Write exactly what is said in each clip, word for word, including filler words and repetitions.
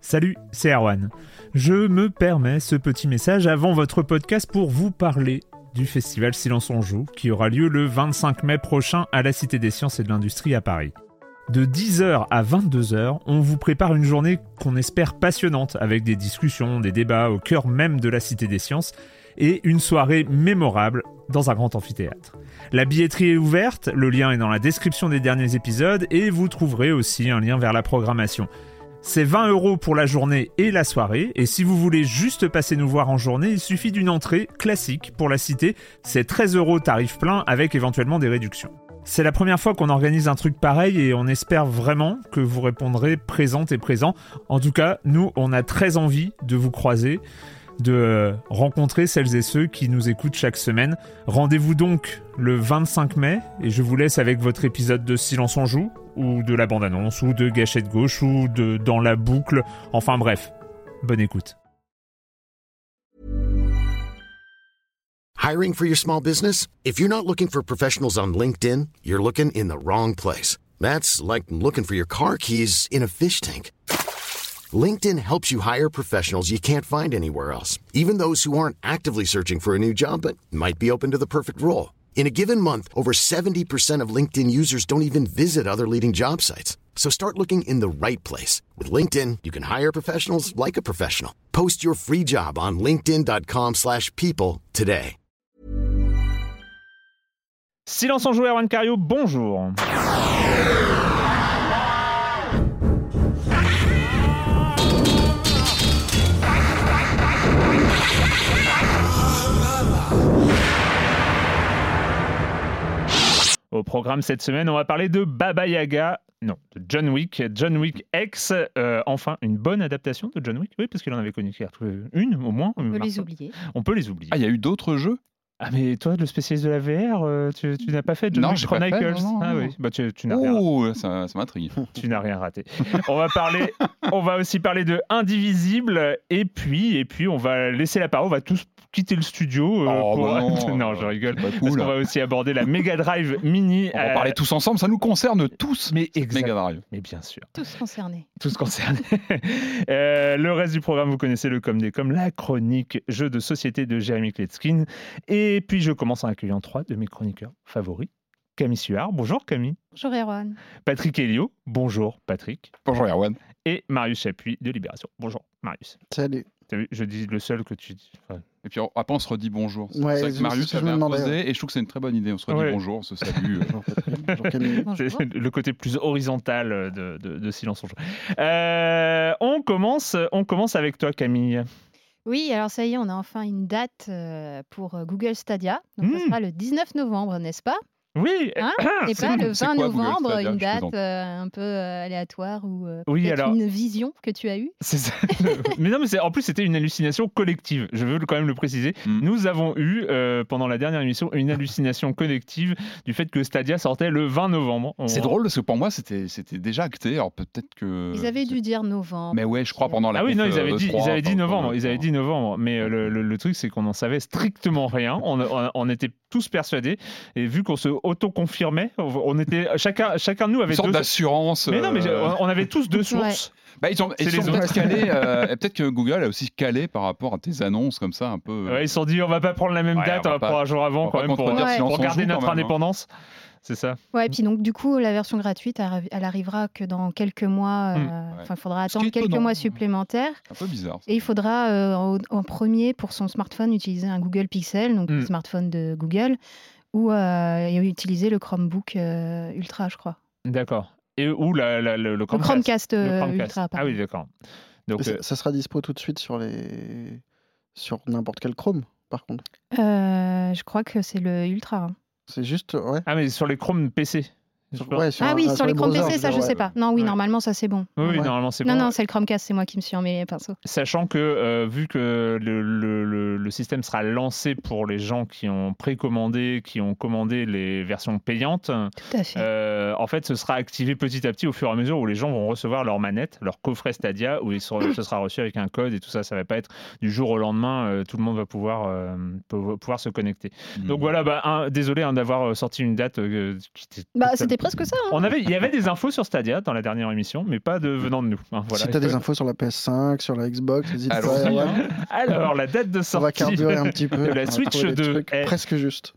Salut, c'est Erwan. Je me permets ce petit message avant votre podcast pour vous parler du festival Silence on Joue qui aura lieu le vingt-cinq mai prochain à la Cité des Sciences et de l'Industrie à Paris. De dix heures à vingt-deux heures, on vous prépare une journée qu'on espère passionnante avec des discussions, des débats au cœur même de la Cité des Sciences et une soirée mémorable dans un grand amphithéâtre. La billetterie est ouverte, le lien est dans la description des derniers épisodes et vous trouverez aussi un lien vers la programmation. C'est vingt euros pour la journée et la soirée, et si vous voulez juste passer nous voir en journée, il suffit d'une entrée classique pour la Cité, c'est treize euros tarif plein avec éventuellement des réductions. C'est la première fois qu'on organise un truc pareil et on espère vraiment que vous répondrez présente et présent. En tout cas, nous, on a très envie de vous croiser, de rencontrer celles et ceux qui nous écoutent chaque semaine. Rendez-vous donc le vingt-cinq mai et je vous laisse avec votre épisode de Silence on Joue, ou de la bande-annonce, ou de Gâchette Gauche, ou de Dans la boucle. Enfin bref, bonne écoute. Hiring for your small business? If you're not looking for professionals on LinkedIn, you're looking in the wrong place. That's like looking for your car keys in a fish tank. LinkedIn helps you hire professionals you can't find anywhere else, even those who aren't actively searching for a new job but might be open to the perfect role. In a given month, over seventy percent of LinkedIn users don't even visit other leading job sites. So start looking in the right place. With LinkedIn, you can hire professionals like a professional. Post your free job on linkedin.com slash people today. Silence en Joue, Erwan Cario, bonjour. Au programme cette semaine, on va parler de Baba Yaga, non, de John Wick, John Wick X, euh, enfin une bonne adaptation de John Wick, oui, parce qu'il en avait connu une au moins. On peut les oublier. On peut les oublier. Ah, il y a eu d'autres jeux ? Ah mais toi, le spécialiste de la V R, euh, tu, tu n'as pas fait John non, Wick j'ai Chronicles? pas fait, non, non, Ah non. oui, bah tu, tu n'as rien. Oh, ça, ça m'intrigue. Tu n'as rien raté. On va parler, on va aussi parler de Indivisible et puis et puis on va laisser la parole, on va tous quitter le studio. Euh, Oh, pour... bah non, non, je rigole. c'est pas cool. Parce qu'on va aussi aborder la Mega Drive Mini. On va euh, en parler tous ensemble, ça nous concerne tous. Mais cette exact. Mega Drive. Mais bien sûr. Tous concernés. Tous concernés. euh, le reste du programme, vous connaissez le comme des comme, la chronique jeu de société de Jérémy Kletskin. Et puis je commence en accueillant trois de mes chroniqueurs favoris. Camille Suard, bonjour Camille. Bonjour Erwan. Patrick Helio, bonjour Patrick. Bonjour Erwan. Et Marius Chapuis de Libération. Bonjour Marius. Salut. T'as vu, je dis le seul que tu dis. Enfin, Et puis après, on se redit bonjour. C'est Ouais, vrai c'est que Marius ce que je avait me demandais, imposé ouais. et je trouve que c'est une très bonne idée. On se redit Ouais. bonjour, on se salue. euh. Bonjour Patrick, bonjour Camille. Bonjour. c'est le côté plus horizontal de, de, de Silence on Joue. Euh, on, commence, on commence avec toi Camille. Oui, alors ça y est, on a enfin une date euh, pour euh, Google Stadia. Donc Mm. ça sera le dix-neuf novembre, n'est-ce pas? Oui, Hein Et c'est pas bon. le C'est vingt quoi, Google novembre, Stadia? une Je date plaisante. euh, un peu euh, aléatoire ou euh, Oui, peut-être alors- une vision que tu as eue. c'est ça. mais non, mais c'est, en plus c'était une hallucination collective. Je veux quand même le préciser. Mm. Nous avons eu euh, pendant la dernière émission une hallucination collective du fait que Stadia sortait le vingt novembre. On- C'est drôle parce que pour moi, c'était, c'était déjà acté. Alors peut-être que. Ils avaient dû dire novembre. Mais ouais, je crois pendant la. Ah oui, conf, non, ils euh, avaient dit, E trois, ils avaient dit enfin, novembre. enfin, Ils avaient dit novembre. Mais euh, le, le- le truc, c'est qu'on n'en savait strictement rien. On, on- on était tous persuadés. Et vu qu'on se auto-confirmait, on- on était, chacun, chacun de nous Une avait sorte deux. d'assurance. Mais non, mais euh, on on avait tous deux sources. Bah, ils ont, C'est ils les sont autres. peut-être calés, euh, et peut-être que Google a aussi calé par rapport à tes annonces comme ça un peu. euh, Ouais, ils se sont dit, on va pas prendre la même Ouais, date, on on va va pas- prendre un jour avant on va quand pas même pour, contredire Ouais. Silence pour on garder Joue, notre quand même, hein. indépendance. C'est ça. Ouais, et puis donc du coup, la version gratuite, elle, elle arrivera que dans quelques mois. euh, Mm. Enfin, il faudra Ce qui attendre est quelques étonnant. mois supplémentaires. Un peu bizarre. ça. Et il faudra euh, en, en premier, pour son smartphone, utiliser un Google Pixel, donc Mm. le smartphone de Google, ou euh, et utiliser le Chromebook euh, Ultra, je crois. D'accord. Et où la, la- le, le Le Chromecast, Chromecast, Le euh, Chromecast. Ultra, Ah pardon. oui, d'accord. Donc, Ça, euh, ça sera dispo tout de suite sur les sur n'importe quel Chrome, par contre. Euh, je crois que c'est le Ultra. hein. C'est juste, ouais. ah, mais sur les Chrome P C. je Sur- pense. ouais, sur Ah un- oui, un- sur les Chrome browsers, P C, ça, veux je dire, sais ouais. pas. Non, oui, Ouais. normalement, ça, c'est bon. Oui, oui, Ouais. normalement, c'est Non, bon. non, c'est le Chromecast, c'est moi qui me suis emmêlé les pinceaux. Sachant que, euh, vu que le, le- le- le système sera lancé pour les gens qui ont précommandé, qui ont commandé les versions payantes, Tout à fait. euh, euh, en fait, ce sera activé petit à petit au fur et à mesure où les gens vont recevoir leur manette, leur coffret Stadia, où ils seront, ce sera reçu avec un code et tout ça. Ça va pas être du jour au lendemain, euh, tout le monde va pouvoir, euh, pouvoir se connecter. Mmh. Donc voilà, bah, un, désolé hein, d'avoir sorti une date euh, qui était. Bah, c'était presque ça. Hein. On avait, il y avait des infos sur Stadia dans la dernière émission, mais pas de venant de nous. Hein, voilà. Si t'as des infos sur la P S cinq, sur la Xbox, n'hésite pas. Ouais. Alors, la date de sortie. On va carburer un petit peu. De la Switch deux. Est... Presque juste.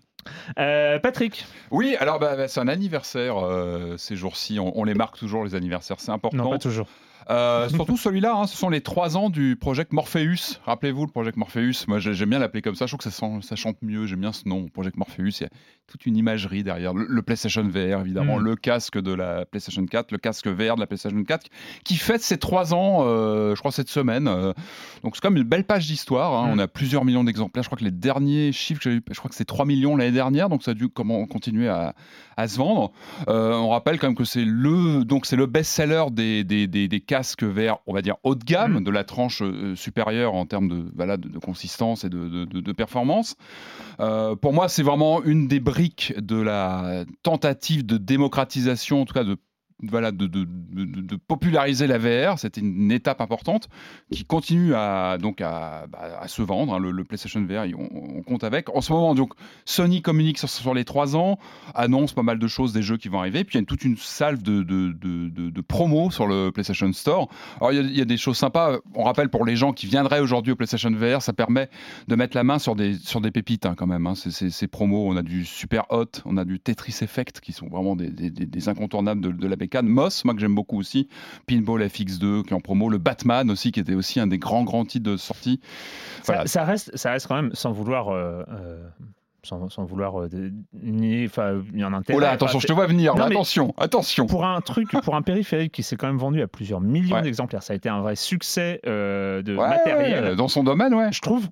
Euh, Patrick. Oui, alors bah, bah, c'est un anniversaire euh, ces jours-ci. On, on les marque toujours, les anniversaires, c'est important. Non, pas toujours. Euh, surtout celui-là, hein, ce sont les trois ans du Project Morpheus. Rappelez-vous le Project Morpheus, moi j'aime bien l'appeler comme ça, je trouve que ça, sent, ça chante mieux, j'aime bien ce nom, Project Morpheus. Il y a toute une imagerie derrière, le, le PlayStation V R évidemment, mmh. le casque de la PlayStation quatre, le casque V R de la PlayStation quatre, qui fête ses trois ans, euh, je crois cette semaine. Euh, donc c'est comme une belle page d'histoire, hein. mmh. On a plusieurs millions d'exemplaires, je crois que les derniers chiffres que j'ai eu, je crois que c'est trois millions l'année dernière, donc ça a dû comment, continuer à, à se vendre. Euh, on rappelle quand même que c'est le, donc c'est le best-seller des, des, des, des casques V R, on va dire haut de gamme, mmh. de la tranche euh, supérieure en termes de, voilà, de, de consistance et de, de, de, de performance. Euh, pour moi, c'est vraiment une des briques de la tentative de démocratisation, en tout cas de Voilà, de, de, de, de populariser la V R, c'était une étape importante qui continue à, donc à, bah, à se vendre. Hein, le, le PlayStation V R, on, on compte avec. En ce moment, donc, Sony communique sur, sur les trois ans, annonce pas mal de choses, des jeux qui vont arriver. Puis il y a toute une salve de, de, de, de, de promos sur le PlayStation Store. Alors il y, a, il y a des choses sympas. On rappelle pour les gens qui viendraient aujourd'hui au PlayStation V R, ça permet de mettre la main sur des, sur des pépites hein, quand même. Hein. C'est, c'est, ces promos, on a du Super Hot, on a du Tetris Effect qui sont vraiment des, des, des incontournables de, de la bécane. Moss, moi que j'aime beaucoup aussi, Pinball F X deux qui est en promo, le Batman aussi qui était aussi un des grands grands titres de sortie. Voilà. Ça, ça reste, ça reste quand même sans vouloir. Euh, euh... Sans, sans vouloir euh, nier, enfin, il y en a un intérêt. Oh là, attention, je te vois venir. Non, attention, attention. Pour un truc, pour un périphérique qui s'est quand même vendu à plusieurs millions ouais. d'exemplaires, ça a été un vrai succès euh, de ouais, matériel. Dans son domaine, ouais. Je trouve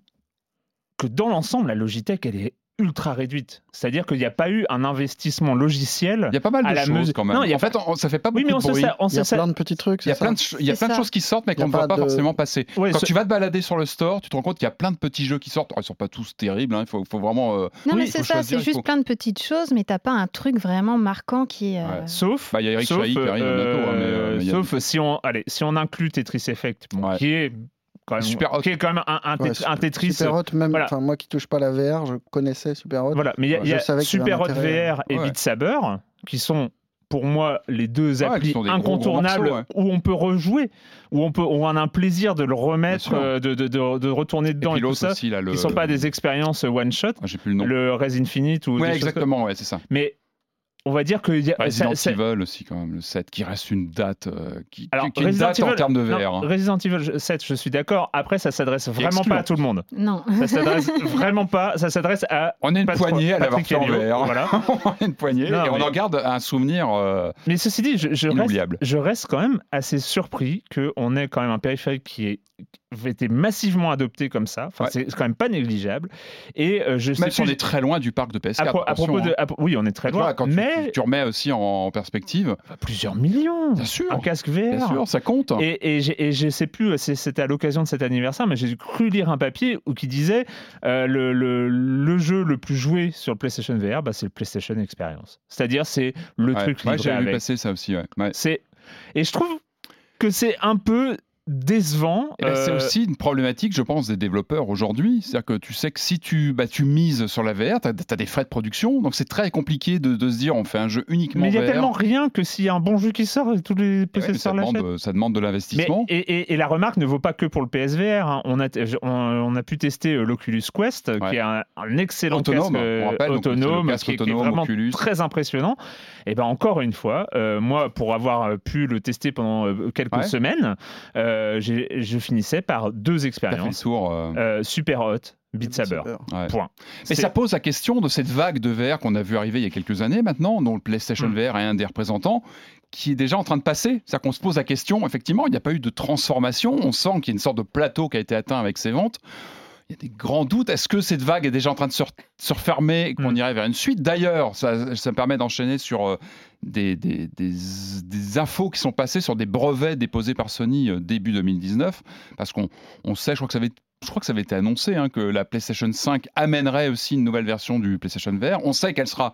que dans l'ensemble, la Logitech, elle est ultra réduite. C'est-à-dire qu'il n'y a pas eu un investissement logiciel. Il y a pas mal de à la choses mesure... quand même. Non, y a en fait, on, ça fait pas beaucoup oui, mais on de bruit. Ça, on il y a ça... plein de petits trucs. Il y a plein de, il y a plein de choses qui sortent, mais qu'on ne voit pas de... forcément passer. Ouais, Quand ce... tu vas te balader sur le store, tu te rends compte qu'il y a plein de petits jeux qui sortent. Alors, ils ne sont pas tous terribles. Il hein. faut, faut vraiment. Euh... Non, mais oui, c'est ça. choisir, c'est juste faut... plein de petites choses, mais tu n'as pas un truc vraiment marquant qui est. Euh... Ouais. Sauf. Il bah, y a Eric Chahi qui arrive euh, bientôt. Hein, mais, euh, mais sauf a... si on, allez, si on inclut Tetris Effect, bon, ouais. qui est. Quand même, Super Hot. Qui est quand même un, un, ouais, un Tetris. Super Hot, même voilà. moi qui touche pas la V R, je connaissais Super Hot. Voilà, mais il y a, y a Super Hot V R et ouais. Beat Saber qui sont pour moi les deux applis ouais, incontournables morceaux, ouais. où on peut rejouer, où on peut, où on a un plaisir de le remettre, euh, de, de, de, de retourner dedans et, et tout ça. Aussi, là, le... Qui sont pas des expériences one shot. Ah, j'ai plus le nom. Le Res Infinite ou. Ouais, des exactement, choses... ouais, c'est ça. Mais on va dire que y a, Resident ça, Evil aussi quand même le sept qui reste une date euh, qui, Alors, qui est une Resident date Evil, en termes de V R. Non, hein. Resident Evil sept, je suis d'accord. Après, ça s'adresse vraiment excluant. pas à tout le monde. Non. Ça s'adresse vraiment pas. Ça s'adresse à. On est une Patro- poignée à l'avoir Patrick fait en V R. Voilà. On est une poignée Non, et mais... on en garde un souvenir. Euh, mais ceci dit, je, je, inoubliable. reste, je reste quand même assez surpris qu'on ait quand même un périphérique qui est été massivement adopté comme ça. Enfin, ouais. c'est quand même pas négligeable. Et euh, je Même sais si on est très loin du parc de P S quatre. À, pro- à propos hein. de, à, oui, on est très loin. Vois, quand mais tu, tu remets aussi en, en perspective. Enfin, plusieurs millions. Bien sûr. Un casque V R. Bien sûr, ça compte. Et, et, et je sais plus, c'était à l'occasion de cet anniversaire, mais j'ai cru lire un papier où qui disait euh, le, le, le jeu le plus joué sur le PlayStation V R, bah, c'est le PlayStation Experience. C'est-à-dire, c'est le ouais. truc livré livré ouais, j'ai avec. vu passer ça aussi. Ouais. Ouais. C'est... Et je trouve que c'est un peu décevant. Et là, euh... c'est aussi une problématique, je pense, des développeurs aujourd'hui. C'est-à-dire que tu sais que si tu, bah, tu mises sur la V R, tu as des frais de production, donc c'est très compliqué de, de se dire on fait un jeu uniquement V R. Mais il y a tellement rien que s'il y a un bon jeu qui sort, tous les possesseurs ouais, l'achètent. Ça demande de l'investissement. Mais, et, et, et la remarque ne vaut pas que pour le P S V R. Hein. On, a, on, on a pu tester l'Oculus Quest, ouais. qui est un, un excellent autonome, casque on rappelle, autonome, casque qui, autonome, qui est vraiment Oculus. très impressionnant. Et ben encore une fois, euh, moi, pour avoir pu le tester pendant euh, quelques ouais. semaines, euh, j'ai, je finissais par deux expériences. Tour, euh... Euh, Super Hot, Beat Saber. Ouais. Point. Mais ça pose la question de cette vague de V R qu'on a vu arriver il y a quelques années maintenant, dont le PlayStation mmh. V R est un des représentants, qui est déjà en train de passer. C'est-à-dire qu'on se pose la question, effectivement, il n'y a pas eu de transformation. On sent qu'il y a une sorte de plateau qui a été atteint avec ces ventes. Il y a des grands doutes. Est-ce que cette vague est déjà en train de se, re- se refermer et qu'on mmh. irait vers une suite ? D'ailleurs, ça, ça me permet d'enchaîner sur euh, des, des, des, des infos qui sont passées sur des brevets déposés par Sony euh, début deux mille dix-neuf. Parce qu'on on sait, je crois que ça avait, je crois que ça avait été annoncé, hein, que la PlayStation cinq amènerait aussi une nouvelle version du PlayStation V R. On sait qu'elle sera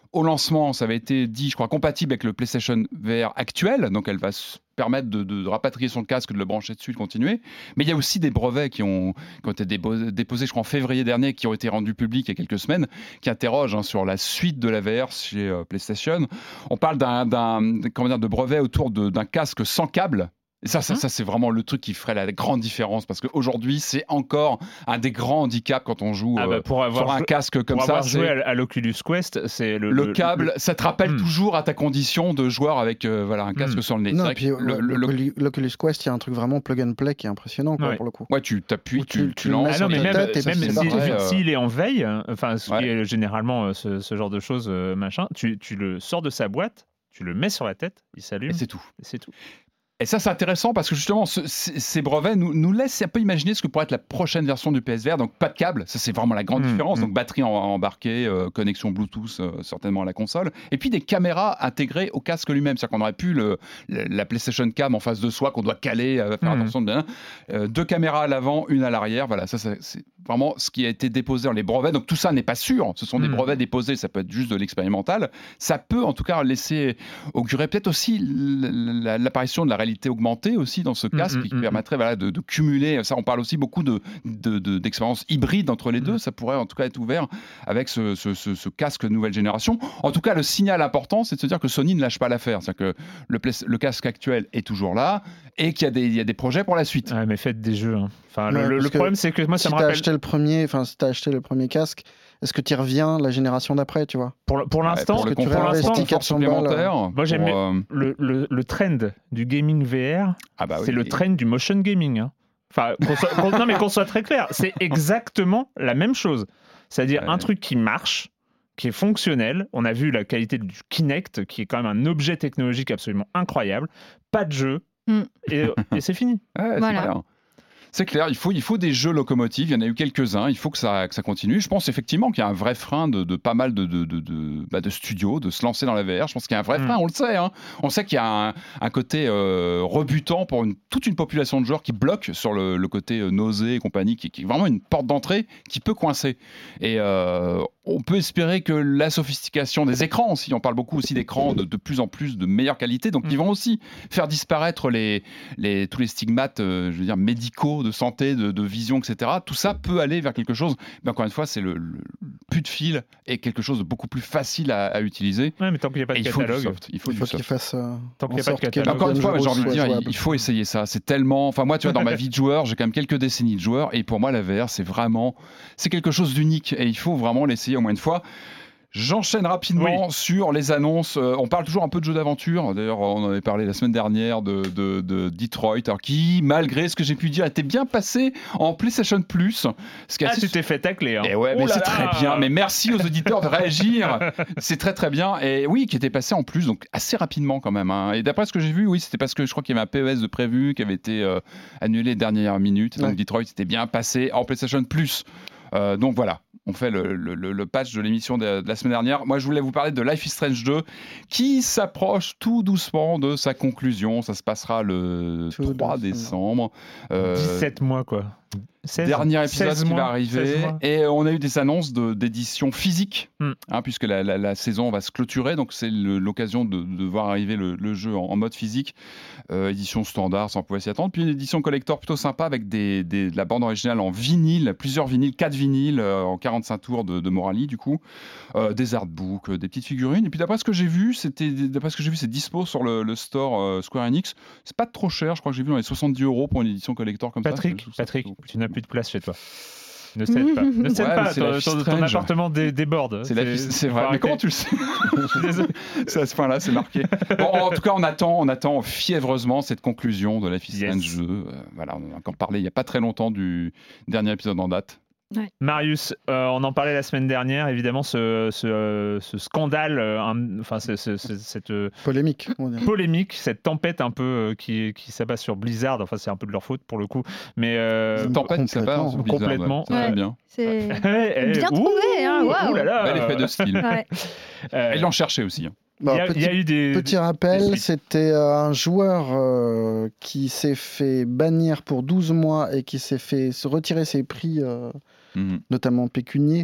au lancement, ça avait été dit, je crois, compatible avec le PlayStation V R actuel, donc elle va se permettre de, de, de rapatrier son casque, de le brancher dessus, de continuer. Mais il y a aussi des brevets qui ont, qui ont été déposés, déposés, je crois, en février dernier, qui ont été rendus publics il y a quelques semaines, qui interrogent hein, sur la suite de la V R chez euh, PlayStation. On parle d'un, d'un, comment dire, de brevet autour de, d'un casque sans câble. Et ça, ça, ça, c'est vraiment le truc qui ferait la grande différence parce qu'aujourd'hui, c'est encore un des grands handicaps quand on joue Ah bah pour avoir sur un jou- casque comme Pour ça. avoir C'est joué à, à l'Oculus Quest, c'est le, le, le- câble, le- ça te rappelle Hmm. toujours à ta condition de joueur avec euh, voilà, un casque Hmm. sur le nez. Non, C'est et vrai puis que le- euh, le- le- l'Oculus l'Oculus Quest, il y a un truc vraiment plug and play qui est impressionnant quoi, Ouais. pour le coup. ouais, tu t'appuies, Ou tu, tu- tu tu le lances. mets Ah sur non, mais ta même, tête et ça même fait si- pareil, euh, s'il est en veille, hein, enfin, ce Ouais. qui est généralement euh, ce, ce genre de choses, euh, machin, tu, tu le sors de sa boîte, tu le mets sur la tête, il s'allume, Et c'est tout. et c'est tout. Et ça, c'est intéressant parce que justement, ce- ces ces brevets nous, nous laissent un peu imaginer ce que pourrait être la prochaine version du P S V R. Donc, pas de câble, ça, c'est vraiment la grande Mmh, différence. mmh. Donc, batterie en- embarquée, euh, connexion Bluetooth, euh, certainement à la console. Et puis, des caméras intégrées au casque lui-même. C'est-à-dire qu'on aurait pu le, le- la PlayStation Cam en face de soi, qu'on doit caler, euh, faire Mmh. attention de bien. Euh, deux caméras à l'avant, une à l'arrière. Voilà, ça, ça, c'est vraiment ce qui a été déposé dans les brevets. Donc, tout ça n'est pas sûr. Ce sont des Mmh. brevets déposés, ça peut être juste de l'expérimental. Ça peut, en tout cas, laisser augurer peut-être aussi l- l- l'apparition de la réalité augmentée aussi dans ce casque Mm, qui mm, permettrait voilà, de, de cumuler. Ça, on parle aussi beaucoup de, de, de- d'expériences hybrides entre les deux. Mm. Ça pourrait en tout cas être ouvert avec ce, ce, ce, ce casque nouvelle génération. En tout cas, le signal important, c'est de se dire que Sony ne lâche pas l'affaire. C'est-à-dire que le, play- le casque actuel est toujours là et qu'il y a des, il y a des projets pour la suite. Ouais, mais faites des jeux. hein. Enfin, le- Ouais, le, parce le que problème, c'est que moi, ça Si me t'as rappelle. acheté le premier, enfin si t'as acheté le premier casque, est-ce que tu y reviens la génération d'après, tu vois? Pour, pour l'instant, pour le que tu confort, réinvestis pour le confort quatre cents balles, supplémentaire. Moi, j'aime pour, euh, le, le, le trend du gaming V R, ah bah c'est oui. le trend du motion gaming. hein. Enfin, qu'on soit- qu'on- non, mais qu'on soit très clair, c'est exactement la même chose. C'est-à-dire Ouais. un truc qui marche, qui est fonctionnel. On a vu la qualité du Kinect, qui est quand même un objet technologique absolument incroyable. Pas de jeu, Mm. et, et c'est fini. Ouais, c'est Voilà. clair. C'est clair, il faut, il faut des jeux locomotives, il y en a eu quelques-uns, il faut que ça, que ça continue. Je pense effectivement qu'il y a un vrai frein de, de pas mal de, de, de, de, bah, de studios de se lancer dans la V R. Je pense qu'il y a un vrai Mm. frein, on le sait. Hein. On sait qu'il y a un, un côté euh, rebutant pour une, toute une population de joueurs qui bloque sur le, le côté euh, nausée et compagnie, qui, qui est vraiment une porte d'entrée qui peut coincer. Et euh, on peut espérer que la sophistication des écrans aussi, on parle beaucoup aussi d'écrans de, de plus en plus de meilleure qualité, donc Mm. ils vont aussi faire disparaître les, les, tous les stigmates euh, je veux dire, médicaux, de santé, de, de vision, et cetera. Tout ça peut aller vers quelque chose, mais encore une fois, c'est le, le put de fil et quelque chose de beaucoup plus facile à, à utiliser. Ouais, mais tant qu'il n'y a pas Et de il faut du catalogue. soft. Il faut Il du faut soft. qu'il fasse euh, Tant qu'il en y a pas de sorte que le catalogue. Encore une fois, deuxième j'ai envie de jour dire, soit il, jouable. il faut essayer ça. C'est tellement. Enfin, moi, tu vois, dans ma vie de joueur, j'ai quand même quelques décennies de joueur, et pour moi, la V R, c'est vraiment, c'est quelque chose d'unique, et il faut vraiment l'essayer au moins une fois. J'enchaîne rapidement sur les annonces. Euh, on parle toujours un peu de jeux d'aventure. D'ailleurs, on en avait parlé la semaine dernière de, de, de Detroit, alors qui, malgré ce que j'ai pu dire, était bien passé en PlayStation Plus. Ce qui est Ah, assez tu t'es fait tacler. Hein. et ouais, Oh mais là c'est là. très bien. Mais merci aux auditeurs de réagir. C'est très très bien. Et oui, qui était passé en plus, donc assez rapidement quand même. hein. Et d'après ce que j'ai vu, oui, c'était parce que je crois qu'il y avait un P E S de prévu qui avait été euh, annulé dernière minute. Donc Ouais. Detroit était bien passé en PlayStation Plus. Euh, donc voilà, on fait le, le- le- le patch de l'émission de, de la semaine dernière. Moi, je voulais vous parler de Life is Strange deux qui s'approche tout doucement de sa conclusion. Ça se passera le Tout trois doucement. décembre. Euh, dix-sept mois, quoi. seize, Dernier épisode seize qui mois, va arriver. seize mois. Et on a eu des annonces de- d'édition physique, Hmm. hein, puisque la, la- la saison va se clôturer. Donc c'est le- l'occasion de, de voir arriver le, le jeu en, en mode physique. Euh, édition standard, ça on pouvait s'y attendre. Puis une édition collector plutôt sympa avec des, des- de la bande originale en vinyle, plusieurs vinyles, quatre vinyles euh, en quarante-cinq tours de, de Morali du coup. Euh, des artbooks, euh, des petites figurines. Et puis d'après ce que j'ai vu, c'était d'après ce que j'ai vu, c'est dispo sur le, le store euh, Square Enix. C'est pas trop cher, je crois que j'ai vu dans les soixante-dix euros pour une édition collector comme ça. Patrick, Je trouve ça Patrick, plutôt- tu n'as plus de place chez toi. Ne cède pas. Ne cède Ouais, pas. mais c'est Ton, Life is ton- ton Strange. appartement dé- déborde. C'est, la fi- c'est vrai. faut Mais comment arrêter. tu le sais Je suis désolé. C'est à ce point-là, c'est marqué. Bon, en tout cas, on attend, on attend fiévreusement cette conclusion de Life is Yes. Strange deux. Euh, voilà, on en a encore parlé il n'y a pas très longtemps du dernier épisode en date. Marius, euh, on en parlait la semaine dernière, évidemment, ce, ce, euh, ce scandale, euh, un- enfin, ce- ce- ce- cette euh, Polémique, on va dire. polémique, cette tempête un peu euh, qui, qui s'abat sur Blizzard, enfin, c'est un peu de leur faute pour le coup, mais. euh, Complètement. Tempête, ça va, sur Blizzard, Complètement. ouais. Ça va Ouais. bien. C'est eh, bien ouh, trouvé, hein, waouh. ouh là là. Bel effet de style. ouais. Euh, Ils l'ont cherché aussi. hein. Bon, il y a- petit, il y a eu des. petit des rappel, suites. c'était euh, un joueur euh, qui s'est fait bannir pour douze mois et qui s'est fait se retirer ses prix, euh, Mhm. notamment pécuniers,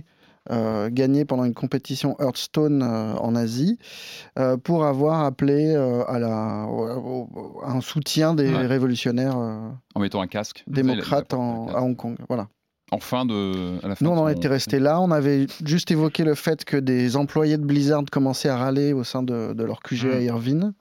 euh, gagné pendant une compétition Hearthstone euh, en Asie, euh, pour avoir appelé euh, à, la, au, au, à un soutien des ouais. révolutionnaires euh, en mettant un casque démocrates il a, il a, en, à Hong Kong. Voilà. En fin de, à la fin Nous, on en son... était resté là. On avait juste évoqué le fait que des employés de Blizzard commençaient à râler au sein de, de leur Q G à Irvine.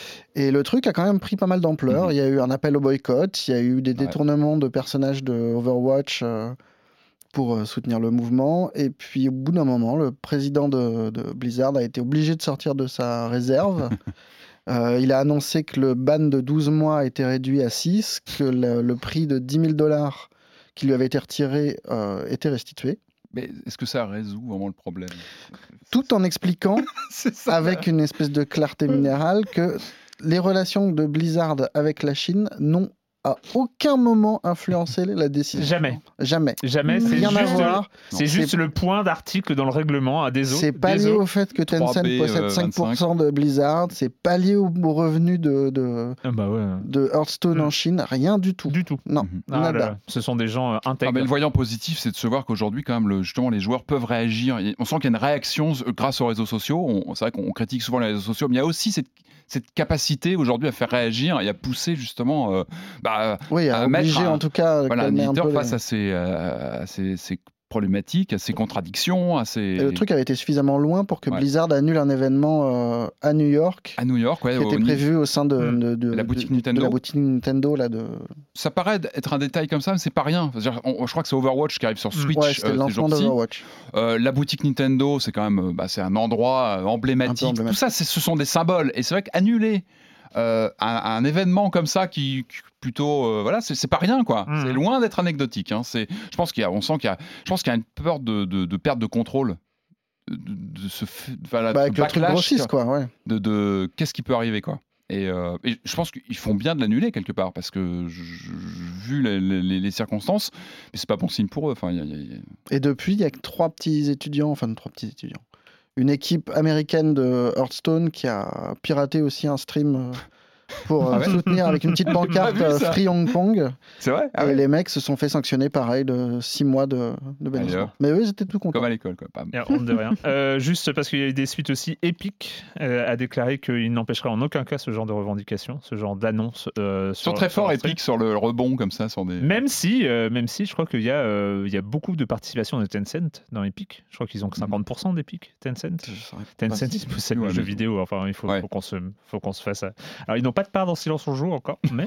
Et le truc a quand même pris pas mal d'ampleur. Mmh. Il y a eu un appel au boycott, il y a eu des ouais. détournements de personnages de Overwatch euh, pour euh, soutenir le mouvement. Et puis, au bout d'un moment, le président de, de Blizzard a été obligé de sortir de sa réserve. euh, il a annoncé que le ban de douze mois a été réduit à six, que le, le prix de dix mille dollars qui lui avait été retiré euh, était restitué. Mais est-ce que ça résout vraiment le problème ? Tout en expliquant, ça, avec une espèce de clarté minérale, que les relations de Blizzard avec la Chine n'ont à aucun moment influencé la décision. Jamais. Jamais. Jamais. C'est rien juste, à voir. C'est juste le point d'article dans le règlement à des autres. C'est pas lié au fait que Tencent possède euh, cinq pour cent de Blizzard. C'est pas lié au, au revenu de, de, ah bah ouais. de Hearthstone mmh. en Chine. Rien du tout. Du tout. Non. Mmh. Ah là là. Ce sont des gens euh, intègres. Ah mais le voyant positif, c'est de se voir qu'aujourd'hui, quand même, le, justement, les joueurs peuvent réagir. On sent qu'il y a une réaction grâce aux réseaux sociaux. On, c'est vrai qu'on critique souvent les réseaux sociaux, mais il y a aussi cette cette capacité aujourd'hui à faire réagir et à pousser justement euh, bah, oui, à, à obliger mettre un, en tout cas voilà, un éditeur face les... à ces, euh, à ces, ces problématiques, à ces contradictions, à ces... Et le truc avait été suffisamment loin pour que ouais. Blizzard annule un événement euh, à New York, à New York, ouais, qui était prévu au sein de, mmh. de, de, la boutique de, Nintendo. de la boutique Nintendo là de. Ça paraît être un détail comme ça, mais c'est pas rien. C'est-à-dire, on, je crois que c'est Overwatch qui arrive sur Switch. Ouais, c'était euh, le lancement d'Overwatch. Euh, la boutique Nintendo, c'est quand même, bah, c'est un endroit emblématique. Un emblématique. Tout ça, c'est, ce sont des symboles. Et c'est vrai qu'annuler Euh, un, un événement comme ça qui, qui plutôt euh, voilà c'est, c'est pas rien quoi mmh. c'est loin d'être anecdotique hein. C'est, je pense qu'il y a on sent qu'il y a je pense qu'il y a une peur de, de, de perte de contrôle de, de ce voilà, bah, avec le truc grossiste quoi ouais. de, de qu'est-ce qui peut arriver quoi et, euh, et je pense qu'ils font bien de l'annuler quelque part parce que je, je, vu les, les, les circonstances mais c'est pas bon signe pour eux enfin, y a, y a... Et depuis il y a que trois petits étudiants enfin trois petits étudiants une équipe américaine de Hearthstone qui a piraté aussi un stream pour ah ouais soutenir avec une petite pancarte Free Hong Kong. C'est vrai ah Et ouais. les mecs se sont fait sanctionner pareil de six mois de, de bénéfice. Mais eux, ils étaient tout contents. Comme à l'école, quoi. On de rien. euh, juste parce qu'il y a eu des suites aussi, Epic euh, a déclaré qu'il n'empêcherait en aucun cas ce genre de revendication, ce genre d'annonce. Euh, Ils sont très forts, Epic, sur le rebond comme ça. Sur des... Même si, euh, même si je crois qu'il y, euh, il y a beaucoup de participation de Tencent dans Epic. Je crois qu'ils ont que cinquante pour cent d'Epic, Tencent. Tencent, ils possèdent le jeu vidéo. Enfin, il faut, ouais. faut, qu'on se, faut qu'on se fasse ça. Alors, ils n'ont pas de part dans Silence on joue encore, mais.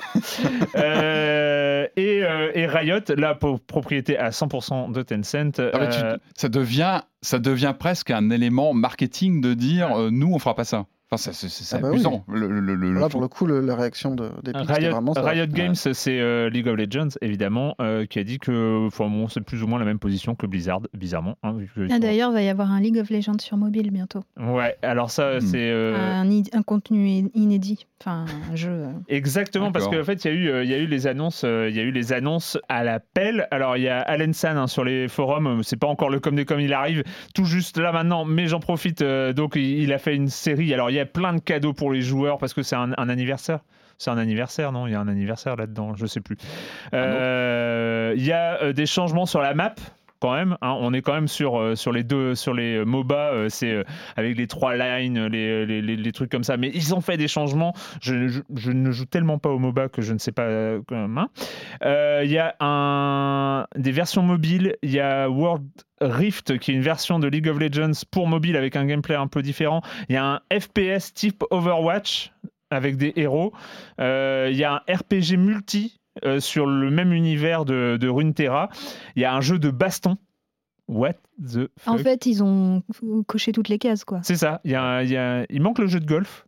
euh, et, euh, et Riot, la propriété à cent pour cent de Tencent. Euh... Tu, ça, devient, ça devient presque un élément marketing de dire euh, nous, on fera pas ça. Enfin, c'est, c'est, c'est ah bah amusant. Oui. Le, le, le, Là, pour le coup, le, la réaction de, d'Epic, Riot, vraiment ça. Riot Games, ouais. c'est euh, League of Legends, évidemment, euh, qui a dit que bon, c'est plus ou moins la même position que Blizzard, bizarrement. Hein, ah, d'ailleurs, il va y avoir un League of Legends sur mobile bientôt. Ouais, alors ça, hmm. c'est... Euh... Un, un contenu inédit, enfin, un jeu... Euh... Exactement, D'accord. parce qu'en fait, il y, a eu, y a eu les annonces euh, il y a eu les annonces à l'appel. Alors, il y a Alan San hein, sur les forums, c'est pas encore le comme des comme il arrive, tout juste là maintenant, mais j'en profite, euh, donc il, il a fait une série. Alors, il y a plein de cadeaux pour les joueurs parce que c'est un, un anniversaire. C'est un anniversaire, non ? Il y a un anniversaire là-dedans, je sais plus. Il euh, y a euh, des changements sur la map. Quand même, hein, on est quand même sur, euh, sur les deux, sur les euh, MOBA, euh, c'est euh, avec les trois lines, les, les, les, les trucs comme ça. Mais ils ont fait des changements. Je, je, je ne joue tellement pas au MOBA que je ne sais pas. Il hein. euh, y a un, des versions mobiles. Il y a World Rift qui est une version de League of Legends pour mobile avec un gameplay un peu différent. Il y a un F P S type Overwatch avec des héros. Il euh, y a un R P G multi. Euh, sur le même univers de, de Runeterra, il y a un jeu de baston. What the fuck ? En fait, ils ont coché toutes les cases, quoi. C'est ça. Il, y a, il, y a, il manque le jeu de golf.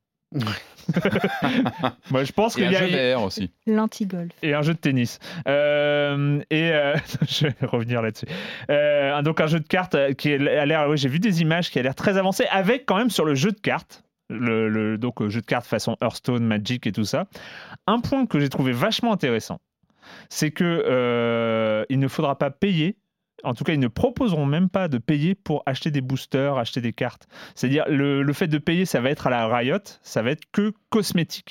Moi, je pense qu'il y a un jeu V R aussi. L'anti-golf. Et un jeu de tennis. Euh, et euh, je vais revenir là-dessus. Euh, donc un jeu de cartes qui a l'air. Oui, j'ai vu des images qui a l'air très avancé, avec quand même sur le jeu de cartes. Le, le donc jeu de cartes façon Hearthstone, Magic et tout ça. Un point que j'ai trouvé vachement intéressant, c'est que euh, il ne faudra pas payer. En tout cas, ils ne proposeront même pas de payer pour acheter des boosters, acheter des cartes. C'est-à-dire le, le fait de payer, ça va être à la Riot, ça va être que cosmétique.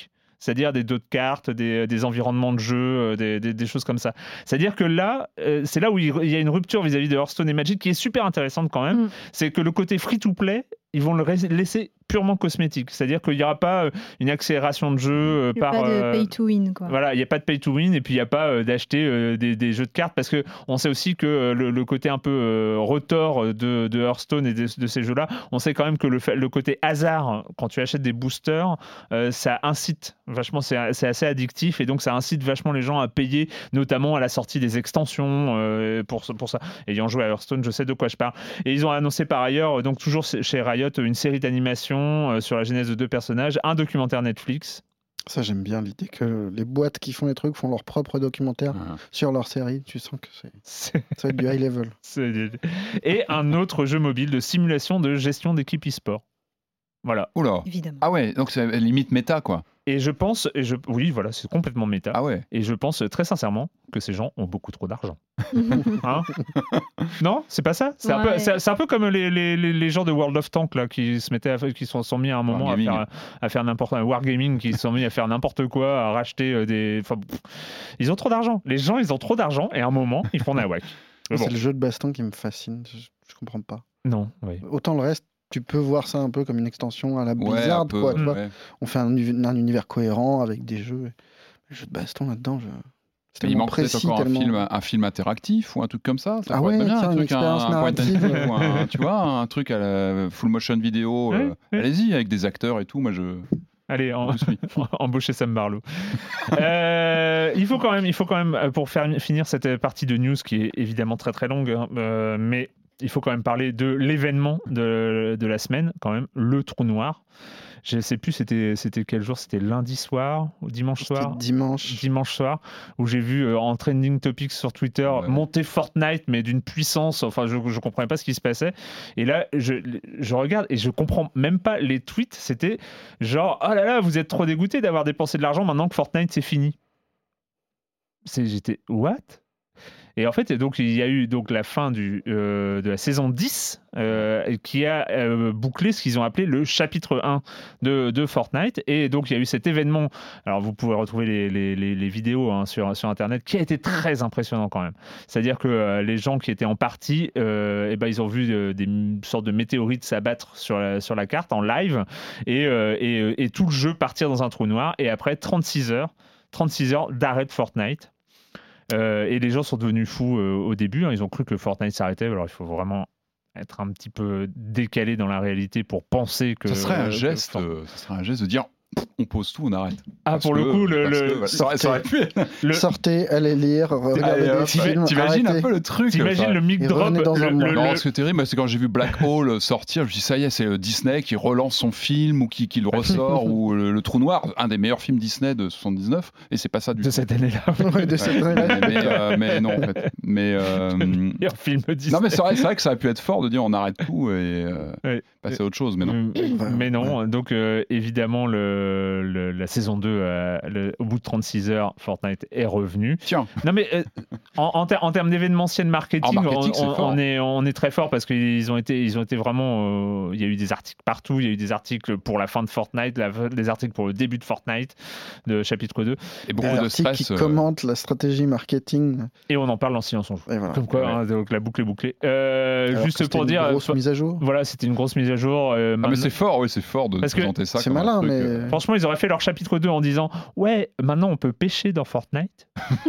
c'est-à-dire des dos de cartes, des, des environnements de jeu, des, des, des choses comme ça. C'est-à-dire que là, euh, c'est là où il y a une rupture vis-à-vis de Hearthstone et Magic qui est super intéressante quand même. Mm. C'est que le côté free-to-play, ils vont le laisser purement cosmétique. C'est-à-dire qu'il n'y aura pas une accélération de jeu euh, il par... Il n'y a pas de euh, pay to win, quoi. Voilà, il n'y a pas de pay to win et puis il n'y a pas euh, d'acheter euh, des, des jeux de cartes parce qu'on sait aussi que euh, le, le côté un peu euh, retors de, de Hearthstone et de, de ces jeux-là, on sait quand même que le, le côté hasard, quand tu achètes des boosters, euh, ça incite vachement, c'est, c'est assez addictif et donc ça incite vachement les gens à payer, notamment à la sortie des extensions euh, pour, pour ça. Ayant joué à Hearthstone, je sais de quoi je parle. Et ils ont annoncé par ailleurs, donc toujours chez Riot, une série d'animations euh, sur la genèse de deux personnages, un documentaire Netflix. Ça, j'aime bien l'idée que les boîtes qui font les trucs font leur propre documentaire ah. sur leur série. Tu sens que c'est, c'est... ça va être du high level. C'est... Et un autre jeu mobile de simulation de gestion d'équipe e-sport. Voilà. Oula. Évidemment. Ah ouais, donc c'est limite méta, quoi. Et je pense, et je, oui, voilà, c'est complètement méta. Ah ouais. Et je pense très sincèrement que ces gens ont beaucoup trop d'argent. Hein non, c'est pas ça. C'est, ouais. un peu, c'est, c'est un peu comme les, les, les gens de World of Tanks là, qui se mettaient, à, qui sont, sont mis à un moment à faire, à faire n'importe un wargaming, qui se sont mis à faire n'importe quoi, à racheter des. Enfin, pff, ils ont trop d'argent. Les gens, ils ont trop d'argent et à un moment, ils font un whack. C'est bon. Le jeu de baston qui me fascine. Je, je comprends pas. Non. Oui. Autant le reste. Tu peux voir ça un peu comme une extension à la Blizzard, ouais, peu, quoi. Tu mmh. vois ouais. On fait un, un univers cohérent avec des jeux. Les jeux de baston là-dedans, je... c'est il manque précis, peut-être encore tellement... un, film, un, un film interactif ou un truc comme ça. Ça ah ouais, bien, tiens, un une truc, expérience un, narrative. Un point un, tu vois, un truc à la full motion vidéo. Ouais, euh, ouais. Allez-y, avec des acteurs et tout. Moi, je. Allez, en... embaucher Sam Barlow. euh, il faut quand même, il faut quand même, pour faire finir cette partie de news qui est évidemment très très longue, hein, euh, mais il faut quand même parler de l'événement de, de la semaine, quand même, le trou noir. Je ne sais plus c'était, c'était quel jour, c'était lundi soir ou dimanche c'était soir dimanche. Dimanche soir, où j'ai vu euh, en trending topics sur Twitter ouais. monter Fortnite, mais d'une puissance, enfin je ne comprenais pas ce qui se passait. Et là, je, je regarde et je comprends même pas les tweets, c'était genre, oh là là, vous êtes trop dégoûtés d'avoir dépensé de l'argent maintenant que Fortnite c'est fini. C'est, j'étais, what ? Et en fait, donc, il y a eu donc, la fin du, euh, de la saison dix euh, qui a euh, bouclé ce qu'ils ont appelé le chapitre un de, de Fortnite. Et donc, il y a eu cet événement. Alors, vous pouvez retrouver les, les, les, les vidéos hein, sur, sur Internet qui a été très impressionnant quand même. C'est-à-dire que euh, les gens qui étaient en partie, euh, eh ben, ils ont vu euh, des sortes de météorites s'abattre sur la, sur la carte en live et, euh, et, et tout le jeu partir dans un trou noir. Et après trente-six heures, trente-six heures d'arrêt de Fortnite. Euh, et les gens sont devenus fous euh, au début, hein, ils ont cru que Fortnite s'arrêtait, alors il faut vraiment être un petit peu décalé dans la réalité pour penser que... Ça serait un, euh, geste, que... Euh, ça serait un geste de dire on pose tout, on arrête. Ah, parce pour que, le coup, le, le, le... ça aurait, ça aurait pu être... le... Sortez, allez lire, regardez des films, t'imagines arrêtez. un peu le truc. T'imagines le mic drop dans le, un le, Non, le... ce qui est terrible, c'est quand j'ai vu Black Hole sortir, je me suis dit ça y est, c'est Disney qui relance son film ou qui, qui le ressort, ou le, le Trou Noir, un des meilleurs films Disney de soixante-dix-neuf, et c'est pas ça du de tout. cette année-là. Ouais, de cette année-là. mais, euh, mais non, en fait. Mais, euh... meilleur film Disney. Non, mais c'est vrai, c'est vrai que ça aurait pu être fort de dire on arrête tout et euh, ouais. passer à autre chose, mais non. Mais non, donc euh, évidemment, le, le, la saison deux, euh, le, au bout de trente-six heures, Fortnite est revenu. Tiens. Non, mais euh, en, en, ter- en termes d'événementiel marketing, marketing on, on, c'est on, est, on est très fort parce qu'ils ont été, ils ont été vraiment. Euh, il y a eu des articles partout, il y a eu des articles pour la fin de Fortnite, la, des articles pour le début de Fortnite, de chapitre deux. Et beaucoup euh, de stress. qui euh... commente la stratégie marketing. Et on en parle dans Silence on joue. Voilà. Comme quoi, ouais. hein, donc la boucle est bouclée. Euh, juste pour une dire. Une grosse mise à jour. Voilà, c'était une grosse mise à jour. Euh, ah, mais c'est fort, oui, c'est fort de parce présenter ça. C'est comme malin, un truc, mais. Euh... Franchement, ils auraient fait leur chapitre deux en disant ouais, maintenant on peut pêcher dans Fortnite.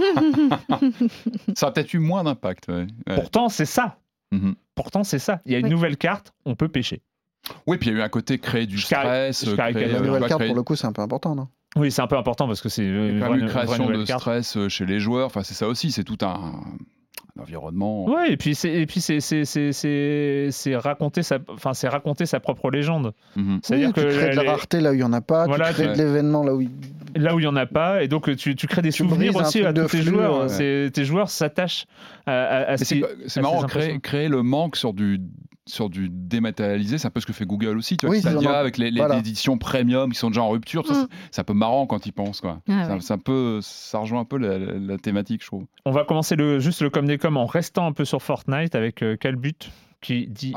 Ça a peut-être eu moins d'impact. Ouais. Ouais. Pourtant, c'est ça. Mm-hmm. Pourtant, c'est ça. Il y a une oui. nouvelle carte, on peut pêcher. Oui, puis il y a eu un côté créer du je stress. Je créer, créer, la nouvelle carte, créer... pour le coup, c'est un peu important, non? Oui, c'est un peu important parce que c'est une, vraie, une création vraie de carte. stress chez les joueurs. Enfin, c'est ça aussi. C'est tout un. Environnement. Ouais, et puis c'est et puis c'est c'est c'est c'est, c'est raconter sa enfin c'est raconter sa propre légende. Mm-hmm. C'est-à-dire oui, que tu crées les... de la rareté là où il y en a pas, voilà, tu crées ouais. de l'événement là où il... là où il y en a pas, et donc tu tu crées des tu souvenirs aussi à tous tes joueurs. Ouais. C'est, tes joueurs s'attachent à, à, à c'est, c'est à marrant créer créer le manque sur du sur du dématérialisé, c'est un peu ce que fait Google aussi, tu vois, oui, Stadia a... avec les, les voilà. éditions premium qui sont déjà en rupture, mm. ça, c'est, c'est un peu marrant quand ils pensent, quoi. Ah, c'est, ouais. c'est un peu, ça rejoint un peu la, la, la thématique, je trouve. On va commencer le, juste le com des com en restant un peu sur Fortnite avec euh, Calbut qui dit... Ah.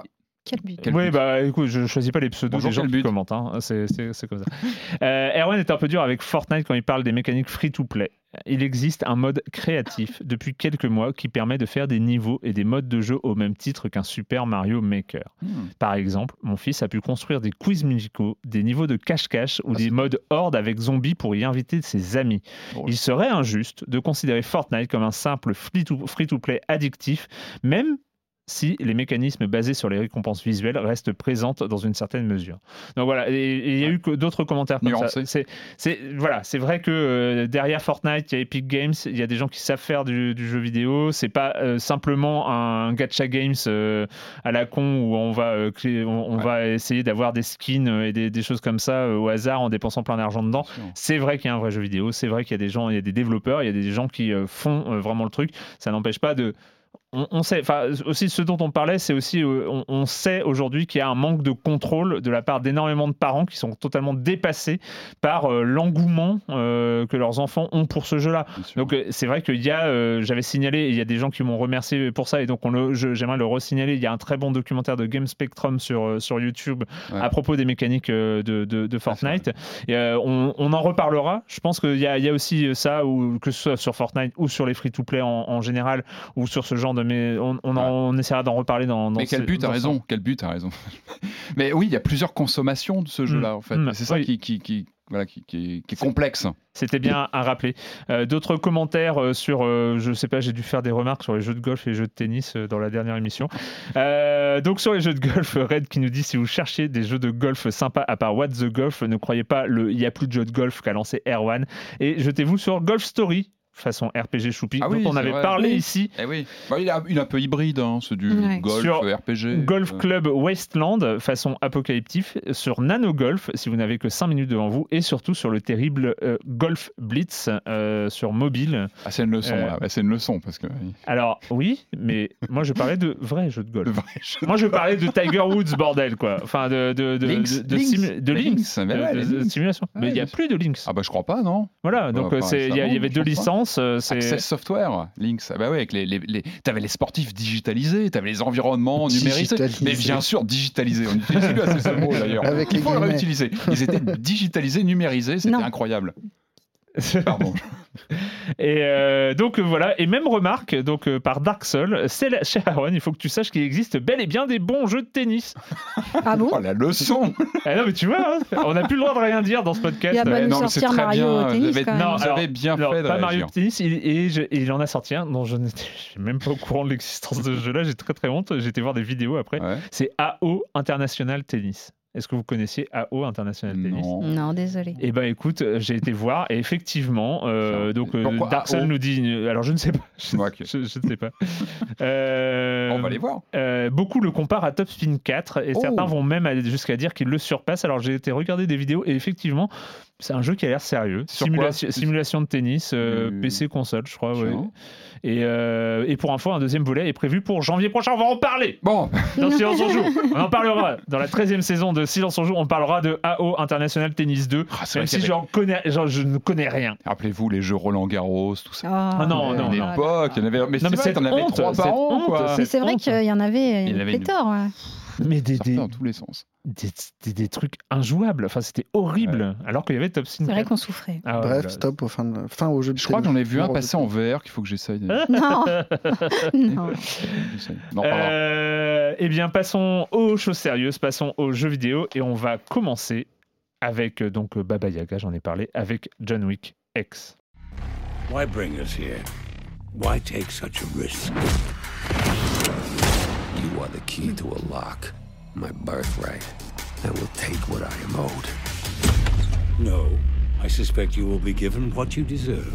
Quel but Quel Oui, but bah écoute, je choisis pas les pseudos Bonjour, des gens quel qui but commentent, hein. c'est, c'est, c'est comme ça. Euh, Erwan est un peu dur avec Fortnite quand il parle des mécaniques free-to-play. Il existe un mode créatif depuis quelques mois qui permet de faire des niveaux et des modes de jeu au même titre qu'un Super Mario Maker. Hmm. Par exemple, mon fils a pu construire des quiz musicaux, des niveaux de cache-cache ou Ah, des c'est- modes horde avec zombies pour y inviter ses amis. Drôle. Il serait injuste de considérer Fortnite comme un simple free-to- free-to-play addictif, même si les mécanismes basés sur les récompenses visuelles restent présentes dans une certaine mesure. Donc voilà, et et il y a eu que d'autres commentaires comme Nuancé. ça. C'est, c'est, voilà, c'est vrai que euh, derrière Fortnite, il y a Epic Games, il y a des gens qui savent faire du, du jeu vidéo. C'est pas euh, simplement un gacha games euh, à la con où on va, euh, créer- on, on Ouais. va essayer d'avoir des skins euh, et des, des choses comme ça euh, au hasard en dépensant plein d'argent dedans. Bien sûr. C'est vrai qu'il y a un vrai jeu vidéo, c'est vrai qu'il y a des gens, il y a des développeurs, il y a des gens qui euh, font euh, vraiment le truc. Ça n'empêche pas de. On, on sait, enfin aussi ce dont on parlait, c'est aussi, euh, on, on sait aujourd'hui qu'il y a un manque de contrôle de la part d'énormément de parents qui sont totalement dépassés par euh, l'engouement euh, que leurs enfants ont pour ce jeu-là. Bien sûr. Donc euh, c'est vrai qu'il y a, euh, j'avais signalé, il y a des gens qui m'ont remercié pour ça et donc on le, je- j'aimerais le resignaler. Il y a un très bon documentaire de Game Spectrum sur euh, sur YouTube Ouais. à propos des mécaniques euh, de, de, de Fortnite. Et, euh, on, on en reparlera. Je pense qu'il y a, il y a aussi ça, ou que ce soit sur Fortnite ou sur les free-to-play en, en général, ou sur ce genre de. Mais on, on, en- on essaiera d'en reparler dans. dans Mais quel ce- but, t'as dans raison, ce- quel but, t'as raison. Mais oui, il y a plusieurs consommations de ce jeu-là, en fait. Mm. C'est ça Oui. qui, qui, qui, voilà, qui, qui, qui est complexe. C'était bien à rappeler. Euh, d'autres commentaires euh, sur, euh, je sais pas, j'ai dû faire des remarques sur les jeux de golf et les jeux de tennis euh, dans la dernière émission. Euh, donc sur les jeux de golf, Red qui nous dit si vous cherchez des jeux de golf sympas à part What the Golf, ne croyez pas le il y a plus de jeux de golf qu'a lancé Erwan et jetez-vous sur Golf Story façon R P G choupi Ah dont oui, on c'est avait vrai. parlé Oui. ici. Eh oui. Bah, il, est un, il est un peu hybride, hein, c'est du Ouais. golf, Sur R P G. Golf euh, Club Wasteland façon apocalyptique, sur Nano Golf si vous n'avez que cinq minutes devant vous et surtout sur le terrible euh, Golf Blitz euh, sur mobile. Ah, c'est une leçon, Euh, là. Ouais, c'est une leçon, parce que... Alors oui, mais moi je parlais de vrais jeux de golf. Le vrai jeu. Moi je parlais de Tiger Woods bordel quoi. Enfin de de de Lynx, de, de, Lynx, simu- de les Lynx, Lynx, mais de- ouais, de- les de Lynx. simulation. Ouais, Mais il y a bien plus de Lynx. Ah bah je crois pas, non. Voilà, donc Bah, euh, c'est il y, a- il y avait deux je pense pas. licences. euh, c'est Access Software, Lynx. Ah bah ouais, avec les, les, les... t'avais les sportifs digitalisés, t'avais les environnements numérisés. Digitalisés. Mais bien sûr, digitalisés. On utilise plus assez ce mot d'ailleurs. Avec Il les faut le guillemets. réutiliser. Ils étaient digitalisés, numérisés, c'était Non. incroyable. Pardon. Et euh, donc euh, voilà, et même remarque donc euh, par Dark Soul, c'est la... cher Aaron, il faut que tu saches qu'il existe bel et bien des bons jeux de tennis. Ah bon Oh la leçon. Ah non mais tu vois, hein, on n'a plus le droit de rien dire dans ce podcast. Il y a pas Ouais, nous non, mais c'est sortir très Mario bien. au tennis, Vous avez- quand même. Non, Vous alors- avez bien Alors, fait de pas Mario réagir. Tennis, il, et je- et il en a sorti un dont je n'étais je suis même pas au courant de l'existence de ce jeu-là, j'ai très très honte, j'ai été voir des vidéos après. Ouais. C'est A O International Tennis. Est-ce que vous connaissiez A O International Tennis? Non. Non, désolé. Eh ben écoute, euh, j'ai été voir et effectivement, euh, donc euh, Pourquoi Dark A O? Soul nous dit, euh, alors je ne sais pas, je, Ouais, ok. je- je ne sais pas. Euh, On va les voir. euh, beaucoup le comparent à Top Spin quatre et Oh. certains vont même aller jusqu'à dire qu'il le surpasse. Alors j'ai été regarder des vidéos et effectivement, c'est un jeu qui a l'air sérieux. Sur Simulation, quoi simulation de tennis, euh, Euh, P C console, je crois. Ouais. Tiens. Et, euh, et pour info, un deuxième volet est prévu pour janvier prochain. On va en parler. Bon, Dans Silence on joue, on en parlera. Dans la treizième saison de Silence on joue, on parlera de A O International Tennis deux. Ah, c'est même vrai si qu'il y j'en connais, genre, je ne connais rien. rappelez-vous les jeux Roland Garros, tout ça. Ah, non, Il y a non, une non. époque, il y en avait. Mais Non, mais c'est vrai, cette t'en avais honte, trois cette par an, honte, quoi. Mais c'est vrai honte. qu'il y en avait Il y une avait une- pléthore. Ouais. Mais des, Ça des, fait dans tous les sens. des, des- des trucs injouables. Enfin, c'était horrible. Alors qu'il y avait Top Spin C'est vrai quatre. qu'on souffrait. Ah ouais, Bref, là- stop au fin, de... fin au jeu de Je crois que tennis. j'en ai vu un Numéro passer de- en V R qu'il faut que j'essaye. Non, non. J'essaye. Non, pardon. Euh, eh bien, passons aux choses sérieuses, passons aux jeux vidéo et on va commencer avec euh, donc euh, Baba Yaga, j'en ai parlé, avec John Wick X. Why bring us here? Why take such a risk? You are the key to a lock, my birthright. I will take what I am owed. No, I suspect you will be given what you deserve.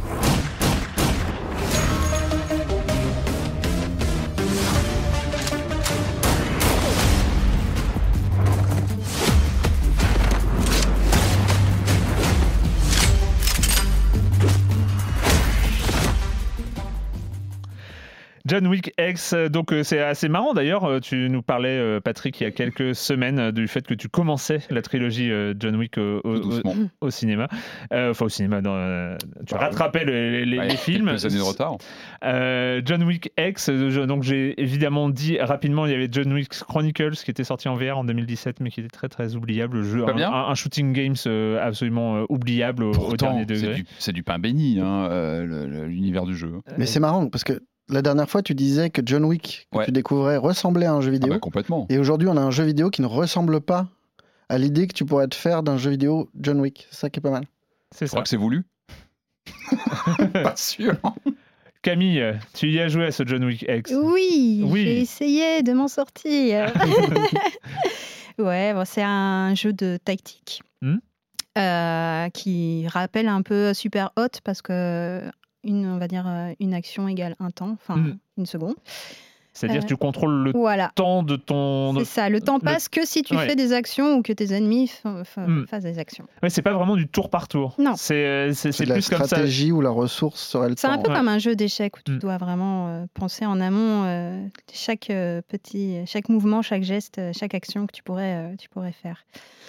John Wick X, donc euh, c'est assez marrant d'ailleurs. euh, Tu nous parlais, euh, Patrick, il y a quelques semaines euh, du fait que tu commençais la trilogie euh, John Wick au, au- Tout doucement. au- au cinéma. Euh, Enfin, au cinéma, dans, euh, tu Bah, rattrapais les, les- Ouais, les films. Quelques années de retard. Euh, John Wick X, euh, je- donc j'ai évidemment dit rapidement, il y avait John Wick Chronicles qui était sorti en V R en deux mille dix-sept, mais qui était très très oubliable. Le jeu, Pas un, bien. un- un shooting games euh, absolument euh, oubliable au, au Pourtant, dernier c'est degré. du, c'est du pain béni, hein, euh, le- le- l'univers du jeu. Mais c'est marrant parce que la dernière fois, tu disais que John Wick, que Ouais. tu découvrais, ressemblait à un jeu Ah vidéo. bah, complètement. Et aujourd'hui, on a un jeu vidéo qui ne ressemble pas à l'idée que tu pourrais te faire d'un jeu vidéo John Wick. C'est ça qui est pas mal. C'est Je ça. crois que c'est voulu. Pas sûr. Camille, tu y as joué à ce John Wick X. Oui, Oui. j'ai essayé de m'en sortir. Ouais, bon, c'est un jeu de tactique Hmm. euh, qui rappelle un peu Super Hot parce que une, on va dire euh, une action égale un temps, enfin Hmm. une seconde. C'est-à-dire Euh, que tu contrôles le Voilà. temps de ton. C'est ça, le temps le- passe que si tu Ouais. fais des actions ou que tes ennemis fa- fa- Hmm. fassent des actions. Ouais, c'est pas vraiment du tour par tour. Non. C'est euh, c'est- C'est c'est de la plus comme ça. stratégie où la ressource serait le C'est temps. un peu Ouais. comme un jeu d'échecs où tu Mm. dois vraiment euh, penser en amont euh, chaque euh, petit, chaque mouvement, chaque geste, euh, chaque action que tu pourrais, euh, tu pourrais faire.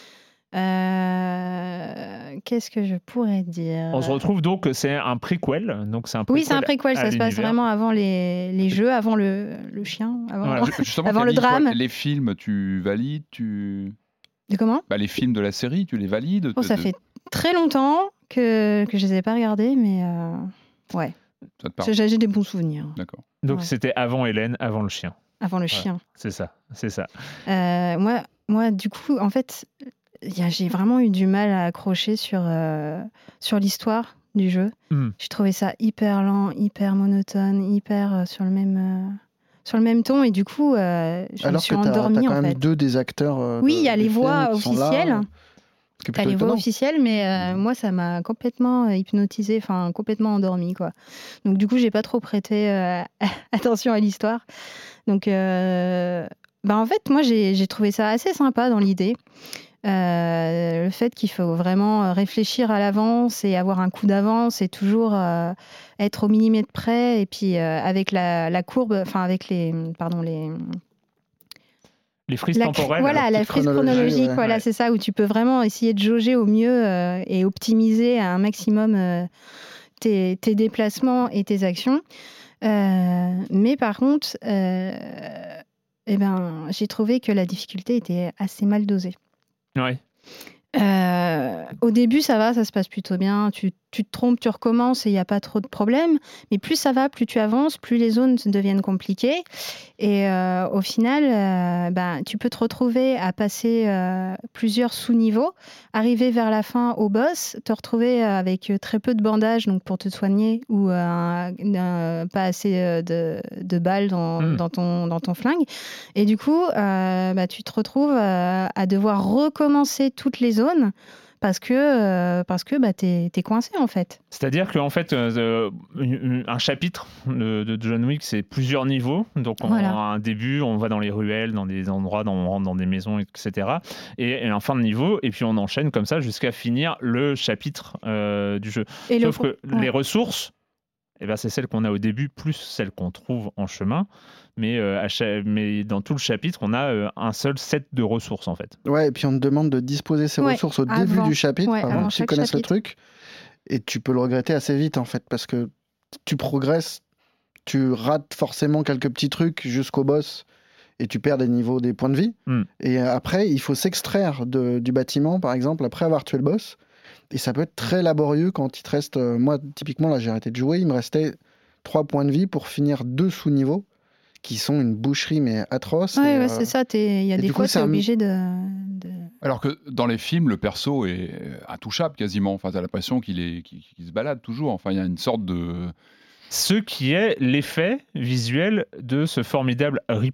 Euh, Qu'est-ce que je pourrais dire On se retrouve donc, c'est un prequel. Donc c'est un Oui, c'est un préquel préquel, à ça se passe l'univers. vraiment avant les, les jeux, avant le, le chien, avant... Voilà. Justement, Avant le Camille, toi, drame. les films, tu valides tu... De comment Bah, les films de la série, tu les valides Oh, te- ça te- fait très longtemps que, que je les ai pas regardés, mais euh, ouais, ça te parle. j'ai j'ai des bons souvenirs. D'accord. Donc Ouais. c'était avant Hélène, avant le chien. Avant le Voilà. chien. C'est ça, c'est ça. Euh, moi, moi, du coup, en fait, y a- j'ai vraiment eu du mal à accrocher sur, euh, sur l'histoire du jeu. Hmm. J'ai trouvé ça hyper lent, hyper monotone, hyper euh, sur, le même, euh, sur le même ton. Et du coup, euh, je me Alors suis que t'as endormie, t'as quand en même fait. deux des acteurs. euh, Oui, de- il y a du les film voix qui sont là, officielles. ce qui est T'as plutôt les voix étonnant. officielles, mais euh, moi, ça m'a complètement euh, hypnotisée, enfin complètement endormie, quoi. Donc du coup, j'ai pas trop prêté euh, attention à l'histoire. Donc, euh, bah, en fait, moi, j'ai j'ai trouvé ça assez sympa dans l'idée. Euh, le fait qu'il faut vraiment réfléchir à l'avance et avoir un coup d'avance et toujours euh, être au millimètre près. Et puis euh, avec la, la courbe, enfin avec les, pardon, les, Les frises la, temporelles. voilà, la petite frise chronologie, chronologique, ouais. voilà, Ouais. c'est ça, où tu peux vraiment essayer de jauger au mieux euh, et optimiser à un maximum euh, tes, tes déplacements et tes actions. Euh, mais par contre, euh, eh ben, j'ai trouvé que la difficulté était assez mal dosée. Ouais. Euh, au début, ça va, ça se passe plutôt bien. Tu, tu te trompes, tu recommences et il n'y a pas trop de problèmes. Mais plus ça va, plus tu avances, plus les zones deviennent compliquées. Et euh, au final, euh, ben, tu peux te retrouver à passer euh, plusieurs sous-niveaux, arriver vers la fin au boss, te retrouver avec très peu de bandages donc pour te soigner ou euh, un- un- pas assez euh, de, de balles dans, Mm. dans, ton, dans ton flingue. Et du coup, euh, bah, tu te retrouves euh, à devoir recommencer toutes les zones parce que, euh, parce que bah, t'es, t'es coincé en fait. C'est-à-dire qu'en fait, euh, une- un chapitre de, de John Wick, c'est plusieurs niveaux. Donc, on Voilà. a un début, on va dans les ruelles, dans des endroits, dans- on rentre dans des maisons, et cetera. Et, et un fin de niveau, et puis on enchaîne comme ça jusqu'à finir le chapitre euh, du jeu. Et Sauf le... que ouais. les ressources, eh ben, c'est celles qu'on a au début, plus celles qu'on trouve en chemin. Mais, euh, à cha- mais dans tout le chapitre, on a euh, un seul set de ressources, en fait. Ouais, et puis on te demande de disposer ces Ouais, ressources au avant. début du chapitre, Ouais, avant avant que tu chaque connaisses le chapitre. truc. Et tu peux le regretter assez vite, en fait, parce que tu progresses, tu rates forcément quelques petits trucs jusqu'au boss, et tu perds des niveaux, des points de vie. Hmm. Et après, il faut s'extraire de- du bâtiment, par exemple, après avoir tué le boss. Et ça peut être très laborieux quand il te reste... euh, moi, typiquement, là, j'ai arrêté de jouer, il me restait trois points de vie pour finir deux sous-niveaux, qui sont une boucherie, mais atroce. Ouais, et, ouais, euh, c'est ça. t'es- Il y a et des du coup, fois, tu es ça me- obligé de, de- Alors que dans les films, le perso est intouchable quasiment. Enfin, t'as l'impression qu'il est, qu'il, qu'il se balade toujours. Enfin, il y a une sorte de. Ce qui est l'effet visuel de ce formidable replay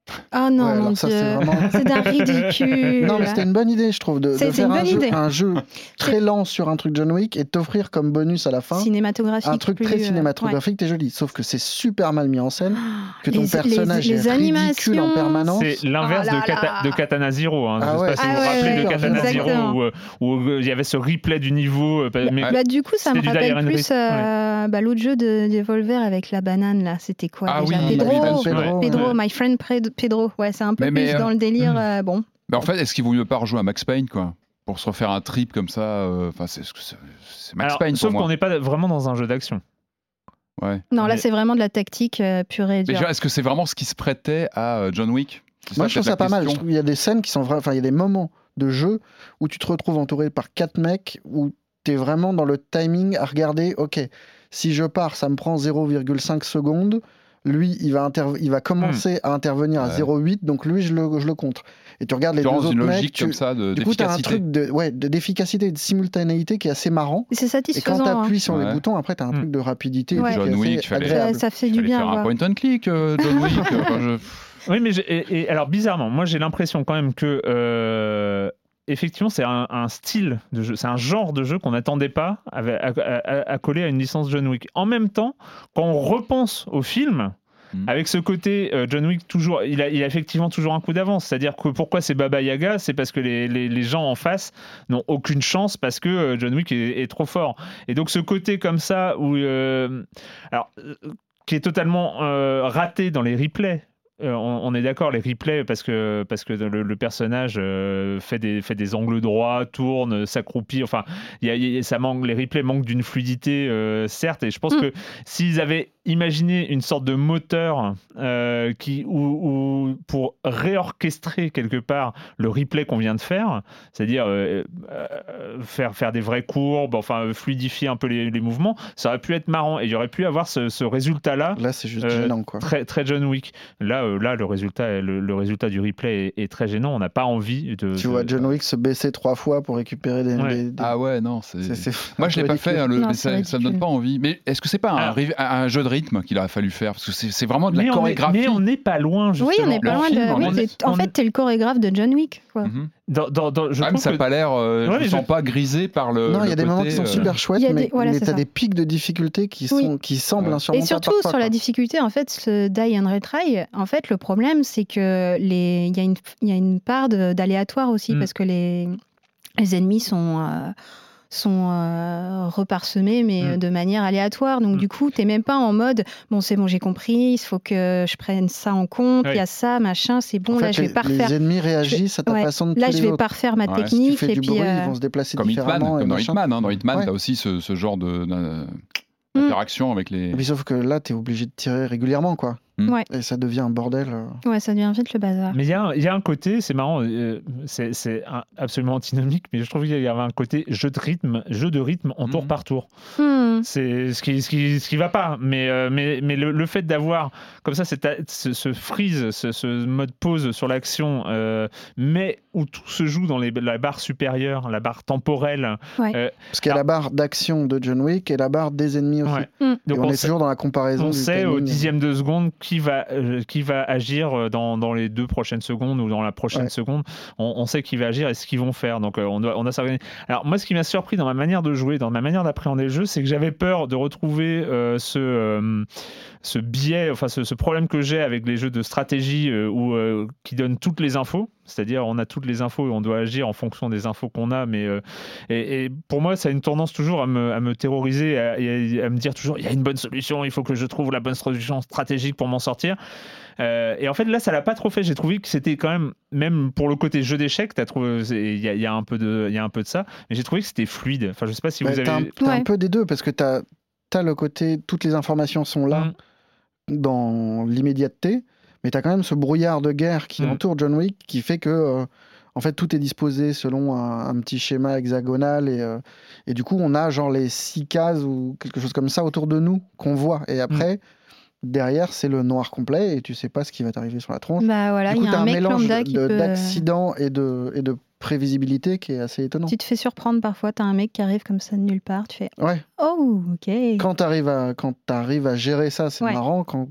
Ah non, Ouais, mon alors ça, Dieu. c'est vraiment- C'est d'un ridicule. Non, mais c'était une bonne idée, je trouve, de, de C'est- c'est faire une un bonne jeu, idée. un jeu très lent sur un truc John Wick et t'offrir comme bonus à la fin Cinématographique. un truc plus, très euh, cinématographique et joli. Sauf que c'est super mal mis en scène, que ton Les- personnage les- les est ridicule en animations. permanence. C'est l'inverse Oh là de, Kata- là. de Katana Zero. Hein. Ah Je sais ouais, pas si ah vous vous ouais, rappelez de ouais, Katana exactement. Zero où, euh, où, euh, il y avait ce replay du niveau. euh, mais- Bah, du coup, ça C'était me du rappelle Dire plus Henry. euh, bah, l'autre jeu de Devolver avec la banane, là. C'était quoi Ah déjà oui, Pedro. My Friend Pedro, Pedro, ouais. My Friend Pred- Pedro. Ouais, c'est un peu Mais- plus mais, dans euh, le délire. hmm. euh, bon. Mais en fait, est-ce qu'il vaut mieux pas rejouer à Max Payne, quoi, pour se refaire un trip comme ça euh, Enfin, c'est, c'est, c'est Max Alors, Payne sauf pour moi. qu'on n'est pas vraiment dans un jeu d'action. Ouais. Non, là, Mais- c'est vraiment de la tactique euh, pure et Mais dure. genre, est-ce que c'est vraiment ce qui se prêtait à euh, John Wick C'est Moi, je trouve peut-être ça pas la mal. Je question. trouve qu'il y a des scènes qui sont vraies. Enfin, il y a des moments de jeu où tu te retrouves entouré par quatre mecs où tu es vraiment dans le timing à regarder. Ok, si je pars, ça me prend zéro virgule cinq secondes. Lui, il va, interv- il va commencer à intervenir à Ouais. zéro virgule huit, donc lui, je le, je le contre. Et tu regardes les Tu deux rentres autres une mecs. logique tu- comme ça de, Du coup, tu as un d'efficacité. truc de, ouais, de- d'efficacité et de simultanéité qui est assez marrant. Et c'est Et quand satisfaisant. tu hein. appuies sur Ouais. les boutons, après, tu as un Mm. truc de rapidité Ouais. qui est John assez Wick, fallait- Ça, agréable. ça fait Il du fallait bien à faire un voir. point and click, euh, John Wick. Enfin, je- Oui, mais j'ai- et, et alors bizarrement, moi j'ai l'impression quand même que euh, effectivement c'est un, un style de jeu, c'est un genre de jeu qu'on n'attendait pas à, à- à- à coller à une licence John Wick. En même temps, quand on repense au film. Mm. Avec ce côté euh, John Wick, toujours, il a, il a effectivement toujours un coup d'avance. C'est-à-dire que pourquoi c'est Baba Yaga, c'est parce que les, les, les gens en face n'ont aucune chance parce que euh, John Wick est, est trop fort. Et donc ce côté comme ça où, euh, alors, euh, qui est totalement euh, raté dans les replays. Euh, on, on est d'accord, les replays, parce que, parce que le, le personnage euh, fait, des, fait des angles droits, tourne, s'accroupit. Enfin, y a, y a- ça manque, les replays manquent d'une fluidité, euh, certes. Et je pense Mm. que s'ils avaient imaginé une sorte de moteur euh, qui, ou, ou pour réorchestrer quelque part le replay qu'on vient de faire, c'est-à-dire euh, euh, faire, faire des vraies courbes, enfin fluidifier un peu les, les mouvements, ça aurait pu être marrant. Et il y aurait pu avoir ce, ce résultat-là. Là, c'est juste Euh, gênant, quoi. Très, très John Wick. Là, euh, là le, résultat, le, le résultat du replay est, est très gênant. On n'a pas envie de. Tu de- vois John Wick se baisser trois fois pour récupérer des. Ouais. des- des- Ah ouais, non, c'est. c'est- c'est Moi, un je l'ai peu pas ridicule. fait, hein, le- Non, mais c'est ça, ça me donne ridicule. pas envie. Mais est-ce que c'est pas un, Alors- riv- un jeu de rythme qu'il aurait fallu faire Parce que c'est, c'est vraiment de la mais, on est, chorégraphie. mais on n'est pas loin, justement. Oui, on n'est pas Le loin film, de. on oui, est- t'es- en on fait, est- t'es le chorégraphe de John Wick. Quoi. Mhm. Dans, dans, dans- je Quand même, trouve ça que- n'a pas l'air. euh, Ouais, je mais ne sens je- pas grisé par le. Non, il y le a des moments côté, qui sont euh, super chouettes, Il y a mais, des- voilà, mais c'est t'as ça. des pics de difficulté qui, Oui. sont, qui semblent Ouais. insurmontables. Et surtout parfois, sur la quoi. difficulté, en fait, ce Die and Retry, en fait, le problème, c'est que les, il y a une, il y a une part de- d'aléatoire aussi Mm. parce que les, les ennemis sont euh, sont euh, reparsemés, mais Mm. euh, de manière aléatoire. Donc Mm. du coup, t'es même pas en mode bon, c'est bon, j'ai compris, il faut que je prenne ça en compte. Il Oui. y a ça, machin, c'est bon. En là, fait, je vais les, pas refaire. les ennemis réagissent à ta Ouais. façon de Là, tuer je les vais autres. pas refaire ma Ouais. Si tu Si tu technique fais et du puis. bruit, euh, ils vont se déplacer Comme Hitman, différemment. et comme dans machin. Hitman. Hein. Dans Hitman, Ouais. tu as aussi ce, ce genre de, de- Mm. d'interaction avec les. Et puis, sauf que là, t'es obligé de tirer régulièrement, quoi. Mm. Ouais. Et ça devient un bordel. euh. Ouais, ça devient vite le bazar. Mais il y, a un- il y a un côté, c'est marrant, euh, c'est, c'est un- absolument antinomique, mais je trouve qu'il y avait un côté jeu de rythme, jeu de rythme en tour Mhm. par tour. Hmm. C'est ce qui, ce qui, ce qui va pas. Mais, euh, mais, mais le, le fait d'avoir comme ça cette, ce, ce freeze, ce, ce mode pause sur l'action, euh, mais où tout se joue dans les, la barre supérieure, la barre temporelle. Ouais. euh, Parce qu'il y a la barre d'action de John Wick et la barre des ennemis aussi. ouais. Mm. Et Donc on, on est sait- toujours dans la comparaison. On du sait au timing. dixième de seconde qui va, euh, qui va agir euh, dans, dans les deux prochaines secondes ou dans la prochaine Ouais. seconde. On, on sait qui va agir et ce qu'ils vont faire. Donc euh, on doit, on a s'organiser. Alors moi, ce qui m'a surpris dans ma manière de jouer, dans ma manière d'appréhender le jeu, c'est que j'avais peur de retrouver euh, ce, euh, ce biais, enfin ce, ce problème que j'ai avec les jeux de stratégie euh, où, euh, qui donnent toutes les infos. C'est-à-dire, on a toutes les infos et on doit agir en fonction des infos qu'on a. Mais euh, et, et pour moi, ça a une tendance toujours à me, à me terroriser et à, à me dire toujours il y a une bonne solution, il faut que je trouve la bonne solution stratégique pour m'en sortir. Euh, et en fait, là, ça l'a pas trop fait. J'ai trouvé que c'était quand même, même pour le côté jeu d'échecs, t'as trouvé, il y a, il y a un peu de, il y a un peu de ça. Mais j'ai trouvé que c'était fluide. Enfin, je sais pas si Bah, vous t'as un, avez. t'as un Ouais. peu des deux, parce que t'as as le côté, toutes les informations sont là Mm. dans l'immédiateté, mais t'as quand même ce brouillard de guerre qui Mm. entoure John Wick, qui fait que euh, en fait tout est disposé selon un, un petit schéma hexagonal, et, euh, et du coup on a genre les six cases ou quelque chose comme ça autour de nous qu'on voit, et après derrière c'est le noir complet et tu sais pas ce qui va t'arriver sur la tronche. Bah voilà, du il coup y a t'as un un mec mélange lambda qui de- peut. d'accidents et de, et de prévisibilité qui est assez étonnant. Tu te fais surprendre parfois, t'as un mec qui arrive comme ça de nulle part, tu fais Ouais. oh, ok. Quand tu arrives à, quand t'arrives à gérer ça, c'est Ouais. marrant. Quand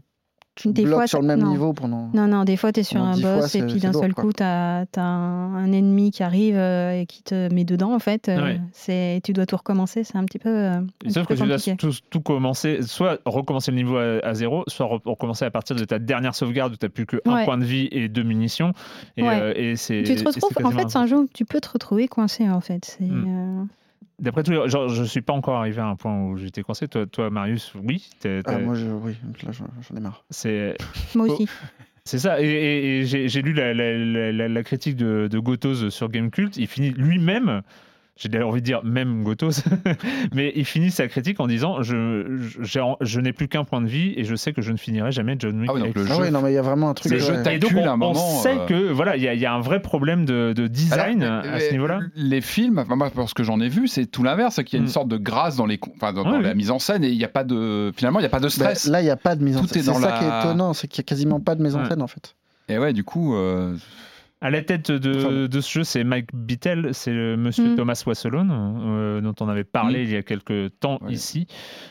tu Des bloques fois, sur ça- le même non. niveau pendant. Non, non, des fois, tu es sur Pendant un dix boss fois, et c'est- puis c'est d'un lourd, seul quoi. coup, tu as, un, un ennemi qui arrive euh, et qui te met dedans, en fait. Euh, Ouais. c'est, tu dois tout recommencer, c'est un petit peu, euh, un petit Sauf que peu tu dois compliqué. tout, tout commencer, soit recommencer le niveau à, à zéro, soit re- recommencer à partir de ta dernière sauvegarde où tu n'as plus qu'un Ouais. point de vie et deux munitions. Et, Ouais. euh, et c'est, Tu te et retrouves, c'est en quasiment fait, c'est un jeu où tu peux te retrouver coincé, en fait. C'est, Mm. euh, D'après tout, genre, je suis pas encore arrivé à un point où j'étais coincé. Toi, toi Marius, oui. t'es- Ah, t'es- moi, je, oui, là, j'en j'en ai marre. c'est, Moi Oh. aussi. c'est ça. Et, et- et j'ai, j'ai lu la, la- la- la- la critique de, de Gotos sur Gamecult. Il finit lui-même. J'ai d'ailleurs envie de dire même Gotos, mais il finit sa critique en disant je, je, j'ai- je n'ai plus qu'un point de vie et je sais que je ne finirai jamais John Wick. Ah oui, donc X. le Ah jeu- oui, non, mais il y a vraiment un truc. Le ouais. jeu Et donc Calcul, on, à un on moment, sait euh, que voilà, il y, a- il y a un vrai problème de, de design Alors, à mais- ce niveau-là. Les films, enfin, moi, parce que j'en ai vu, c'est tout l'inverse, c'est qu'il y a une Mm. sorte de grâce dans, les, co- enfin, dans, Ouais, dans oui. la mise en scène et il n'y a pas de. Finalement, il n'y a pas de Bah, stress. là, il n'y a pas de mise en Tout scène. est C'est dans ça la- qui est étonnant, c'est qu'il n'y a quasiment pas de mise en Ouais. scène en fait. Et ouais, du coup. euh, À la tête de, Enfin, de ce jeu, c'est Mike Bittel, c'est le monsieur Mm. Thomas Wasselon, euh, dont on avait parlé Mm. il y a quelques temps Ouais. ici,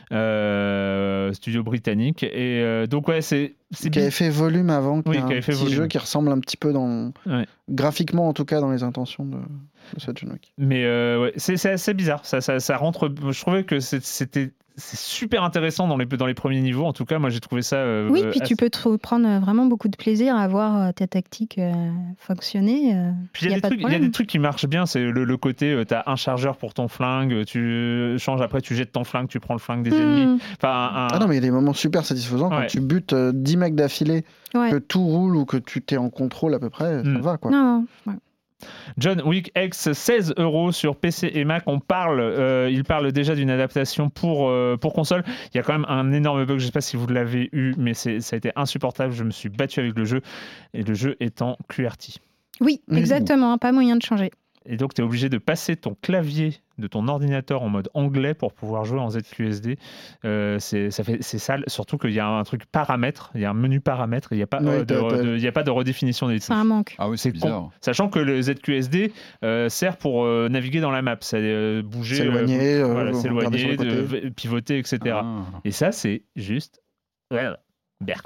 euh, studio britannique. Et euh, donc, ouais, c'est. c'est Qui avait bi- fait Volume avant, qui Oui, est un qui avait fait petit Volume. jeu qui ressemble un petit peu dans. Ouais. Graphiquement, en tout cas, dans les intentions de, de ce John Wick. Mais euh, ouais, c'est, c'est assez bizarre. Ça, ça, ça rentre. Je trouvais que c'est- c'était. C'est super intéressant dans les, dans les premiers niveaux. En tout cas, moi, j'ai trouvé ça. euh, Oui, euh, puis tu assez- peux te prendre euh, vraiment beaucoup de plaisir à voir euh, ta tactique euh, fonctionner. euh, Puis il y, a y a des pas de trucs- il y a problème. des trucs qui marchent bien, c'est le, le côté, tu as un chargeur pour ton flingue, tu changes après, tu jettes ton flingue, tu prends le flingue des ennemis. Hmm, Enfin, un- Ah non, mais il y a des moments super satisfaisants quand Ouais. tu butes euh, dix mecs d'affilée, ouais. que tout roule ou que tu t'es en contrôle à peu près, ça Mm. va quoi. Non, non. ouais. John Wick X, seize euros sur P C et Mac. On parle, euh, il parle déjà d'une adaptation pour, euh, pour console. Il y a quand même un énorme bug, je ne sais pas si vous l'avez eu, mais c'est, ça a été insupportable. Je me suis battu avec le jeu, et le jeu est en Q R T. Oui, Mmh. exactement. Pas moyen de changer. Et donc, tu es obligé de passer ton clavier de ton ordinateur en mode anglais pour pouvoir jouer en Z Q S D. Euh, c'est, ça fait, c'est sale, surtout qu'il y a un truc paramètres, il y a un menu paramètres, il n'y a, pas, Ouais, euh, de, t'as- t'as- de- il y a pas de redéfinition des C'est un touches. manque. Ah oui, c'est C'est con. bizarre. Sachant que le Z Q S D euh, sert pour euh, naviguer dans la map, c'est euh, bouger, S'éloigner, euh, euh, voilà, regarder s'éloigner, sur le côté. de- v- pivoter, et cetera. Ah. Et ça, c'est juste. Ouais, berk.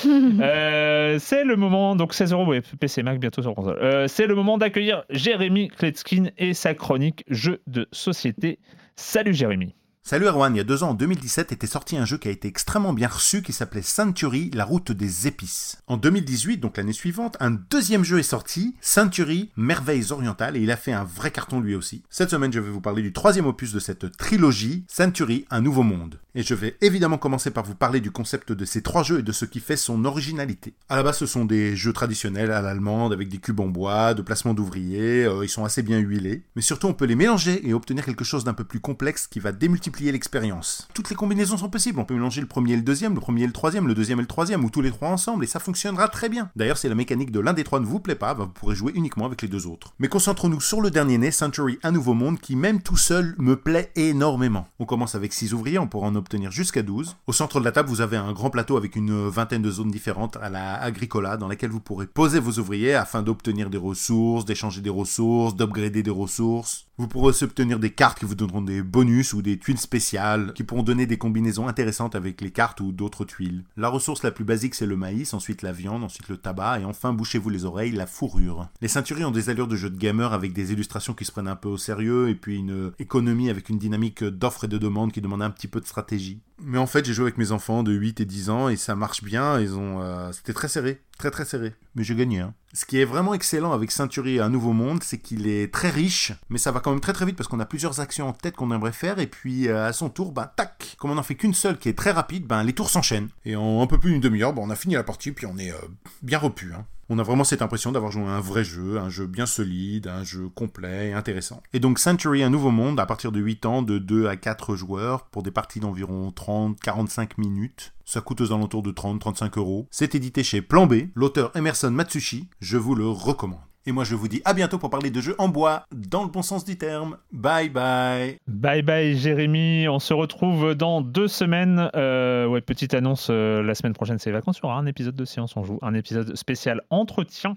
Euh, c'est le moment, donc seize euros, ouais, P C Mac bientôt sur console. Euh, c'est le moment d'accueillir Jérémy Kletskin et sa chronique jeux de société. Salut Jérémy. Salut Erwan, il y a deux ans, en deux mille dix-sept, était sorti un jeu qui a été extrêmement bien reçu qui s'appelait Century, la route des épices. En deux mille dix-huit, donc l'année suivante, un deuxième jeu est sorti, Century, Merveilles orientales, et il a fait un vrai carton lui aussi. Cette semaine, je vais vous parler du troisième opus de cette trilogie, Century, un nouveau monde. Et je vais évidemment commencer par vous parler du concept de ces trois jeux et de ce qui fait son originalité. À la base, ce sont des jeux traditionnels à l'allemande, avec des cubes en bois, de placement d'ouvriers, euh, ils sont assez bien huilés. Mais surtout, on peut les mélanger et obtenir quelque chose d'un peu plus complexe qui va démultiplier l'expérience. Toutes les combinaisons sont possibles, on peut mélanger le premier et le deuxième, le premier et le troisième, le deuxième et le troisième, ou tous les trois ensemble, et ça fonctionnera très bien. D'ailleurs, si la mécanique de l'un des trois ne vous plaît pas, bah, vous pourrez jouer uniquement avec les deux autres. Mais concentrons-nous sur le dernier né, Century, un nouveau monde, qui même tout seul me plaît énormément. On commence avec six ouvriers, on pourra en obtenir jusqu'à douze. Au centre de la table, vous avez un grand plateau avec une vingtaine de zones différentes à la Agricola, dans laquelle vous pourrez poser vos ouvriers afin d'obtenir des ressources, d'échanger des ressources, d'upgrader des ressources. Vous pourrez aussi obtenir des cartes qui vous donneront des bonus ou des tuiles spéciales qui pourront donner des combinaisons intéressantes avec les cartes ou d'autres tuiles. La ressource la plus basique, c'est le maïs, ensuite la viande, ensuite le tabac et enfin, bouchez-vous les oreilles, la fourrure. Les ceinturiers ont des allures de jeux de gamer avec des illustrations qui se prennent un peu au sérieux et puis une économie avec une dynamique d'offres et de demandes qui demande un petit peu de stratégie. Mais en fait, j'ai joué avec mes enfants de huit et dix ans et ça marche bien, ils ont euh, c'était très serré, très très serré, mais j'ai gagné hein. Ce qui est vraiment excellent avec Century un nouveau monde, c'est qu'il est très riche, mais ça va quand même très très vite parce qu'on a plusieurs actions en tête qu'on aimerait faire et puis euh, à son tour, ben tac, comme on n'en fait qu'une seule qui est très rapide, ben les tours s'enchaînent. Et en un peu plus d'une demi-heure, ben, on a fini la partie puis on est euh, bien repu hein. On a vraiment cette impression d'avoir joué à un vrai jeu, un jeu bien solide, un jeu complet et intéressant. Et donc Century, un nouveau monde, à partir de huit ans, de deux à quatre joueurs, pour des parties d'environ trente à quarante-cinq minutes. Ça coûte aux alentours de trente à trente-cinq euros. C'est édité chez Plan B, l'auteur Emerson Matsushi, je vous le recommande. Et moi je vous dis à bientôt pour parler de jeux en bois, dans le bon sens du terme. Bye bye. Bye bye Jérémy, on se retrouve dans deux semaines. Euh, ouais, petite annonce, euh, la semaine prochaine c'est les vacances, il y aura un épisode de Séance on Joue, un épisode spécial entretien.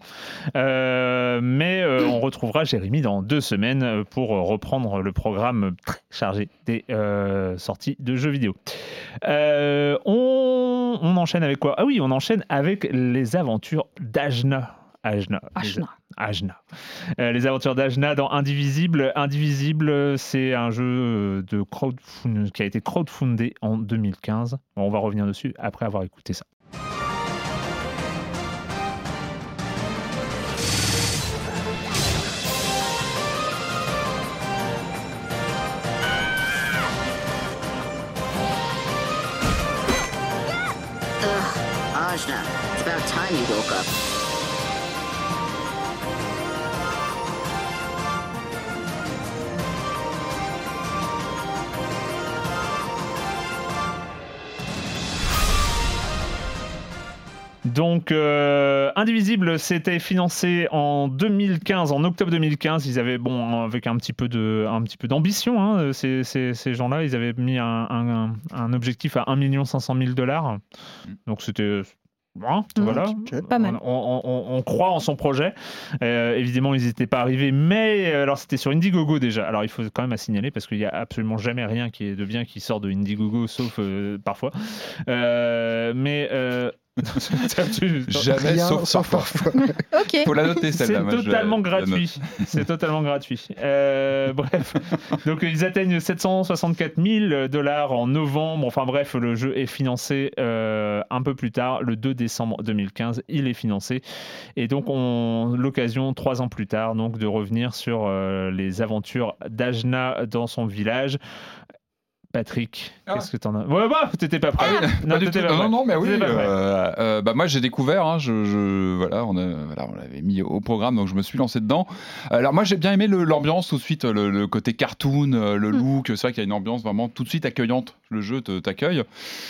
Euh, mais euh, on retrouvera Jérémy dans deux semaines pour reprendre le programme très chargé des euh, sorties de jeux vidéo. Euh, on on, on enchaîne avec quoi ? Ah oui, on enchaîne avec les aventures d'Ajna. Ajna. Ajna. Ajna. Euh, les aventures d'Ajna dans Indivisible. Indivisible, c'est un jeu de crowdfund... qui a été crowdfundé en deux mille quinze. Bon, on va revenir dessus après avoir écouté ça. Ajna, it's about time you woke up. Donc, euh, Indivisible, c'était financé en deux mille quinze, en octobre deux mille quinze. Ils avaient, bon, avec un petit peu, de, un petit peu d'ambition, hein, ces, ces, ces gens-là, ils avaient mis un, un, un objectif à un million cinq cent mille dollars. Donc, c'était... Hein, Mmh, voilà. okay. Pas mal. On, on, on croit en son projet. Euh, évidemment, ils n'étaient pas arrivés, mais alors c'était sur Indiegogo déjà. Alors il faut quand même à signaler parce qu'il n'y a absolument jamais rien qui est de bien qui sort de Indiegogo, sauf euh, parfois. Euh, mais euh... jamais, Rien, sauf, sauf parfois. Ok. Il faut la noter celle-là. C'est moi, totalement je... gratuit. C'est totalement gratuit. Euh, bref, donc ils atteignent sept cent soixante-quatre mille dollars en novembre. Enfin bref, le jeu est financé euh, un peu plus tard, le deux décembre deux mille quinze. Il est financé et donc on l'occasion trois ans plus tard donc de revenir sur euh, les aventures d'Ajna dans son village. Patrick, ah. Qu'est-ce que t'en as ? Ouais, bah, t'étais pas prêt. Ah, non, pas du tout. Pas non, prêt. non, mais oui. Euh, euh, bah, moi, j'ai découvert. Hein, je, je, voilà, on, a, voilà, on l'avait mis au programme, donc je me suis lancé dedans. Alors, moi, j'ai bien aimé le, l'ambiance tout de suite, le, le côté cartoon, le look. C'est vrai qu'il y a une ambiance vraiment tout de suite accueillante. Le jeu te, t'accueille.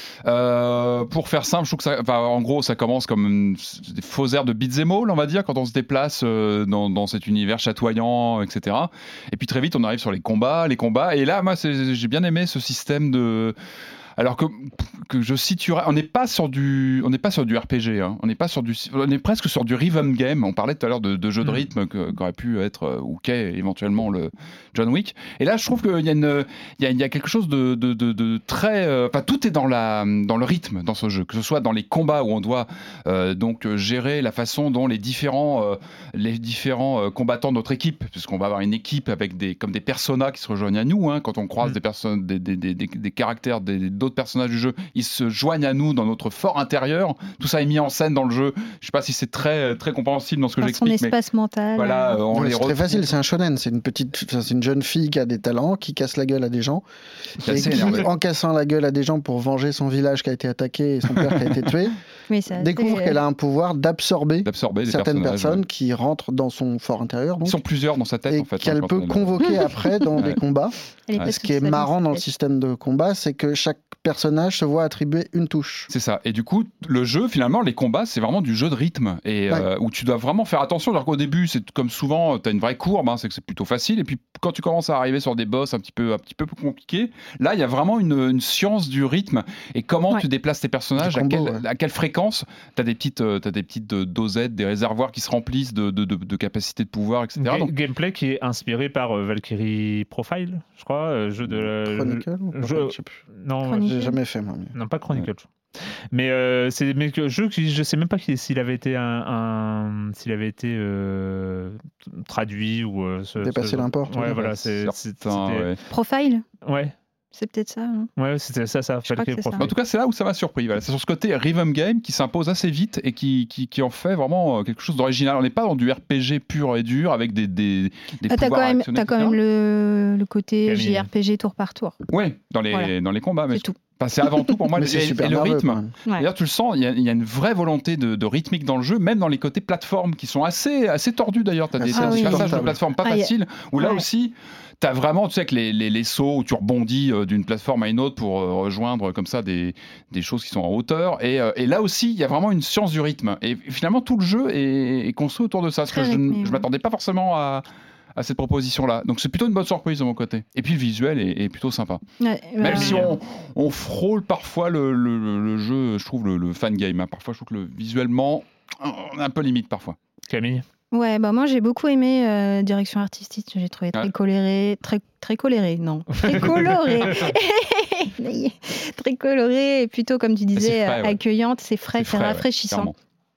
Euh, pour faire simple, je trouve que ça, enfin, en gros, ça commence comme une, des faux airs de beat'em all, on va dire, quand on se déplace euh, dans, dans cet univers chatoyant, et cetera. Et puis très vite, on arrive sur les combats, les combats. Et là, moi, c'est, j'ai bien aimé ce système de alors que, que je situerais, on n'est pas sur du, on n'est pas sur du R P G, hein. on n'est pas sur du, on est presque sur du rhythm game. On parlait tout à l'heure de, de jeux de rythme que, qu'aurait pu être ou qu'est éventuellement le John Wick. Et là, je trouve qu'il y a une, il y a, il y a quelque chose de, de, de, de très, enfin, euh, tout est dans la, dans le rythme dans ce jeu, que ce soit dans les combats où on doit euh, donc gérer la façon dont les différents, euh, les différents euh, combattants de notre équipe, puisqu'on va avoir une équipe avec des, comme des personas qui se rejoignent à nous, hein, quand on croise mmh. des personnes, des, des, des, des, des caractères, des, d'autres personnages du jeu, ils se joignent à nous dans notre fort intérieur. Tout ça est mis en scène dans le jeu. Je sais pas si c'est très très compréhensible dans ce que dans j'explique. Son espace mais mental. Voilà, euh... on ouais, les c'est retrouve. très facile. C'est un shonen. C'est une petite, c'est une jeune fille qui a des talents, qui casse la gueule à des gens, et qui, énervé. en cassant la gueule à des gens pour venger son village qui a été attaqué et son père qui a été tué, oui, découvre fait... qu'elle a un pouvoir d'absorber, d'absorber certaines personnes ouais. qui rentrent dans son fort intérieur. Donc, Ils sont plusieurs dans sa tête et en fait. Qu'elle peut convoquer après dans des combats. Ouais. Ce qui est marrant dans le système de combat, c'est que chaque personnage se voit attribuer une touche. C'est ça. Et du coup, le jeu, finalement, les combats, c'est vraiment du jeu de rythme. Et ouais. euh, où tu dois vraiment faire attention. Alors qu'au début, c'est comme souvent, tu as une vraie courbe, hein, c'est que c'est plutôt facile. Et puis, quand tu commences à arriver sur des boss un petit peu, un petit peu plus compliqués, là, il y a vraiment une, une science du rythme. Et comment ouais. tu déplaces tes personnages, combo, à, quelle, ouais. à quelle fréquence. Tu as des petites, euh, t'as des petites dosettes, des réservoirs qui se remplissent de, de, de, de capacités de pouvoir, et cetera. G- Donc, gameplay qui est inspiré par euh, Valkyrie Profile, je crois. Euh, jeu de Chronicle ou jeu... je sais plus. Non, Chronicle. J'ai jamais fait moi. Non, pas Chronicle. Ouais. Mais euh, c'est mais que jeu qui je sais même pas s'il avait été un, un s'il avait été euh, traduit ou euh, ce, dépassé ce... l'import. Ouais, voilà, c'est certain, ouais. Profile. Ouais. C'est peut-être ça. Hein. Ouais, c'était ça, ça. Je crois que c'est ça. En tout cas, c'est là où ça m'a surpris. Voilà. C'est sur ce côté rhythm game qui s'impose assez vite et qui, qui, qui en fait vraiment quelque chose d'original. On n'est pas dans du R P G pur et dur avec des, des, des ah, pouvoirs t'as quand même, t'as quand même le, le côté Camille. J R P G tour par tour. Oui, dans les, voilà. dans les combats. Mais c'est tout. Enfin, c'est avant tout pour moi c'est et, et le nerveux, rythme. Ouais. D'ailleurs, tu le sens, il y, y a une vraie volonté de, de rythmique dans le jeu, même dans les côtés plateformes qui sont assez, assez tordus d'ailleurs. Tu as des, ah, des oui. passages de plateforme pas ah, faciles où ouais. là aussi. Tu as vraiment, tu sais, que les, les, les sauts où tu rebondis euh, d'une plateforme à une autre pour euh, rejoindre comme ça des, des choses qui sont en hauteur. Et, euh, et là aussi, il y a vraiment une science du rythme. Et finalement, tout le jeu est, est construit autour de ça. Parce que je ne m'attendais pas forcément à, à cette proposition-là. Donc c'est plutôt une bonne surprise de mon côté. Et puis le visuel est, est plutôt sympa. Ouais, Même ouais, si ouais. on, on frôle parfois le, le, le jeu, je trouve, le, le fan game. Hein. Parfois, je trouve que le, visuellement, on est un peu limite parfois. Camille ? Ouais, bah moi j'ai beaucoup aimé euh, direction artistique, j'ai trouvé très Ouais. coloré, très très coloré, non, très coloré, très coloré et plutôt comme tu disais c'est frais, ouais. accueillante, c'est frais, c'est, frais, ouais, rafraîchissant.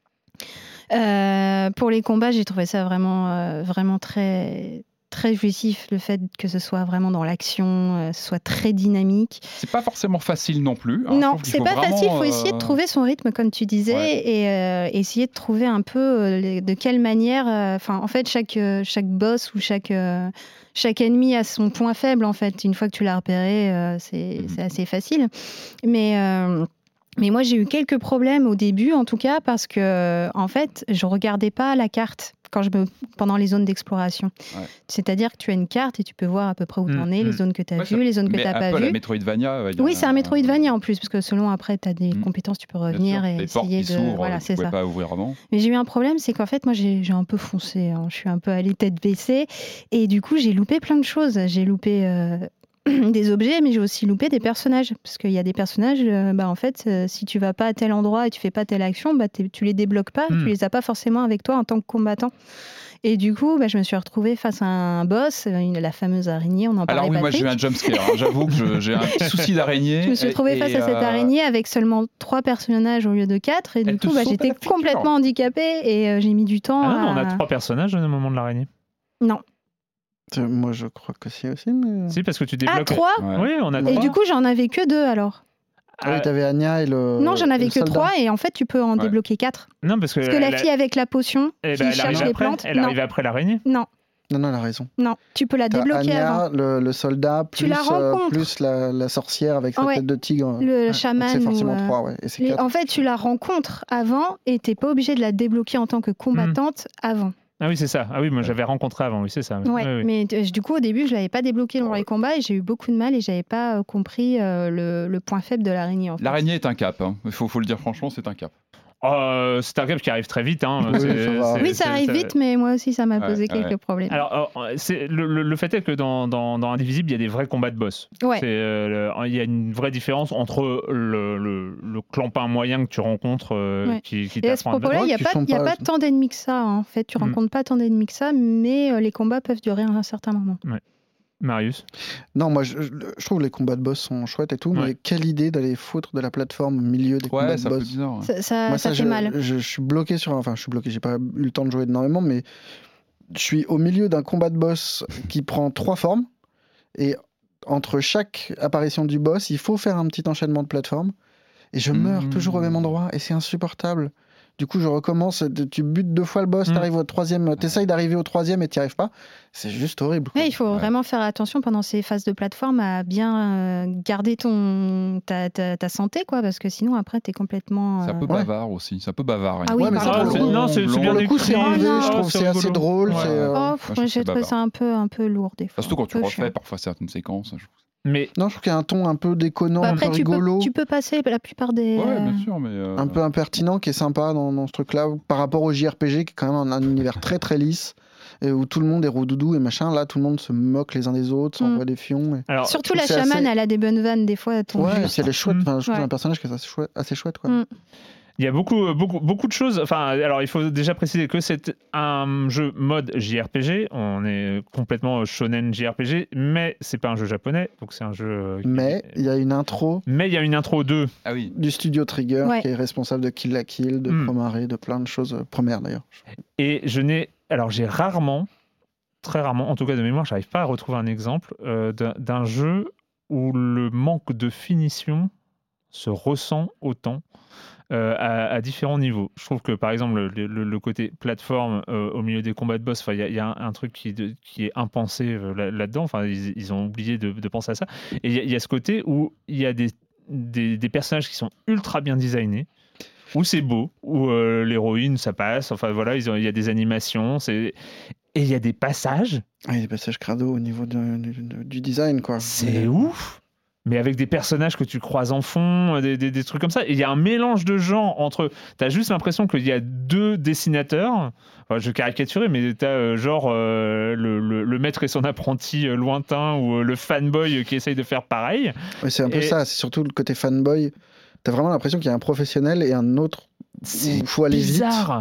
clairement. Euh, pour les combats, j'ai trouvé ça vraiment euh, vraiment très très jouissif, le fait que ce soit vraiment dans l'action, euh, ce soit très dynamique. C'est pas forcément facile non plus. hein. Je Non, trouve qu'il c'est faut pas vraiment, facile. Il faut euh, essayer de trouver son rythme, comme tu disais, Ouais. et euh, essayer de trouver un peu euh, les- de quelle manière. Enfin, en fait, chaque euh, chaque boss ou chaque euh, chaque ennemi a son point faible. En fait, une fois que tu l'as repéré, euh, c'est Mhm. c'est assez facile. Mais euh, mais moi, j'ai eu quelques problèmes au début, en tout cas, parce que en fait, je regardais pas la carte quand je me pendant les zones d'exploration. Ouais. C'est-à-dire que tu as une carte et tu peux voir à peu près où tu en Mm, es, mm. les zones que tu as Ouais, vues, ça- les zones que mais tu n'as un pas peu vues. la Metroidvania. il y en Oui, a- c'est un Metroidvania en plus, parce que selon après, tu as des Mm. compétences, tu peux Bien revenir sûr. et Les portes essayer qui de. s'ouvrent, Voilà, tu c'est pouvais ça. pas ouvrir avant. Mais j'ai eu un problème, c'est qu'en fait, moi, j'ai j'ai un peu foncé. hein. Je suis un peu allée tête baissée. Et du coup, j'ai loupé plein de choses. J'ai loupé euh, des objets, mais j'ai aussi loupé des personnages. Parce qu'il y a des personnages, euh, bah, en fait, euh, si tu vas pas à tel endroit et tu fais pas telle action, bah, t'es- tu les débloques pas, Hmm. tu les as pas forcément avec toi en tant que combattant. Et du coup, bah, je me suis retrouvée face à un boss, euh, une- la fameuse araignée, on en parlait. Alors oui, moi Patrick. j'ai eu un jumpscare. hein. J'avoue que je- j'ai un petit souci d'araignée. Je me suis retrouvée et- face et, à cette euh, araignée avec seulement trois personnages au lieu de quatre. Et Elle du te coup, bah, saute à j'étais la figure. complètement handicapée et euh, j'ai mis du temps Ah non, à... on a trois personnages au moment de l'araignée. Non. Euh, Moi, je crois que si aussi, mais... Si, parce que tu Ah, débloques. trois Ouais. Oui, on a Et Et trois. du coup, j'en avais que deux alors. Ah oui, t'avais Anya et le. non, j'en et avais le que soldat. trois et en fait, tu peux en Ouais. débloquer quatre. Non, parce que, Parce que la elle- fille avec la potion eh qui ben, elle cherche arrive les après. plantes, Elle non, arrive après l'araignée. non, Non, non, elle a raison. non, tu peux la T'as débloquer Anya, avant. le, le soldat, Tu plus, la euh, rencontres. plus la, la sorcière avec sa Ouais. tête de tigre. Le Donc chaman. c'est forcément ou, euh, trois, ouais. Et c'est les- quatre. En fait, tu la rencontres avant et t'es pas obligé de la débloquer en tant que combattante avant. Ah oui, c'est ça. Ah oui, moi j'avais rencontré avant, oui, c'est ça. oui. Ouais, Oui, oui. mais euh, du coup, au début, je l'avais pas débloqué dans les combats et j'ai eu beaucoup de mal et j'avais pas euh, compris euh, le, le point faible de l'araignée. En fait. L'araignée est un cap. hein. Il faut, faut le dire franchement, c'est un cap. Euh, c'est un cap qui arrive très vite. Hein. Oui, C'est- ça va. c'est- Oui, ça c'est- arrive vite, mais moi aussi, ça m'a Ouais, posé ouais. quelques problèmes. Alors, euh, c'est, le, le- le fait est que dans, dans, dans Indivisible, il y a des vrais combats de boss. Ouais. C'est, euh, le- il y a une vraie différence entre le, le, le clampin moyen que tu rencontres euh, Ouais. qui, qui Et à ce t'apprend à te propos-là, il n'y a, qui pas, sont il y a pas- pas tant d'ennemis que ça. hein. En fait, tu Mm. rencontres pas tant d'ennemis que ça, mais euh, les combats peuvent durer un certain moment. Marius. Non, moi, je, je- je trouve les combats de boss sont chouettes et tout, Ouais. mais quelle idée d'aller foutre de la plateforme au milieu des combats Ouais, de c'est un peu boss. bizarre. ouais. Ça, ça, Moi, ça fait je, mal. Je, je suis bloqué sur. Enfin, je suis bloqué, j'ai pas eu le temps de jouer énormément, mais je suis au milieu d'un combat de boss qui prend trois formes. Et entre chaque apparition du boss, il faut faire un petit enchaînement de plateformes. Et je meurs Mmh. toujours au même endroit, et c'est insupportable. Du coup, je recommence, tu butes deux fois le boss, Mmh. t'arrives au troisième, t'essayes d'arriver au troisième et t'y arrives pas. C'est juste horrible. quoi. Ouais, il faut Ouais. vraiment faire attention pendant ces phases de plateforme à bien euh, garder ton, ta, ta, ta santé, quoi, parce que sinon, après, tu es complètement. C'est un peu euh, Ouais. bavard aussi. C'est un peu bavard. Ah oui, Ouais, mais par ça, contre, pour le c'est- coup, non, c'est- c'est pour bien le coup, c'est écrit. enlevé, Oh, je non, trouve, c'est c'est assez rigolo. drôle. Ouais. c'est, euh, Oh, Moi, je trouve que j'ai c'est trouvé bavard. ça un peu, un peu lourd des fois. Surtout quand tu un peu refais chiant. parfois certaines séquences. je- Mais Non, je trouve qu'il y a un ton un peu déconnant, Bah, un après, peu tu peux, rigolo, tu peux passer la plupart des. Ouais, euh, bien sûr, mais. euh, un peu impertinent, qui est sympa dans, dans ce truc-là, par rapport au J R P G, qui est quand même un, un univers très très lisse, et où tout le monde est roudoudou et machin. Là, tout le monde se moque les uns des autres, Mm. s'envoie des fions. et- alors, Surtout je la trouve que c'est chamane, assez- elle a des bonnes vannes, des fois, elles tombent Ouais, juste. c'est les chouettes. Mm. Enfin, je trouve Ouais. un personnage qui est assez chouette, assez chouette quoi. Mm. il y a beaucoup, beaucoup, beaucoup de choses. Enfin, alors, il faut déjà préciser que c'est un jeu mode J R P G. On est complètement shonen J R P G, mais c'est pas un jeu japonais, donc c'est un jeu. euh, qui- Mais il y a une intro Mais il y a une intro deux. Ah oui. du studio Trigger Ouais. qui est responsable de Kill la Kill, de Mm. Promare, de plein de choses. euh, Première d'ailleurs. Et je n'ai. Alors, j'ai rarement, très rarement, en tout cas de mémoire, j'arrive pas à retrouver un exemple euh, d'un, d'un jeu où le manque de finition se ressent autant euh, à, à différents niveaux. Je trouve que, par exemple, le, le- le côté plateforme euh, au milieu des combats de boss, enfin, il y, a- il y a un, un truc qui, de- qui est impensé euh, là- là-dedans. Enfin, ils, ils ont oublié de, de penser à ça. Et il y, a- il y a ce côté où il y a des, des, des personnages qui sont ultra bien designés, où c'est beau, où euh, l'héroïne, ça passe. Enfin, voilà, ils ont- il y a des animations. C'est... Et il y a des passages, Ah, il y a des passages crado au niveau de- du, du- du design quoi. c'est Mais- ouf. Mais avec des personnages que tu croises en fond, des, des- des trucs comme ça. Et il y a un mélange de genres entre. T'as juste l'impression qu'il y a deux dessinateurs. Enfin, je caricaturais, mais t'as euh, genre euh, le, le- le maître et son apprenti euh, lointain ou euh, le fanboy qui essaye de faire pareil. Ouais, c'est un peu Et- ça, c'est surtout le côté fanboy. T'as vraiment l'impression qu'il y a un professionnel et un autre C'est il faut aller vite. bizarre.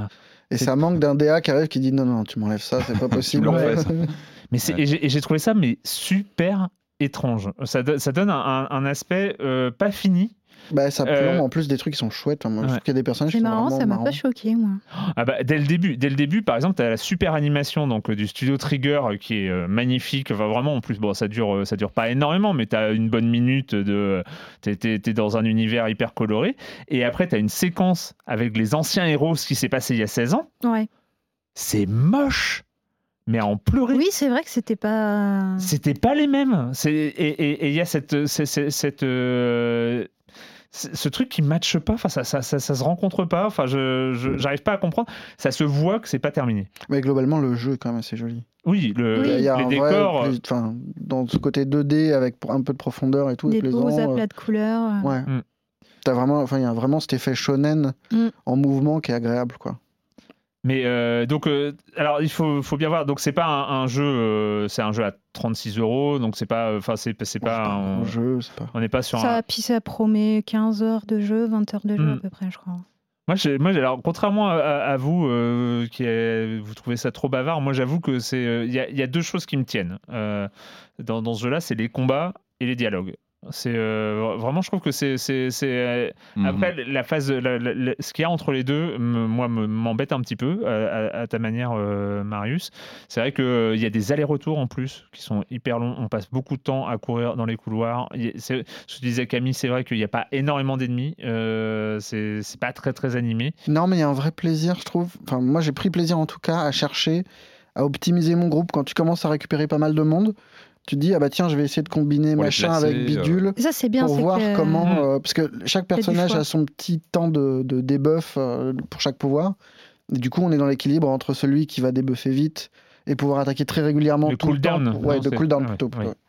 Et ça manque d'un D A qui arrive qui dit non, non, tu m'enlèves ça, c'est pas possible. Ouais. Mais c'est, Ouais. et, j'ai, et j'ai trouvé ça mais super étrange. Ça, do- ça donne un, un- un aspect euh, pas fini. Bah, ça plombe Euh, en plus des trucs qui sont chouettes. Moi, je ouais. trouve qu'il y a des personnages C'est qui sont marrant, vraiment ça m'a marrants. pas choqué, moi. Ah bah, dès le début, dès le début, par exemple, tu as la super animation donc euh, du studio Trigger euh, qui est euh, magnifique. Enfin, vraiment, en plus, bon, ça dure, euh, ça dure pas énormément, mais tu as une bonne minute de, t'es, t'es- t'es dans un univers hyper coloré. Et après, tu as une séquence avec les anciens héros, ce qui s'est passé il y a seize ans. Ouais. C'est moche, mais à en pleurer. Oui, c'est vrai que c'était pas. C'était pas les mêmes. C'est, et et- et il y a cette, c'est- c'est- cette, euh, c'est- ce truc qui matche pas. Enfin, ça, ça, ça, ça se rencontre pas. Enfin, je, je- j'arrive pas à comprendre. Ça se voit que c'est pas terminé. Mais globalement, le jeu est quand même assez joli. Oui, le, Oui. Il y a les un décors. vrai, plus- enfin, dans ce côté deux D avec un peu de profondeur et tout, Des est plaisant. beaux euh, aplats de couleurs. euh. Ouais. Mm. T'as vraiment, enfin, il y a vraiment cet effet shonen Mm. en mouvement qui est agréable, quoi. Mais euh, donc, euh, alors il faut, faut bien voir. Donc c'est pas un, un jeu, euh, c'est un jeu à trente-six euros. Donc c'est pas, enfin c'est, c'est C'est pas, pas un un- gros jeu, c'est pas. on n'est pas sur Ça, un. puis ça promet quinze heures de jeu, vingt heures de jeu Mm. à peu près, je crois. Moi, j'ai- moi, j'ai- alors contrairement à, à vous, euh, qui est- vous trouvez ça trop bavard, moi j'avoue que c'est, euh, il y, a- il y a deux choses qui me tiennent euh, dans, dans ce jeu-là, c'est les combats et les dialogues. C'est euh, vraiment, je trouve que c'est, c'est, c'est euh, Mhm. après la phase, la- la- la- ce qu'il y a entre les deux, me- moi me- m'embête un petit peu à, à- à ta manière, euh, Marius. C'est vrai que euh, il y a des allers-retours en plus qui sont hyper longs. On passe beaucoup de temps à courir dans les couloirs. Il y a- c'est- ce que disait Camille, c'est vrai qu'il n'y a pas énormément d'ennemis. Euh, c'est, c'est pas très très animé. Non, mais il y a un vrai plaisir, je trouve. Enfin, moi, j'ai pris plaisir en tout cas à chercher, à optimiser mon groupe. Quand tu commences à récupérer pas mal de monde, tu te dis, ah bah tiens, je vais essayer de combiner Pour les machin placer, avec euh. bidule. Et ça, c'est bien. Pour c'est voir que... comment. Mhm. euh, parce que chaque du personnage choix. a son petit temps de, de debuff euh, pour chaque pouvoir. Et du coup, on est dans l'équilibre entre celui qui va débuffer vite et pouvoir attaquer très régulièrement Le tout le temps. cooldown, Ouais, non, de c'est- cooldown ah ouais, plutôt. ouais. ouais.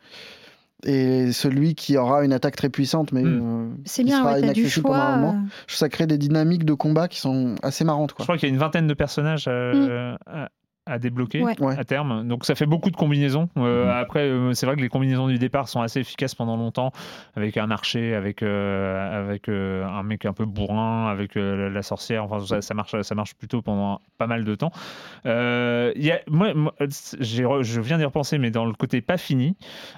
Et celui qui aura une attaque très puissante, mais Mhm. euh, C'est qui bien, sera ouais, t'as du inaccessible pendant un choix. moment. euh. Ça crée des dynamiques de combat qui sont assez marrantes, Je quoi. crois qu'il y a une vingtaine de personnages euh, à, à débloquer Ouais. Ouais. à terme. Donc ça fait beaucoup de combinaisons. Euh, Mhm. Après, euh, c'est vrai que les combinaisons du départ sont assez efficaces pendant longtemps, avec un archer, avec, euh, avec euh, un mec un peu bourrin, avec euh, la, la sorcière. Enfin, ça, ça marche, ça marche plutôt pendant pas mal de temps. Euh, il y a, moi, moi, j'ai re- je viens d'y repenser, mais dans le côté pas fini,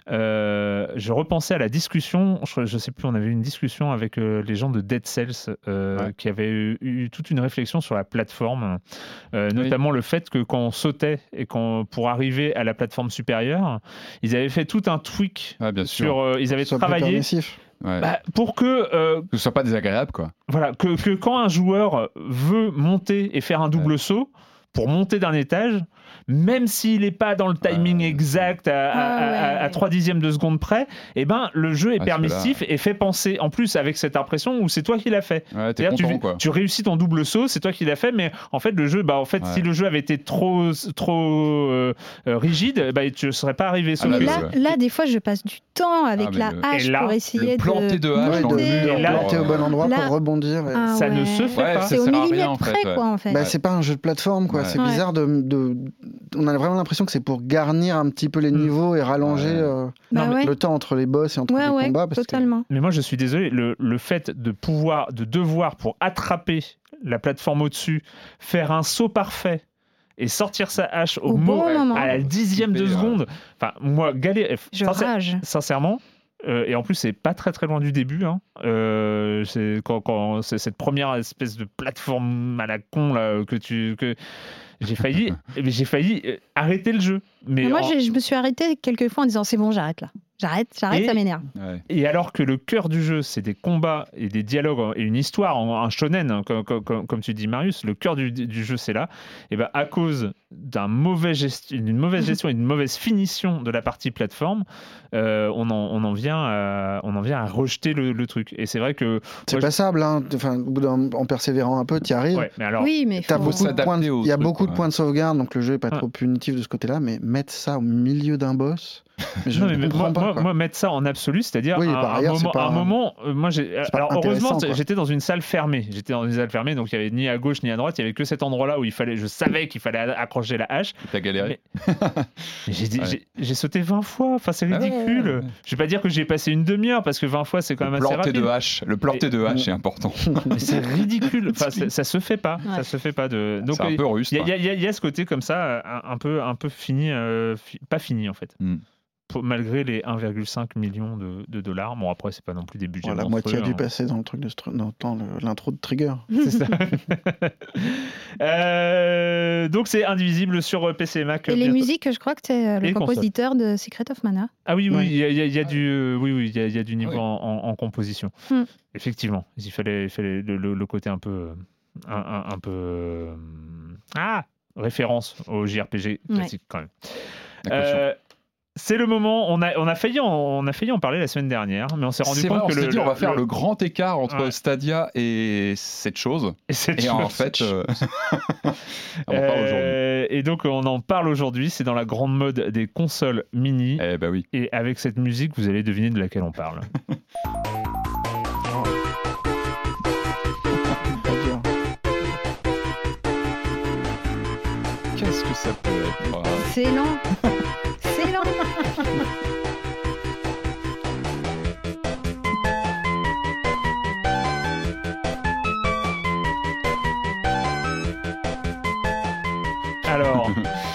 euh, je repensais à la discussion. Je, je sais plus, on avait eu une discussion avec euh, les gens de Dead Cells euh, Ouais. qui avaient eu, eu toute une réflexion sur la plateforme. Euh, notamment le fait que quand on sautait et qu'on pour arriver à la plateforme supérieure, ils avaient fait tout un tweak Ah, bien sûr. sur, euh, ils avaient Que ce soit plus travaillé permissif. Ouais. bah, pour que, euh, Que ce soit pas désagréable, quoi. voilà, que, que quand un joueur veut monter et faire un double saut pour monter d'un étage, même s'il n'est pas dans le timing Ouais. exact à, à, Ah ouais. à- à trois dixièmes de seconde près, eh ben, le jeu est Ah, permissif et fait penser, en plus avec cette impression où c'est toi qui l'as fait. Ouais, t'es C'est-à-dire, content, tu, quoi. tu réussis ton double saut, c'est toi qui l'as fait, mais en fait, le jeu, bah, en fait, Ouais. si le jeu avait été trop, trop euh, euh, rigide, bah, tu ne serais pas arrivé. Sauf Ah, Mais que- bah, là, ouais. là, des fois, je passe du temps avec Ah, mais la le- hache Et là, pour le essayer Le planter de hache Ouais, dans de le monter. mur. Et là, planter au pour, bon endroit là- pour rebondir. et- Ah Ça ne ouais. se fait Ouais, pas. ça C'est au sert à rien, millimètre en fait, près, ouais. quoi, en fait. Bah, Ouais. c'est pas un jeu de plateforme, quoi. Ouais. C'est Ouais. bizarre de, de- On a vraiment l'impression que c'est pour garnir un petit peu les Mm. niveaux et rallonger Ouais. euh, Bah Non, mais ouais. le temps entre les boss et entre Ouais, les ouais, combats. Parce que- totalement. Mais moi, je suis désolé, le, le fait de pouvoir, de devoir, pour attraper la plateforme au-dessus, faire un saut parfait et sortir sa hache au, Au mo- bon moment. à la dixième de Flipper, seconde, enfin, moi, galère. Je sincère- rage. Sincèrement, euh, et en plus, c'est pas très très loin du début. Hein. Euh, c'est quand, quand c'est cette première espèce de plateforme à la con là que tu que j'ai failli, mais j'ai failli euh, arrêter le jeu. Mais Mais moi, en- j'ai- je me suis arrêtée quelques fois en disant c'est bon, j'arrête là. J'arrête, j'arrête, Et- ça m'énerve. Ouais. Et alors que le cœur du jeu, c'est des combats et des dialogues et une histoire, un shonen, hein, comme, comme- comme- comme tu dis Marius, le cœur du, du jeu c'est là, et ben à cause d'un mauvais gest- d'une mauvaise gestion et d'une mauvaise finition de la partie plateforme, euh, on, en, on, en vient à, on en vient à rejeter le, le truc. Et c'est vrai que... C'est moi, je- passable, hein. Enfin, au bout d'un- en persévérant un peu, tu y arrives. Ouais, mais alors, Oui, mais T'as faut- beaucoup de s'adapter points de- au Il y a truc, beaucoup de ouais. points de sauvegarde, donc le jeu est pas Ouais. trop punitif de ce côté-là, mais mettre ça au milieu d'un boss, mais je non, ne mais comprends moi, pas. moi- quoi. moi, mettre ça en absolu, c'est-à-dire Oui, un, par un ailleurs, c'est moment, pas- un moment, euh, moi j'ai, c'est pas alors intéressant, heureusement, quoi. j'étais dans une salle fermée. J'étais dans une salle fermée, donc il y avait ni à gauche ni à droite. Il y avait que cet endroit-là où il fallait, je savais qu'il fallait accrocher charger la hache. T'as galéré. Mais, mais j'ai, ouais. j'ai, j'ai sauté vingt fois. Enfin, c'est ridicule. Ah ouais, ouais, ouais. Je vais pas dire que j'ai passé une demi-heure parce que vingt fois, c'est quand même le assez rapide. De hache. Le planter et, de hache, c'est important. Mais c'est ridicule. Enfin, c'est, ça se fait pas. Ouais. Ça se fait pas de. Donc, c'est un peu russe. Il y, y, y a ce côté comme ça, un, un peu, un peu fini, euh, fi, pas fini en fait. Mm. Pour, malgré les un virgule cinq million de, de dollars. Bon, après, c'est pas non plus des budgets. Oh, la moitié a dû hein. passer dans le truc de dans, dans le, l'intro de Trigger. C'est ça. euh, donc, c'est indivisible sur P C et Mac. Et les musiques, je crois que c'est le compositeur console. De Secret of Mana. Ah oui, oui, il ouais. y, y, y a du, euh, oui, oui, il y, y a du niveau oui. en, en, en composition. Hmm. Effectivement, il fallait, il fallait le, le, le côté un peu, un, un, un peu, euh, ah, référence au J R P G classique ouais. quand même. Euh, C'est le moment, on a, on, a failli en, on a failli en parler la semaine dernière, mais on s'est rendu c'est compte vrai, que on le, s'est dit le, on va faire le, le grand écart entre ouais. Stadia et cette chose. Et, cette et chose, en fait, euh... on en parle aujourd'hui. Et donc on en parle aujourd'hui, c'est dans la grande mode des consoles mini. Eh ben oui. Et avec cette musique, vous allez deviner de laquelle on parle. Qu'est-ce que ça peut être? C'est lent. C'est lent. Alors...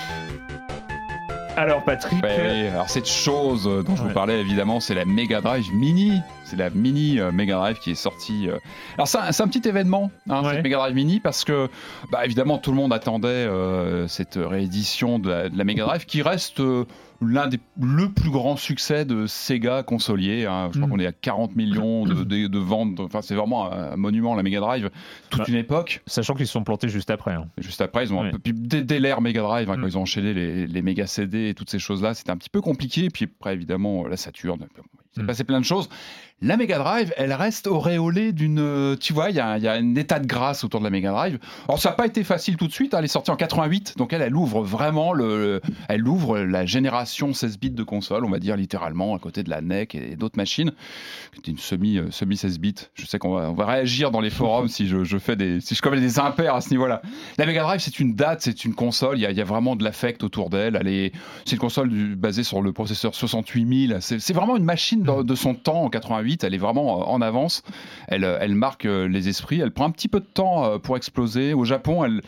Alors Patrick... Ouais, oui. Alors cette chose dont je ouais. vous parlais évidemment, c'est la Mega Drive Mini. C'est la Mini euh, Mega Drive qui est sortie. Euh... Alors c'est un, c'est un petit événement, hein, ouais. cette Mega Drive Mini, parce que bah, évidemment tout le monde attendait euh, cette réédition de la, de la Mega Drive qui reste euh, l'un des le plus grand succès de Sega consolier. Hein. Je crois mmh. qu'on est à quarante millions de, de, de ventes. Enfin c'est vraiment un, un monument la Mega Drive. Toute bah, une époque. Sachant qu'ils se sont plantés juste après. Hein. Juste après, ils ont oui. un peu, puis dès, dès l'ère Mega Drive, hein, mmh. quand ils ont enchaîné les, les méga C D et toutes ces choses-là, c'était un petit peu compliqué. Et puis après évidemment la Saturn. Il s'est mmh. passé plein de choses. La Mega Drive, elle reste auréolée d'une... Tu vois, il y, y a un état de grâce autour de la Mega Drive. Alors, ça n'a pas été facile tout de suite. Hein, elle est sortie en quatre-vingt-huit. Donc, elle, elle ouvre vraiment le, elle ouvre la génération seize bits de console, on va dire littéralement, à côté de la N E C et d'autres machines. C'était une semi, euh, semi seize bits. Je sais qu'on va, on va réagir dans les forums si je, je fais des... Si je commets des impairs à ce niveau-là. La Mega Drive, c'est une date, c'est une console. Il y a, il y a vraiment de l'affect autour d'elle. Elle est, c'est une console du, basée sur le processeur soixante-huit mille. C'est, c'est vraiment une machine de, de son temps en quatre-vingt-huit. Elle est vraiment en avance, elle, elle marque les esprits, elle prend un petit peu de temps pour exploser. Au Japon, elle,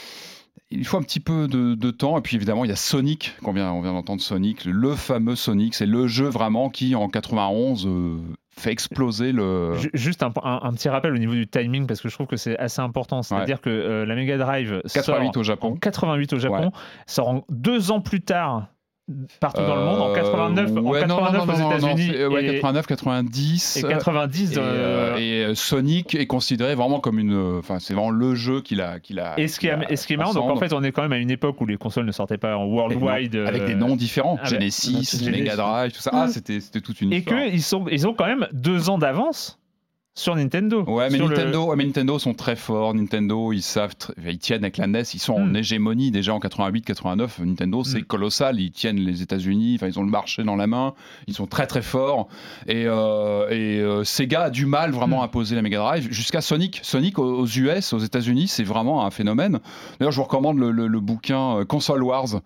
il faut un petit peu de, de temps, et puis évidemment il y a Sonic, qu'on vient, on vient d'entendre Sonic, le fameux Sonic, c'est le jeu vraiment qui en quatre-vingt-onze euh, fait exploser le... Juste un, un, un petit rappel au niveau du timing, parce que je trouve que c'est assez important, c'est-à-dire ouais. que euh, la Mega Drive quatre-vingt-huit sort au Japon. en quatre-vingt-huit au Japon, ouais. sort en deux ans plus tard partout euh, dans le monde, en quatre-vingt-neuf, ouais, en quatre-vingt-neuf non, non, non, aux États-Unis. Non, ouais, quatre-vingt-neuf, quatre-vingt-dix. Et quatre-vingt-dix. Et, euh, et Sonic est considéré vraiment comme une. Enfin, c'est vraiment le jeu qu'il a. Qu'il a et ce qui, a, et ce qui est marrant, donc en fait, on est quand même à une époque où les consoles ne sortaient pas en worldwide. Non, avec euh, des noms différents. avec, Genesis, Mega Drive, tout ça. Ah, c'était, c'était toute une et histoire. Et qu'ils ils ont quand même deux ans d'avance sur Nintendo. Ouais, mais sur Nintendo, le... ouais, mais Nintendo sont très forts. Nintendo, ils savent, tr... ils tiennent avec la N E S. Ils sont mm. en hégémonie déjà en quatre-vingt-huit, quatre-vingt-neuf. Nintendo, c'est mm. colossal. Ils tiennent les États-Unis. Enfin, ils ont le marché dans la main. Ils sont très très forts. Et, euh, et euh, Sega a du mal vraiment mm. à poser la Mega Drive jusqu'à Sonic. Sonic aux U S, aux États-Unis, c'est vraiment un phénomène. D'ailleurs, je vous recommande le, le, le bouquin Console Wars.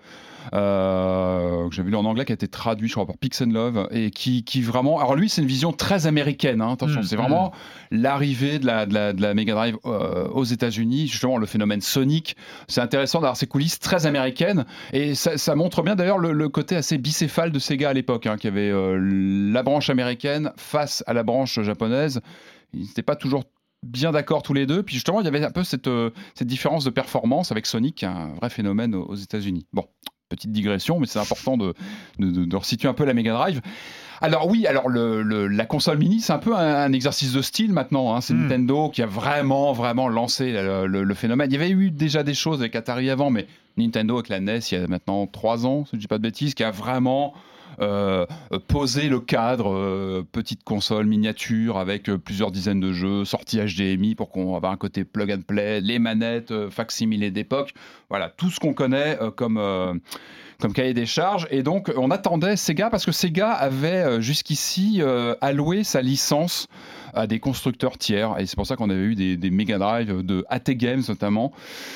Euh, que j'ai vu en anglais, qui a été traduit je crois par Pix and Love, et qui, qui vraiment, alors lui c'est une vision très américaine, hein, attention, mmh, c'est vraiment mmh. l'arrivée de la, de la, de la Mega Drive euh, aux États-Unis, justement le phénomène Sonic. C'est intéressant d'avoir ces coulisses très américaines, et ça, ça montre bien d'ailleurs le, le côté assez bicéphale de Sega à l'époque, hein, qui avait euh, la branche américaine face à la branche japonaise. Ils n'étaient pas toujours bien d'accord tous les deux, puis justement il y avait un peu cette, euh, cette différence de performance avec Sonic, qui est un vrai phénomène aux, aux États-Unis. Bon, petite digression, mais c'est important de, de, de, de resituer un peu la Mega Drive. Alors oui, alors le, le, la console mini, c'est un peu un, un exercice de style maintenant. Hein. C'est mmh. Nintendo qui a vraiment, vraiment lancé le, le, le phénomène. Il y avait eu déjà des choses avec Atari avant, mais Nintendo avec la N E S, il y a maintenant trois ans, si je ne dis pas de bêtises, qui a vraiment... Euh, poser le cadre, euh, petite console miniature avec euh, plusieurs dizaines de jeux, sortie H D M I pour qu'on ait un côté plug and play, les manettes, euh, facsimilé d'époque, voilà, tout ce qu'on connaît euh, comme, euh, comme cahier des charges. Et donc on attendait Sega, parce que Sega avait euh, jusqu'ici euh, alloué sa licence à des constructeurs tiers, et c'est pour ça qu'on avait eu des, des Mega Drive de A T Games notamment,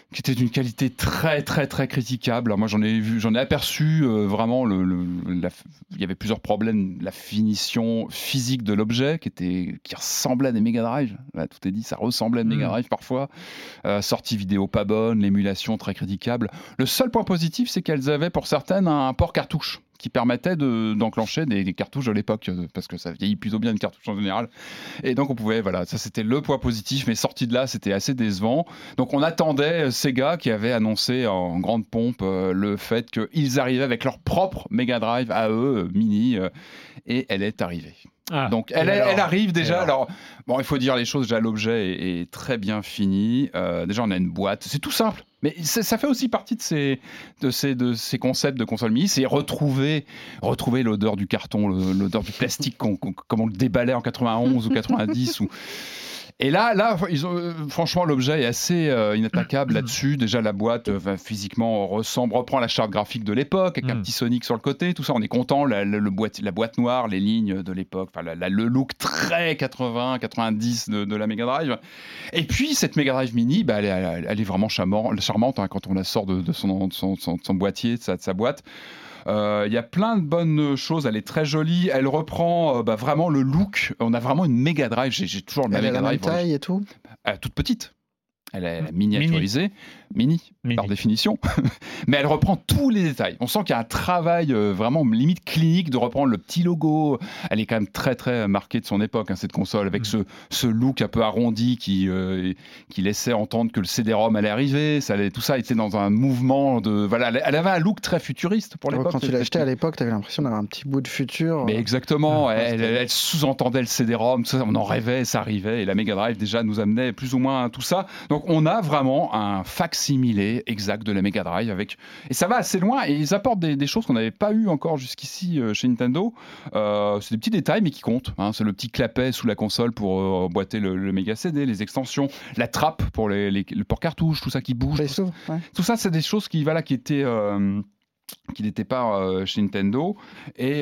qui était d'une qualité très très très critiquable. Alors moi j'en ai vu, j'en ai aperçu euh, vraiment le, le la, il y avait plusieurs problèmes, la finition physique de l'objet qui était qui ressemblait à des Mega Drive. Là, tout est dit, ça ressemblait à des Mega Drive mmh. parfois. Euh, sortie vidéo pas bonne, l'émulation très critiquable. Le seul point positif, c'est qu'elles avaient pour certaines un port cartouche qui permettait de, d'enclencher des, des cartouches de l'époque, parce que ça vieillit plutôt bien une cartouche en général. Et donc on pouvait, voilà, ça c'était le point positif, mais sorti de là, c'était assez décevant. Donc on attendait Sega qui avait annoncé en grande pompe euh, le fait qu'ils arrivaient avec leur propre Mega Drive à eux, mini, euh, et elle est arrivée. Ah, donc elle, alors, elle arrive déjà. Alors, alors bon, il faut dire les choses. Déjà, l'objet est, est très bien fini. Euh, déjà, on a une boîte. C'est tout simple, mais ça fait aussi partie de ces, de ces, de ces concepts de console mini. C'est retrouver, retrouver l'odeur du carton, l'odeur du plastique, qu'on, qu'on, comme on le déballait en quatre-vingt-onze ou quatre-vingt-dix ou. Et là, là ils ont, euh, franchement, l'objet est assez euh, inattaquable là-dessus. Déjà, la boîte, euh, physiquement, ressemble, reprend la charte graphique de l'époque, avec mm. un petit Sonic sur le côté, tout ça. On est content. La, la, le boîte, la boîte noire, les lignes de l'époque, enfin, la, la, le look très quatre-vingts quatre-vingt-dix de, de la Mega Drive. Et puis, cette Mega Drive Mini, bah, elle, elle, elle est vraiment charmante, charmante hein, quand on la sort de, de, son, de, son, de son boîtier, de sa, de sa boîte. Il euh, y a plein de bonnes choses, elle est très jolie, elle reprend euh, bah, vraiment le look, on a vraiment une Mega Drive, j'ai, j'ai toujours le Mega Drive. Elle a la même taille et tout euh, toute petite. Elle est miniaturisée, mini, mini, mini. par définition, mais elle reprend tous les détails. On sent qu'il y a un travail euh, vraiment limite clinique de reprendre le petit logo. Elle est quand même très très marquée de son époque, hein, cette console, avec mmh. ce, ce look un peu arrondi qui, euh, qui laissait entendre que le C D-ROM allait arriver. Ça allait, tout ça était dans un mouvement de... Voilà, elle avait un look très futuriste pour l'époque. Quand tu l'as acheté à l'époque, tu avais l'impression d'avoir un petit bout de futur. Mais exactement, ah, elle, elle, elle sous-entendait le C D-ROM, tout ça, on en rêvait, ça arrivait, et la Mega Drive déjà nous amenait plus ou moins à tout ça. Donc on a vraiment un fac-similé exact de la Mega Drive avec... et ça va assez loin et ils apportent des, des choses qu'on n'avait pas eu encore jusqu'ici euh, chez Nintendo. Euh, c'est des petits détails mais qui comptent, hein. C'est le petit clapet sous la console pour euh, emboîter le, le Mega C D, les extensions, la trappe pour les, les, le port cartouche, tout ça qui bouge, tout, ouais. tout ça c'est des choses qui, voilà, qui étaient euh, qui n'était pas euh, chez Nintendo et,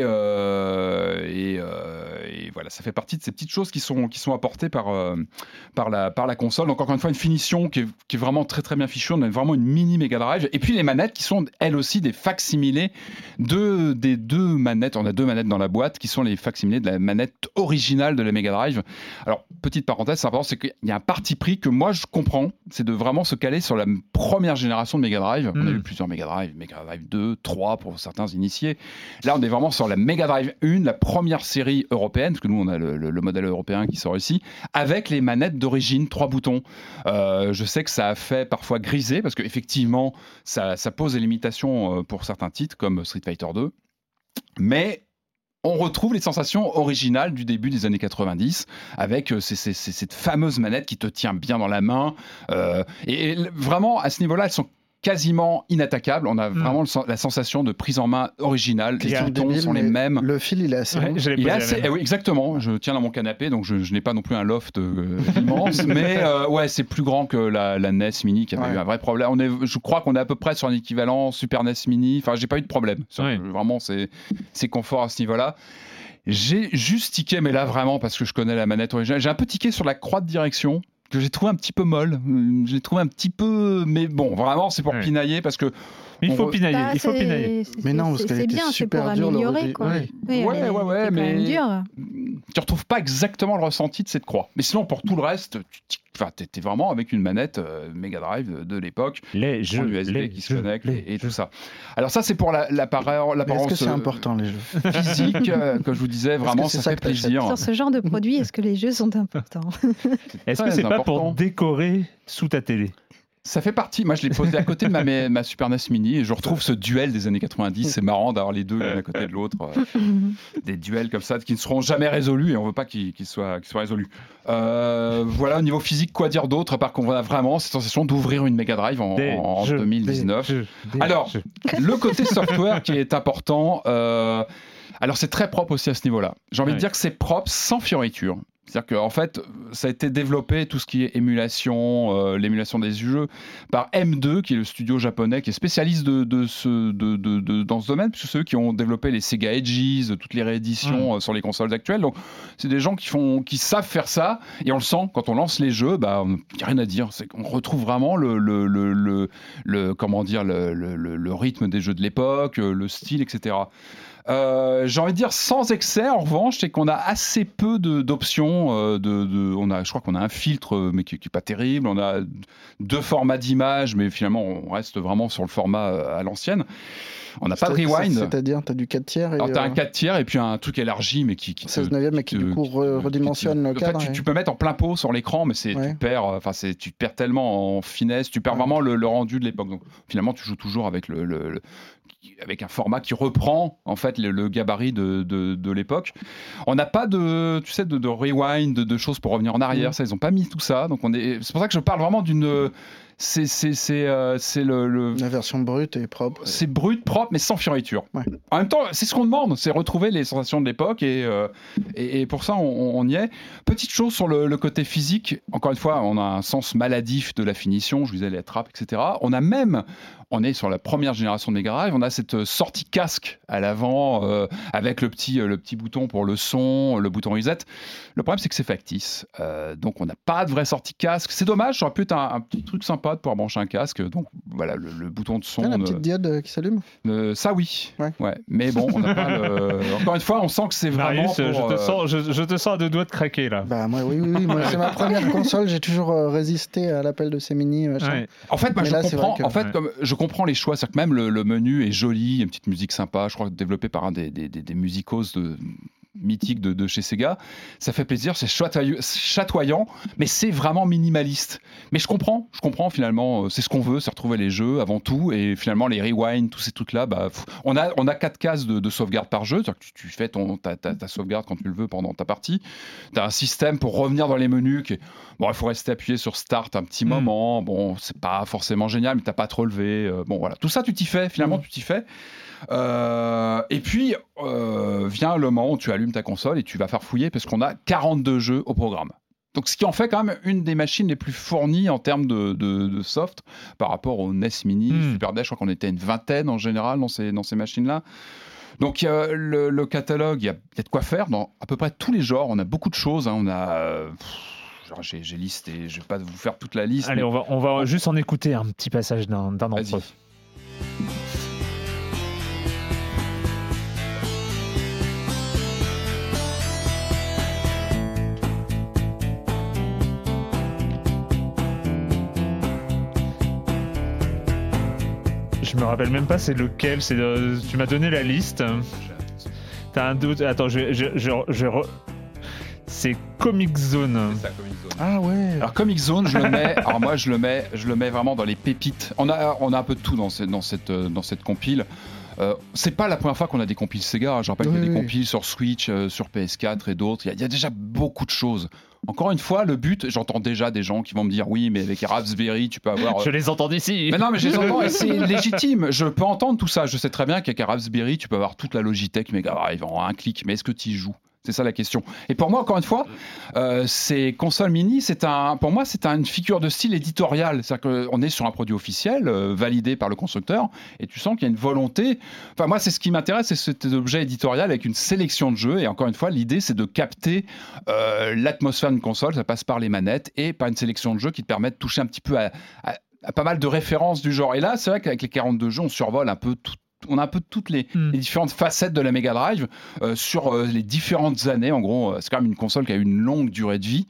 euh, et, euh, et voilà, ça fait partie de ces petites choses qui sont, qui sont apportées par, euh, par, la, par la console. Donc encore une fois, une finition qui est, qui est vraiment très très bien fichue. On a vraiment une mini Mega Drive et puis les manettes qui sont elles aussi des fac-similés de, des deux manettes. On a deux manettes dans la boîte qui sont les fac-similés de la manette originale de la Mega Drive. Alors petite parenthèse, c'est important, c'est qu'il y a un parti pris que moi je comprends, c'est de vraiment se caler sur la première génération de Mega Drive. Mmh. On a eu plusieurs Mega Drive, Mega Drive deux, trois pour certains initiés. Là, on est vraiment sur la Mega Drive un, la première série européenne, parce que nous, on a le, le, le modèle européen qui sort ici, avec les manettes d'origine, trois boutons. Euh, je sais que ça a fait parfois griser, parce qu'effectivement, ça, ça pose des limitations pour certains titres, comme Street Fighter deux. Mais on retrouve les sensations originales du début des années quatre-vingt-dix avec ces, ces, ces, cette fameuse manette qui te tient bien dans la main. Euh, et, et vraiment, à ce niveau-là, elles sont quasiment inattaquable. On a mmh. vraiment le, la sensation de prise en main originale. Les boutons sont les mêmes. Le fil, il est assez ouais, long. Il est assez, eh oui, exactement. Je tiens dans mon canapé, donc je, je n'ai pas non plus un loft euh, immense, mais euh, ouais, c'est plus grand que la, la N E S Mini qui avait ouais. eu un vrai problème. On est, je crois qu'on est à peu près sur un équivalent Super N E S Mini. Enfin, j'ai pas eu de problème. Ouais. Vraiment, c'est, c'est confort à ce niveau-là. J'ai juste tiqué, mais là vraiment parce que je connais la manette originale. J'ai un peu tiqué sur la croix de direction, que j'ai trouvé un petit peu molle, je l'ai trouvé un petit peu, mais bon, vraiment, c'est pour ouais. pinailler parce que. Mais il faut pinailler, bah, il faut pinailler. Mais non, parce qu'elle était bien, super c'est pour dure. améliorer, quoi. Ouais, oui, ouais, ouais, ouais mais dur. tu retrouves pas exactement le ressenti de cette croix. Mais sinon, pour tout le reste, tu enfin, t'étais vraiment avec une manette euh, Mega Drive de, de l'époque, les jeux, U S B les qui jeux, se connecte et, et tout ça. Alors ça, c'est pour la, l'apparence, l'apparence. Est-ce que c'est important les jeux physique, euh, que je vous disais, vraiment, ça, ça fait plaisir. Sur ce genre de produit, est-ce que les jeux sont importants? Est-ce que c'est pas pour décorer sous ta télé? Ça fait partie. Moi, je l'ai posé à côté de ma, ma Super N E S Mini et je retrouve ce duel des années quatre-vingt-dix. C'est marrant d'avoir les deux l'un à côté de l'autre. Euh, des duels comme ça qui ne seront jamais résolus et on ne veut pas qu'ils, qu'ils, soient, qu'ils soient résolus. Euh, voilà, au niveau physique, quoi dire d'autre à part qu'on a vraiment cette sensation d'ouvrir une Mega Drive en, en jeux, deux mille dix-neuf. Des jeux, des Alors, jeux. Le côté software qui est important. Euh, alors, c'est très propre aussi à ce niveau-là. J'ai envie ouais. de dire que c'est propre sans fioriture. C'est-à-dire qu'en fait, ça a été développé, tout ce qui est émulation, euh, l'émulation des jeux, par M deux, qui est le studio japonais, qui est spécialiste de, de ce, de, de, de, dans ce domaine, puisque c'est eux qui ont développé les Sega Edges, toutes les rééditions mmh. euh, sur les consoles actuelles. Donc, c'est des gens qui, font, qui savent faire ça, et on le sent, quand on lance les jeux, bah, il n'y a rien à dire. C'est qu'on retrouve vraiment le, le, le, le, le, comment dire, le, le, le rythme des jeux de l'époque, le style, et cetera. Euh, j'ai envie de dire sans excès. En revanche, c'est qu'on a assez peu de, d'options. Euh, de, de, on a, je crois qu'on a un filtre, mais qui n'est pas terrible. On a deux formats d'image, mais finalement, on reste vraiment sur le format à l'ancienne. On n'a pas de rewind. C'est-à-dire, tu as du quatre tiers. Alors, tu as un quatre tiers et puis un truc élargi, mais qui. qui seize neuvième, mais qui, qui du coup qui, redimensionne le cadre. En fait, tu, tu peux mettre en plein pot sur l'écran, mais c'est, ouais. tu, perds, enfin, c'est, tu perds tellement en finesse, tu perds ouais. vraiment le, le rendu de l'époque. Donc, finalement, tu joues toujours avec le, le, le avec un format qui reprend en fait le, le gabarit de, de, de l'époque. On n'a pas de, tu sais, de, de rewind, de, de choses pour revenir en arrière. Mmh. Ça, ils n'ont pas mis tout ça. Donc on est, c'est pour ça que je parle vraiment d'une. C'est, c'est, c'est, euh, c'est le, le... La version brute et propre. C'est brut, propre, mais sans fioriture. Ouais. En même temps, c'est ce qu'on demande, c'est retrouver les sensations de l'époque, et, euh, et, et pour ça, on, on y est. Petite chose sur le, le côté physique. Encore une fois, on a un sens maladif de la finition. Je vous disais les trappes, et cetera. On a même, on est sur la première génération de Mega Drive, on a cette sortie casque à l'avant euh, avec le petit, le petit bouton pour le son, le bouton reset. Le problème, c'est que c'est factice. Euh, donc, on n'a pas de vraie sortie casque. C'est dommage, ça aurait pu être un, un petit truc sympa de pouvoir brancher un casque. Donc, voilà, le, le bouton de son. Ah, la petite diode qui s'allume euh, Ça, oui. Ouais. Ouais. Mais bon, on n'a pas le... Encore une fois, on sent que c'est vraiment. Marius, pour, je, te sens, je, je te sens à deux doigts de craquer, là. Bah, moi, oui, oui, oui. Moi, c'est ma première console. J'ai toujours euh, résisté à l'appel de ces mini. Ouais. En fait, moi, je là, comprends. Que... En fait, ouais. comme je comprends les choix. C'est-à-dire que même le, le menu est joli. Il y a une petite musique sympa. Je crois développé par un des, des, des, des musicos de. mythique de, de chez Sega, ça fait plaisir, c'est chatoyant, mais c'est vraiment minimaliste. Mais je comprends, je comprends finalement, c'est ce qu'on veut, c'est retrouver les jeux avant tout, et finalement les rewinds, tous ces trucs-là, bah, on a, on a quatre cases de, de sauvegarde par jeu, c'est-à-dire que tu, tu fais ton, ta, ta, ta sauvegarde quand tu le veux pendant ta partie, tu as un système pour revenir dans les menus, qui est, bon, il faut rester appuyé sur Start un petit mmh. moment, bon, c'est pas forcément génial, mais t'as pas trop relevé, euh, bon voilà, tout ça tu t'y fais, finalement mmh. tu t'y fais. Euh, et puis euh, vient le moment où tu allumes ta console et tu vas faire fouiller parce qu'on a quarante-deux jeux au programme. Donc ce qui en fait quand même une des machines les plus fournies en termes de, de, de soft par rapport au N E S Mini, mmh. Super D E S, je crois qu'on était une vingtaine en général dans ces, dans ces machines-là. Donc euh, le, le catalogue, il y, y a de quoi faire dans à peu près tous les genres. On a beaucoup de choses. Hein. On a... Euh, Genre j'ai, j'ai listé, je vais pas vous faire toute la liste. Allez, mais... on va, on va juste en écouter un petit passage d'un, d'un d'entre eux. Je me rappelle même pas c'est lequel. C'est le... Tu m'as donné la liste. T'as un doute. Attends, je, je, je, je re... c'est Comic Zone. C'est ça, Comic Zone. Ah ouais. Alors Comic Zone, je le mets. Alors moi, je le mets, je le mets vraiment dans les pépites. On a, on a un peu de tout dans cette, dans cette, dans cette compile. Euh, c'est pas la première fois qu'on a des compiles Sega. Hein. Je rappelle oui, qu'il y a des oui. compiles sur Switch, euh, sur P S quatre et d'autres. Il y, a, il y a déjà beaucoup de choses. Encore une fois, le but, j'entends déjà des gens qui vont me dire oui, mais avec Raspberry, tu peux avoir. Euh... Je les entends d'ici. Mais non, mais je les entends et c'est légitime. Je peux entendre tout ça. Je sais très bien qu'avec Raspberry, tu peux avoir toute la Logitech Mega Drive en un clic. Mais est-ce que tu y joues ? C'est ça la question. Et pour moi, encore une fois, euh, ces consoles mini, c'est un, pour moi, c'est une figure de style éditorial. C'est-à-dire qu'on est sur un produit officiel, euh, validé par le constructeur, et tu sens qu'il y a une volonté. Enfin, moi, c'est ce qui m'intéresse, c'est cet objet éditorial avec une sélection de jeux. Et encore une fois, l'idée, c'est de capter euh, l'atmosphère d'une console. Ça passe par les manettes et par une sélection de jeux qui te permet de toucher un petit peu à, à, à pas mal de références du genre. Et là, c'est vrai qu'avec les quarante-deux jeux, on survole un peu tout. On a un peu toutes les, mm. les différentes facettes de la Mega Drive euh, sur euh, les différentes années. En gros, euh, c'est quand même une console qui a une longue durée de vie.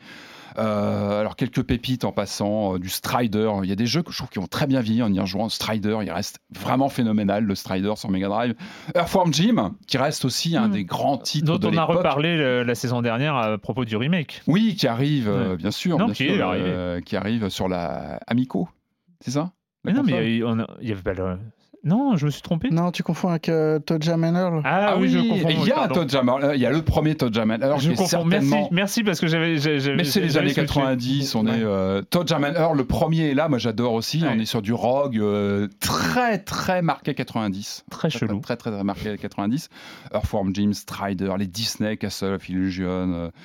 Euh, alors, quelques pépites en passant, euh, du Strider. Il y a des jeux que je trouve qui ont très bien vieilli en y rejoignant. Strider, il reste vraiment phénoménal, le Strider sur Mega Drive. Earthworm Jim, qui reste aussi un mm. des grands titres dont de on l'époque. a reparlé le, la saison dernière à propos du remake. Oui, qui arrive, euh, ouais. bien sûr. Non, bien qui, sûr est euh, qui arrive sur la Amico. C'est ça mais non, mais il y, y avait pas le... Non, je me suis trompé. Non, tu confonds avec euh, ToeJam and Earl. Ah, ah oui, je confonds. Il y a ToeJam and Earl. Il y a le premier ToeJam and Earl. Je confonds. Certainement... Merci, merci parce que j'avais. j'avais Mais c'est les années quatre-vingt-dix. On ouais. est euh, ToeJam and Earl. Le premier est là. Moi, j'adore aussi. Ouais. On est sur du rogue euh, très très marqué quatre-vingt-dix. Très, très chelou. Très, très très très marqué quatre-vingt-dix. Earthworm Jim, Strider, les Disney, Castle of Illusion. Euh...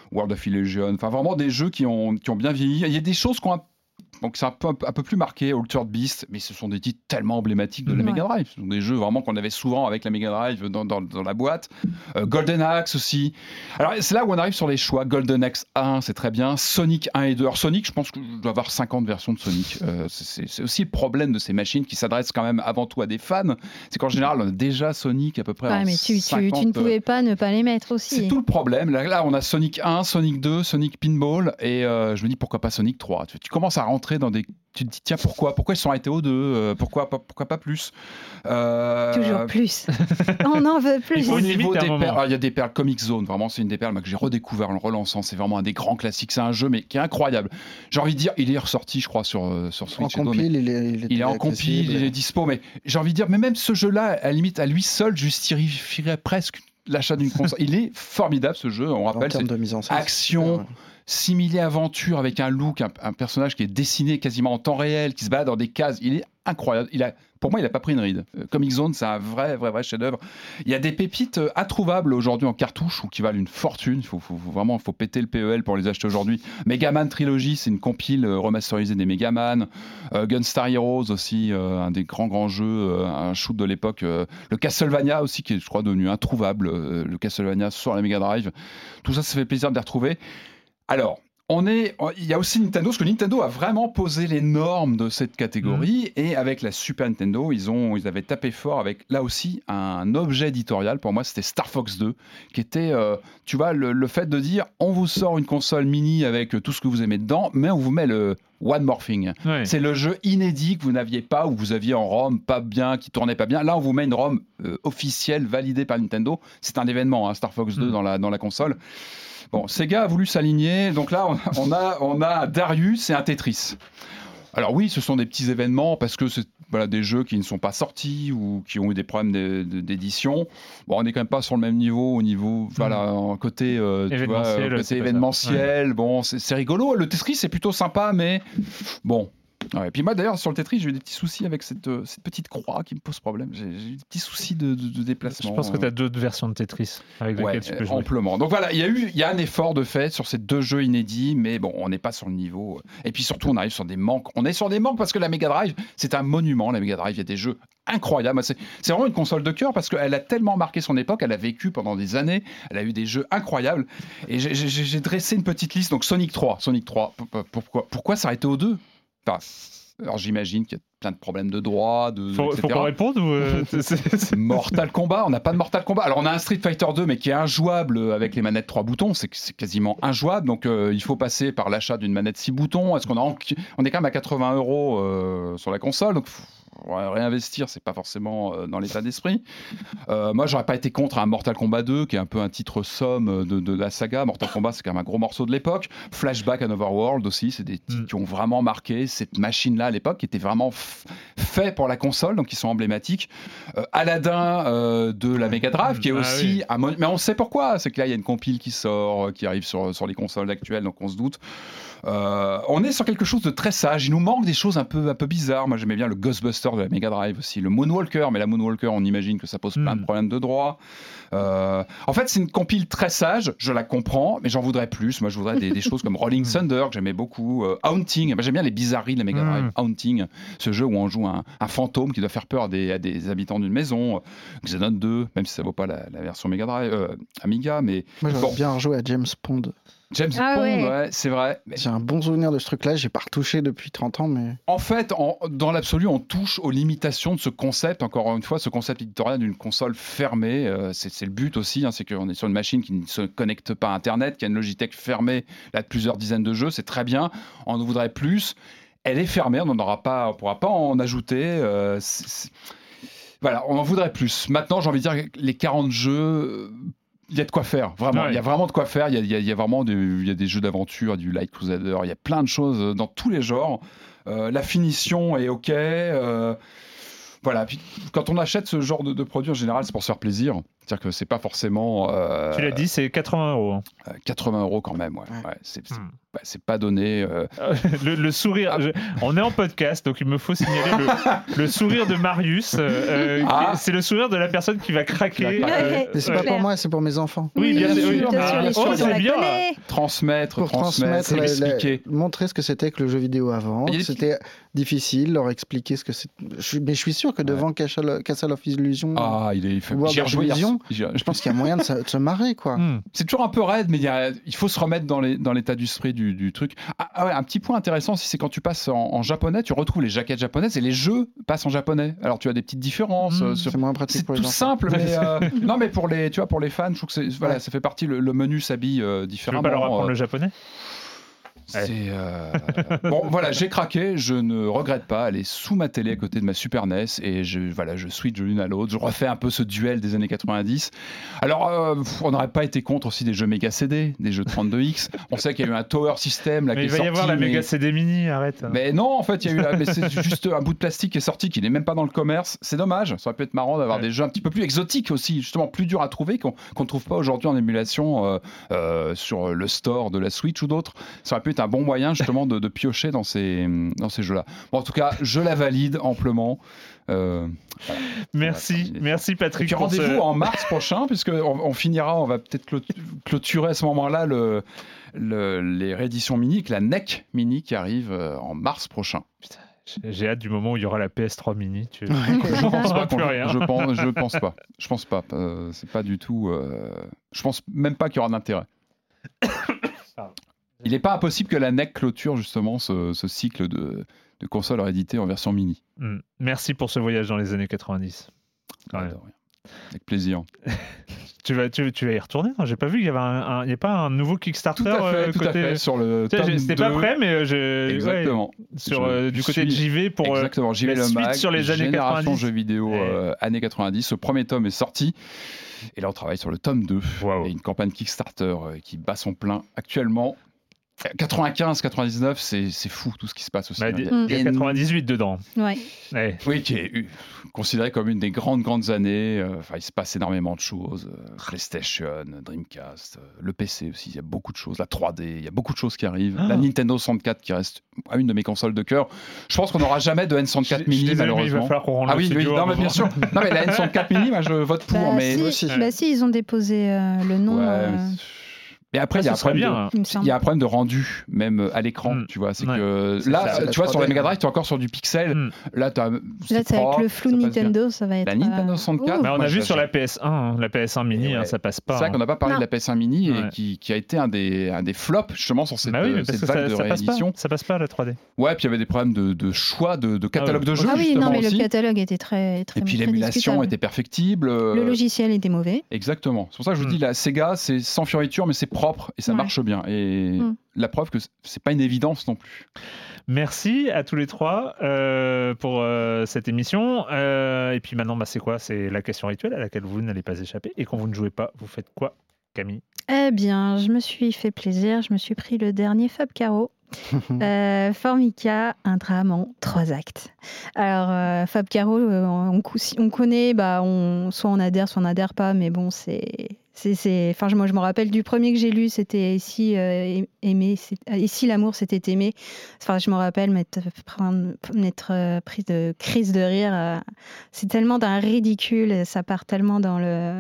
World of Illusion, enfin vraiment des jeux qui ont, qui ont bien vieilli. Il y a des choses qui ont un Donc c'est un peu, un peu plus marqué, Altered Beast, mais ce sont des titres tellement emblématiques de la ouais. Mega Drive. Ce sont des jeux vraiment qu'on avait souvent avec la Mega Drive dans, dans, dans la boîte. Euh, Golden Axe aussi. Alors c'est là où on arrive sur les choix. Golden Axe un, c'est très bien. Sonic un et deux. Alors Sonic, je pense que je dois avoir cinquante versions de Sonic. Euh, c'est, c'est aussi le problème de ces machines qui s'adressent quand même avant tout à des fans. C'est qu'en général, on a déjà Sonic à peu près. Ouais, mais tu, cinquante, tu, tu ne pouvais pas ne pas les mettre aussi. C'est tout le problème. Là, là on a Sonic un, Sonic deux, Sonic Pinball, et euh, je me dis pourquoi pas Sonic trois. Tu, tu commences à rentrer dans des... Tu te dis, tiens, pourquoi Pourquoi ils sont arrêtés aux deux euh, pourquoi, pourquoi pas plus euh... Toujours plus. On en veut plus. Au niveau des perles, il y a des perles Comic Zone, vraiment, c'est une des perles moi, que j'ai redécouvert en le relançant. C'est vraiment un des grands classiques. C'est un jeu, mais qui est incroyable. J'ai envie de dire, il est ressorti, je crois, sur, sur Switch. En compile, il est, il est, il est en compile, il est dispo, mais j'ai envie de dire, mais même ce jeu-là, à la limite, à lui seul, justifierait presque l'achat d'une console. Il est formidable, ce jeu. On rappelle, c'est de mise en scène, action. C'est similé aventure avec un look, un, un personnage qui est dessiné quasiment en temps réel, qui se balade dans des cases. Il est incroyable. Il a, pour moi, il n'a pas pris une ride. Euh, Comic Zone, c'est un vrai, vrai, vrai chef-d'œuvre. Il y a des pépites euh, introuvables aujourd'hui en cartouche ou qui valent une fortune. Il faut, faut, faut vraiment, faut péter le P E L pour les acheter aujourd'hui. Megaman Trilogy, c'est une compile euh, remasterisée des Megaman. Euh, Gunstar Heroes aussi, euh, un des grands grands jeux, euh, un shoot de l'époque. Euh, le Castlevania aussi, qui est, je crois, devenu introuvable. Euh, le Castlevania sur la Mega Drive. Tout ça, ça fait plaisir de les retrouver. Alors, on est, il y a aussi Nintendo, parce que Nintendo a vraiment posé les normes de cette catégorie, mmh. et avec la Super Nintendo, ils, ont, ils avaient tapé fort avec, là aussi, un objet éditorial. Pour moi, c'était Star Fox deux, qui était, euh, tu vois, le, le fait de dire, on vous sort une console mini avec tout ce que vous aimez dedans, mais on vous met le One More Thing. Ouais. C'est le jeu inédit que vous n'aviez pas, ou vous aviez en ROM pas bien, qui tournait pas bien. Là, on vous met une ROM euh, officielle, validée par Nintendo. C'est un événement, hein, Star Fox deux mmh. dans, la, dans la console. Bon, Sega a voulu s'aligner, donc là on a, on a Darius et un Tetris. Alors oui, ce sont des petits événements parce que c'est voilà, des jeux qui ne sont pas sortis ou qui ont eu des problèmes de, de, d'édition. Bon, on n'est quand même pas sur le même niveau au niveau, voilà, en côté, euh, tu vois, côté événementiel. Ouais. Bon, c'est, c'est rigolo. Le Tetris c'est plutôt sympa, mais bon. Ouais, et puis moi d'ailleurs sur le Tetris j'ai eu des petits soucis avec cette, euh, cette petite croix qui me pose problème. J'ai, j'ai eu des petits soucis de, de, de déplacement. Je pense que tu as deux versions de Tetris avec lesquelles ouais, tu peux jouer. Amplement. Donc voilà, il y a eu il y a un effort de fait sur ces deux jeux inédits, mais bon, on n'est pas sur le niveau. Et puis surtout on arrive sur des manques. On est sur des manques parce que la Mega Drive c'est un monument. La Mega Drive, il y a des jeux incroyables. C'est, c'est vraiment une console de cœur parce qu'elle a tellement marqué son époque. Elle a vécu pendant des années. Elle a eu des jeux incroyables. Et j'ai, j'ai, j'ai dressé une petite liste. Donc Sonic trois, Sonic trois. Pourquoi pourquoi s'arrêter aux deux? Enfin, alors j'imagine qu'il y a plein de problèmes de droit, de faut, et cetera. Faut qu'on réponde ou euh, c'est, c'est... Mortal Kombat, on n'a pas de Mortal Kombat. Alors on a un Street Fighter deux mais qui est injouable avec les manettes trois boutons, c'est, c'est quasiment injouable. Donc euh, il faut passer par l'achat d'une manette six boutons. Est-ce qu'on a en... on est quand même à quatre-vingts euros euh, sur la console, donc réinvestir, c'est pas forcément euh, dans l'état d'esprit. Euh, moi, j'aurais pas été contre un Mortal Kombat deux, qui est un peu un titre somme de, de la saga. Mortal Kombat, c'est quand même un gros morceau de l'époque. Flashback and Overworld aussi, c'est des titres mm. qui ont vraiment marqué cette machine-là à l'époque, qui était vraiment f- fait pour la console, donc qui sont emblématiques. Euh, Aladdin euh, de la Mega Drive, qui est aussi ah, oui. un mon... mais on sait pourquoi. C'est que là, il y a une compile qui sort, qui arrive sur, sur les consoles actuelles, donc on se doute. Euh, on est sur quelque chose de très sage. Il nous manque des choses un peu, un peu bizarres. Moi, j'aimais bien le Ghostbuster de la Mega Drive aussi, le Moonwalker, mais la Moonwalker, on imagine que ça pose plein mm. de problèmes de droit. Euh, en fait, c'est une compile très sage, je la comprends, mais j'en voudrais plus. Moi, je voudrais des, des choses comme Rolling Thunder, que j'aimais beaucoup, euh, Haunting. Moi, j'aime bien les bizarreries de la Mega Drive. Mm. Haunting, ce jeu où on joue un, un fantôme qui doit faire peur à des, à des habitants d'une maison. Xenon deux, même si ça vaut pas la, la version Mega Drive, euh, Amiga, mais moi, j'aurais bon. bien rejoué à James Bond. James ah Bond, ouais. ouais, c'est vrai. Mais... J'ai un bon souvenir de ce truc-là, j'ai pas retouché depuis trente ans, mais... En fait, en, dans l'absolu, on touche aux limitations de ce concept, encore une fois, ce concept éditorial d'une console fermée, euh, c'est, c'est le but aussi, hein, c'est qu'on est sur une machine qui ne se connecte pas à Internet, qui a une Logitech fermée, là, de plusieurs dizaines de jeux, c'est très bien, on en voudrait plus. Elle est fermée, on n'aura pas, on pourra pas en ajouter, euh, c'est, c'est... Voilà, on en voudrait plus. Maintenant, j'ai envie de dire, les quarante jeux... Il y a de quoi faire, vraiment. Ouais. Il y a vraiment de quoi faire. Il y a, il y a, il y a vraiment des, il y a des jeux d'aventure, du Light Crusader. Il y a plein de choses dans tous les genres. Euh, la finition est OK. Euh, voilà. Puis, quand on achète ce genre de, de produit, en général, c'est pour se faire plaisir. C'est-à-dire que c'est pas forcément... Euh, tu l'as dit, c'est quatre-vingts euros. Hein. quatre-vingts euros quand même, ouais. ouais. ouais c'est, c'est, bah, c'est pas donné. Euh... le, le sourire. Ah. Je, on est en podcast, donc il me faut signaler le, le sourire de Marius. Euh, ah. C'est le sourire de la personne qui va craquer. Euh, Mais c'est ouais. pas pour moi, c'est pour mes enfants. Oui, bien oui, sûr. Oui, bien sûr. Les oh, c'est bien. Transmettre, pour transmettre, transmettre la, expliquer. La, montrer ce que c'était que le jeu vidéo avant. Des... C'était difficile, leur expliquer ce que c'est. Je, mais je suis sûr que devant ouais. Castle, Castle of Illusion, ah, il est. J'ai rejoué. Je pense qu'il y a moyen de se, de se marrer, quoi. Mm. C'est toujours un peu raide, mais il, y a, il faut se remettre dans, les, dans l'état d'esprit du, du truc. Ah, ah ouais, un petit point intéressant aussi, c'est quand tu passes en, en japonais, tu retrouves les jaquettes japonaises et les jeux passent en japonais. Alors tu as des petites différences. Mmh, sur... C'est moins pratique c'est pour tout les simple, mais euh, non, mais pour les, tu vois, pour les fans, je trouve que c'est, voilà, ouais. ça fait partie. Le, le menu s'habille euh, différemment. Tu veux pas leur apprendre euh... le japonais? C'est euh... bon, voilà, j'ai craqué, je ne regrette pas. Elle est sous ma télé à côté de ma Super N E S et je, voilà, je switch de l'une à l'autre. Je refais un peu ce duel des années quatre-vingt-dix. Alors, euh, on n'aurait pas été contre aussi des jeux Mega C D, des jeux trente-deux X. On sait qu'il y a eu un Tower System là, mais qui il est va y sorti, avoir la mais... Mega C D Mini, arrête. Mais non, en fait, il y a eu la... mais c'est juste un bout de plastique qui est sorti, qui n'est même pas dans le commerce. C'est dommage. Ça aurait pu être marrant d'avoir ouais. des jeux un petit peu plus exotiques aussi, justement plus durs à trouver, qu'on ne qu'on trouve pas aujourd'hui en émulation euh, euh, sur le store de la Switch ou d'autres. Ça aurait pu être un bon moyen justement De, de piocher dans ces, dans ces jeux-là. Bon, en tout cas, je la valide amplement. Euh, voilà. Merci, merci Patrick. Et puis rendez-vous ce... en mars prochain, puisqu'on on finira, on va peut-être clôturer à ce moment-là le, le, les rééditions mini, avec la N E C Mini qui arrive en mars prochain. Putain. J'ai hâte du moment où il y aura la P S trois mini. Tu... je pense pas. Plus rien. Je pense, je pense pas. Je pense pas. Euh, c'est pas du tout. Euh... Je pense même pas qu'il y aura d'intérêt. Il n'est pas impossible que la N E C clôture justement ce, ce cycle de, de consoles rééditées en version mini. Mmh. Merci pour ce voyage dans les années quatre-vingt-dix. Ah, avec plaisir. tu, vas, tu, tu vas y retourner? Non, j'ai pas vu qu'il y avait un, un, il y a pas un nouveau Kickstarter. Tout à fait, euh, tout côté... à fait. Sur le tome deux. C'était pas prêt, mais je... Exactement. Ouais, sur, euh, du côté suis... de J V pour Exactement. J V la le suite mag, sur les années quatre-vingt-dix. Jeux vidéo ouais. euh, années quatre-vingt-dix. Ce premier tome est sorti. Et là, on travaille sur le tome deux. Wow. Et une campagne Kickstarter euh, qui bat son plein actuellement. quatre-vingt-quinze quatre-vingt-dix-neuf, c'est, c'est fou tout ce qui se passe aussi. Bah, il y a quatre-vingt-dix-huit dedans. Ouais. Ouais. Oui, qui est euh, considéré comme une des grandes, grandes années. Enfin, euh, il se passe énormément de choses. Euh, PlayStation, Dreamcast, euh, le P C aussi, il y a beaucoup de choses. La trois D, il y a beaucoup de choses qui arrivent. Ah. La Nintendo soixante-quatre qui reste une de mes consoles de cœur. Je pense qu'on n'aura jamais de N soixante-quatre mini, désolé, malheureusement. Il va falloir qu'on rende ah oui, oui, non, mais bien sûr. Non, mais la N soixante-quatre mini, moi, je vote pour. Bah, mais si, aussi. Bah si, ils ont déposé euh, le nom. Ouais, euh... Et après, il y a un problème bien, de, il y a un problème de rendu, même à l'écran, mmh. tu vois. C'est ouais. que c'est là, ça, tu vois, sur les Mega Drive, tu es encore sur du pixel. Mmh. Là, t'as, c'est là, c'est avec le flou de Nintendo, ça va être. La Nintendo soixante-quatre. Bah, on a vu sur la P S un, hein, la P S un mini, ouais. hein, ça passe pas. C'est vrai hein. qu'on n'a pas parlé non. de la P S un mini ouais. et qui, qui a été un des, un des flops justement sur cette, bah oui, cette ça, vague de ça réédition. Passe ça passe pas la trois D. Ouais, puis il y avait des problèmes de, de choix de, de catalogue ah ouais. de jeux. Ah oui, non, mais aussi. le catalogue était très, très. Et puis très l'émulation discutable. était perfectible. Le logiciel était mauvais. Exactement. C'est pour ça que je vous dis, la Sega, c'est sans fioriture, mais c'est propre et ça ouais. marche bien. Et mm. la preuve que c'est pas une évidence non plus. Merci à tous les trois euh, pour euh, cette émission. Euh, et puis maintenant, bah, c'est quoi? C'est la question rituelle à laquelle vous n'allez pas échapper. Et quand vous ne jouez pas, vous faites quoi, Camille? Eh bien, je me suis fait plaisir. Je me suis pris le dernier Fab Caro. euh, Formica, un drame en trois actes. Alors, euh, Fab Caro, euh, on, on connaît, bah, on, soit on adhère, soit on n'adhère pas, mais bon, c'est... C'est, c'est... Enfin, moi, je me rappelle du premier que j'ai lu, c'était Ici, euh, aimer, c'est... Ici l'amour, c'était aimer. Enfin, je me rappelle m'être, m'être euh, prise de crise de rire. Euh, c'est tellement d'un ridicule, ça part tellement dans le...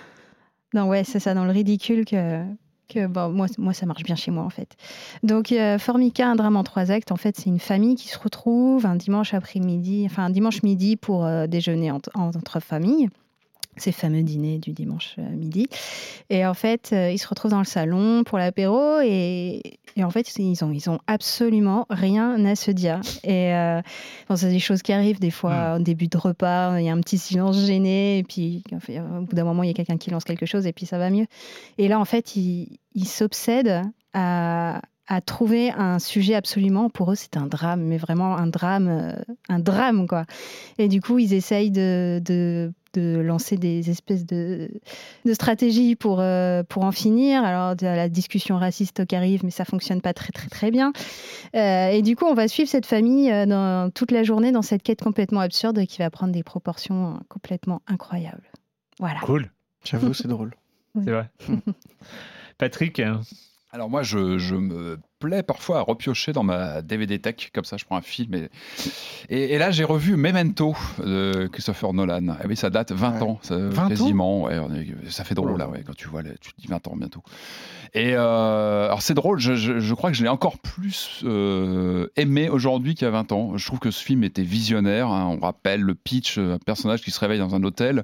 Non, ouais, c'est ça, dans le ridicule que... que bon, moi, moi, ça marche bien chez moi, en fait. Donc, euh, Formica, un drame en trois actes, en fait, c'est une famille qui se retrouve un dimanche après-midi, enfin, un dimanche midi pour euh, déjeuner en, en, entre familles. Ces fameux dîners du dimanche midi. Et en fait, euh, ils se retrouvent dans le salon pour l'apéro et, et en fait, ils ont, ils ont absolument rien à se dire. Et euh, bon, c'est des choses qui arrivent des fois mmh. au début de repas, il y a un petit silence gêné et puis enfin, au bout d'un moment, il y a quelqu'un qui lance quelque chose et puis ça va mieux. Et là, en fait, ils, ils s'obsèdent à... à trouver un sujet absolument, pour eux c'est un drame, mais vraiment un drame, euh, un drame quoi. Et du coup ils essayent de, de, de lancer des espèces de, de stratégies pour, euh, pour en finir. Alors de la discussion raciste qui arrive, mais ça fonctionne pas très très très bien. Euh, et du coup on va suivre cette famille euh, dans, toute la journée dans cette quête complètement absurde qui va prendre des proportions euh, complètement incroyables. Voilà. Cool. J'avoue c'est drôle. C'est vrai. Patrick. Alors moi, je, je me plais parfois à repiocher dans ma D V D tech, comme ça je prends un film. Et, et, et là, j'ai revu Memento de Christopher Nolan. Et oui, ça date vingt Ouais. ans, ça, vingt quasiment. Ouais, on est- ça fait drôle, là, ouais, quand tu vois, les- tu te dis vingt ans bientôt. Et euh, alors c'est drôle, je, je, je crois que je l'ai encore plus euh, aimé aujourd'hui qu'il y a vingt ans. Je trouve que ce film était visionnaire. Hein. On rappelle le pitch, un personnage qui se réveille dans un hôtel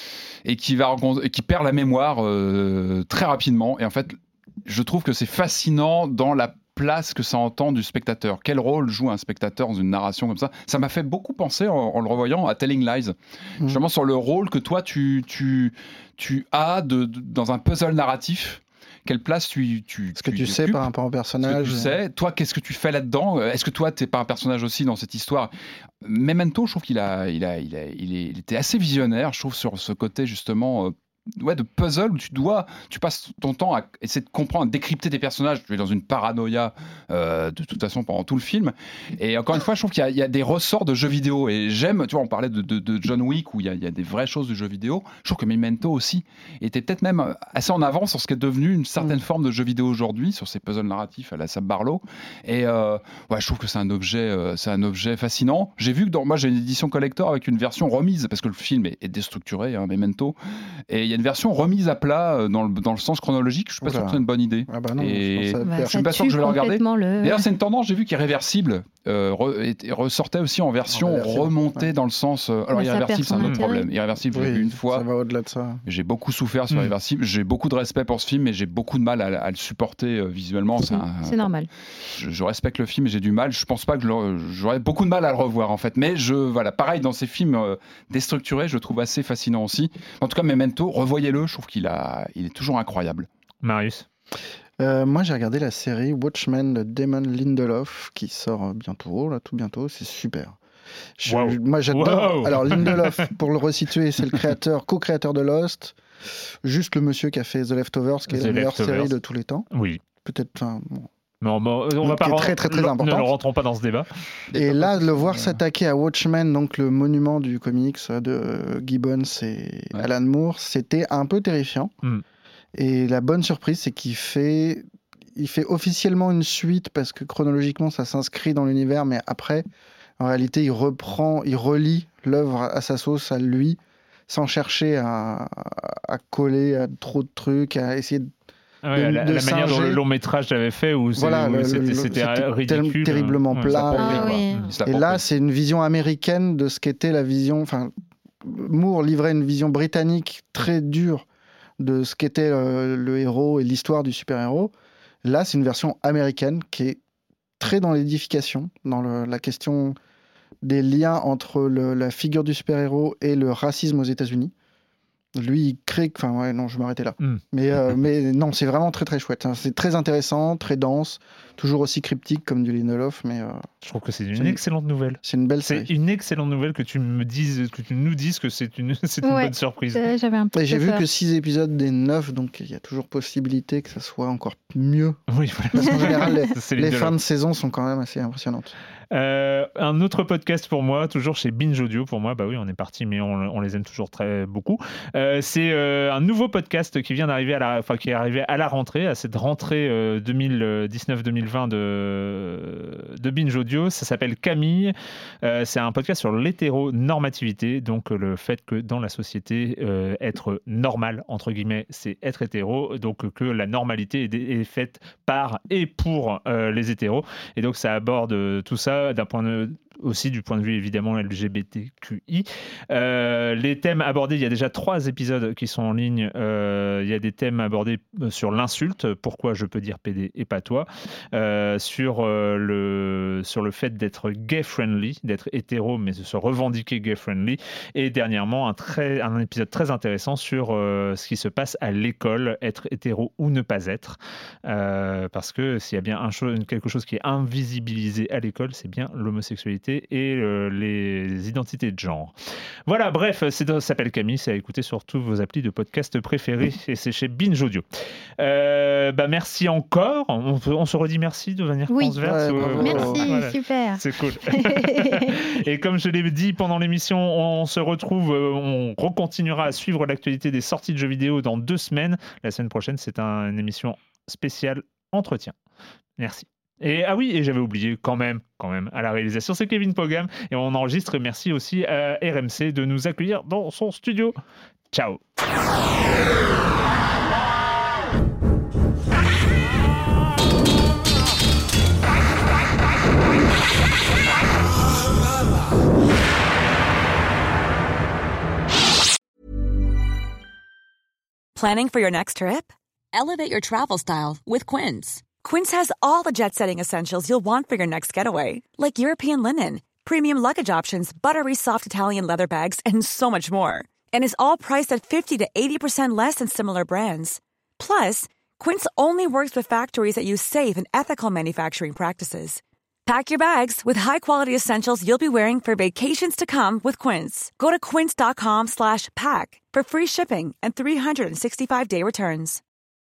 et qui, va rencontrer, et qui perd la mémoire euh, très rapidement. Et en fait, je trouve que c'est fascinant dans la place que ça entend du spectateur. Quel rôle joue un spectateur dans une narration comme ça? Ça m'a fait beaucoup penser, en, en le revoyant, à Telling Lies. Mmh. Justement sur le rôle que toi, tu, tu, tu as de, de, dans un puzzle narratif. Quelle place tu tu Ce que tu, tu sais par rapport au personnage. Ce que tu sais. Toi, qu'est-ce que tu fais là-dedans? Est-ce que toi, t'es pas un personnage aussi dans cette histoire? Memento, je trouve qu'il a, il a, il a, il est, il était assez visionnaire. Je trouve sur ce côté justement. Euh, Ouais, de puzzle où tu dois, tu passes ton temps à essayer de comprendre, à décrypter tes personnages. Tu es dans une paranoïa euh, de toute façon pendant tout le film. Et encore une fois, je trouve qu'il y a, il y a des ressorts de jeux vidéo. Et j'aime, tu vois, on parlait de, de, de John Wick où il y, a, il y a des vraies choses de jeux vidéo. Je trouve que Memento aussi était peut-être même assez en avance sur ce qui est devenu une certaine mmh. forme de jeu vidéo aujourd'hui, sur ces puzzles narratifs à la Sam Barlow. Et euh, ouais, je trouve que c'est un objet, euh, c'est un objet fascinant. J'ai vu que dans, moi, j'ai une édition collector avec une version remise parce que le film est, est déstructuré, hein, Memento. Et il y a une version remise à plat dans le, dans le sens chronologique. Je suis pas sûr que c'est une bonne idée. Ah bah non, et je, bah, je suis pas sûr que je vais le regarder. Le... D'ailleurs, c'est une tendance, j'ai vu, qui est réversible. Euh, re, et, et ressortait aussi en version en remontée ouais. dans le sens. Euh, alors, bah, irréversible, c'est un autre problème. Irréversible, oui, j'ai vu une fois. Ça va au-delà de ça. J'ai beaucoup souffert sur mmh. Irréversible. J'ai beaucoup de respect pour ce film, mais j'ai beaucoup de mal à, à le supporter euh, visuellement. C'est, un, c'est normal. Je, je respecte le film, mais j'ai du mal. Je pense pas que je j'aurais beaucoup de mal à le revoir, en fait. Mais je, voilà, pareil, dans ces films euh, déstructurés, je le trouve assez fascinant aussi. En tout cas, Memento, revoyez-le. Je trouve qu'il a, il est toujours incroyable. Marius? Euh, moi, j'ai regardé la série Watchmen de Damon Lindelof qui sort bientôt, là, tout bientôt. C'est super. Je, wow. Moi, j'adore. Wow. Alors, Lindelof, pour le resituer, c'est le créateur, co-créateur de Lost. Juste le monsieur qui a fait The Leftovers, qui est The la meilleure Leftovers. série de tous les temps. Oui. Peut-être. Enfin, bon. Non, bon, on va pas rentrer, très, très, très important. Ne rentrons pas dans ce débat. Et là, le voir s'attaquer à Watchmen, donc le monument du comics de Gibbons et ouais. Alan Moore, c'était un peu terrifiant. Mm. Et la bonne surprise, c'est qu'il fait, il fait officiellement une suite parce que chronologiquement, ça s'inscrit dans l'univers, mais après, en réalité, il reprend, il relie l'œuvre à sa sauce, à lui, sans chercher à, à coller à trop de trucs, à essayer de Ah ouais, de, la, de la manière dont le long métrage l'avait fait, où, voilà, où le, c'était, le, c'était, c'était ridicule, terriblement ouais, plat. Ah, oui. Et là, c'est une vision américaine de ce qu'était la vision. Enfin, Moore livrait une vision britannique très dure de ce qu'était le, le héros et l'histoire du super-héros. Là, c'est une version américaine qui est très dans l'édification, dans le, la question des liens entre le, la figure du super-héros et le racisme aux États-Unis. Lui, il crée... Enfin, ouais, non, je vais m'arrêter là. Mm. Mais, euh, mais non, c'est vraiment très, très chouette. C'est très intéressant, très dense, toujours aussi cryptique comme du Lindelof, mais... Euh, je trouve que c'est une c'est excellente une... nouvelle. C'est une belle c'est série. C'est une excellente nouvelle que tu me dises, que tu nous dises que c'est une, c'est une ouais, bonne surprise. Euh, j'avais un peu Et j'ai vu peur. que six épisodes des neuf, donc il y a toujours possibilité que ça soit encore mieux. Oui, voilà. Parce qu'en général, les, les fins de saison sont quand même assez impressionnantes. Euh, un autre podcast pour moi, toujours chez Binge Audio pour moi, bah oui on est parti mais on, on les aime toujours très beaucoup. Euh, c'est euh, un nouveau podcast qui vient d'arriver à la, enfin qui est arrivé à la rentrée, à cette rentrée euh, deux mille dix-neuf deux mille vingt de, de Binge Audio. Ça s'appelle Camille. Euh, c'est un podcast sur l'hétéronormativité, donc le fait que dans la société euh, être normal entre guillemets c'est être hétéro, donc que la normalité est, est faite par et pour euh, les hétéros, et donc ça aborde tout ça d'un point de, aussi du point de vue évidemment L G B T Q I. Euh, les thèmes abordés, il y a déjà trois épisodes qui sont en ligne. Euh, il y a des thèmes abordés sur l'insulte, pourquoi je peux dire P D et pas toi, euh, sur, euh, le, sur le fait d'être gay-friendly, d'être hétéro mais de se revendiquer gay-friendly, et dernièrement un, très, un épisode très intéressant sur euh, ce qui se passe à l'école, être hétéro ou ne pas être, euh, parce que s'il y a bien un chose, quelque chose qui est invisibilisé à l'école, c'est bien l'homosexualité et euh, les identités de genre. Voilà, bref, c'est, ça s'appelle Camille, c'est à écouter sur tous vos applis de podcast préférés, et c'est chez Binge Audio. Euh, bah merci encore, on, on se redit merci de venir oui. transverse. Ouais, euh, merci, voilà. super. C'est cool. Et comme je l'ai dit pendant l'émission, on se retrouve, on recontinuera à suivre l'actualité des sorties de jeux vidéo dans deux semaines. La semaine prochaine, c'est un, une émission spéciale entretien. Merci. Et ah oui, et j'avais oublié quand même, quand même, à la réalisation, c'est Kevin Pogam. Et on enregistre. Merci aussi à R M C de nous accueillir dans son studio. Ciao. Planning for your next trip? Elevate your travel style with Quince. Quince has all the jet-setting essentials you'll want for your next getaway, like European linen, premium luggage options, buttery soft Italian leather bags, and so much more. And is all priced at fifty to eighty percent less than similar brands. Plus, Quince only works with factories that use safe and ethical manufacturing practices. Pack your bags with high-quality essentials you'll be wearing for vacations to come with Quince. Go to quince.com slash pack for free shipping and three sixty-five day returns.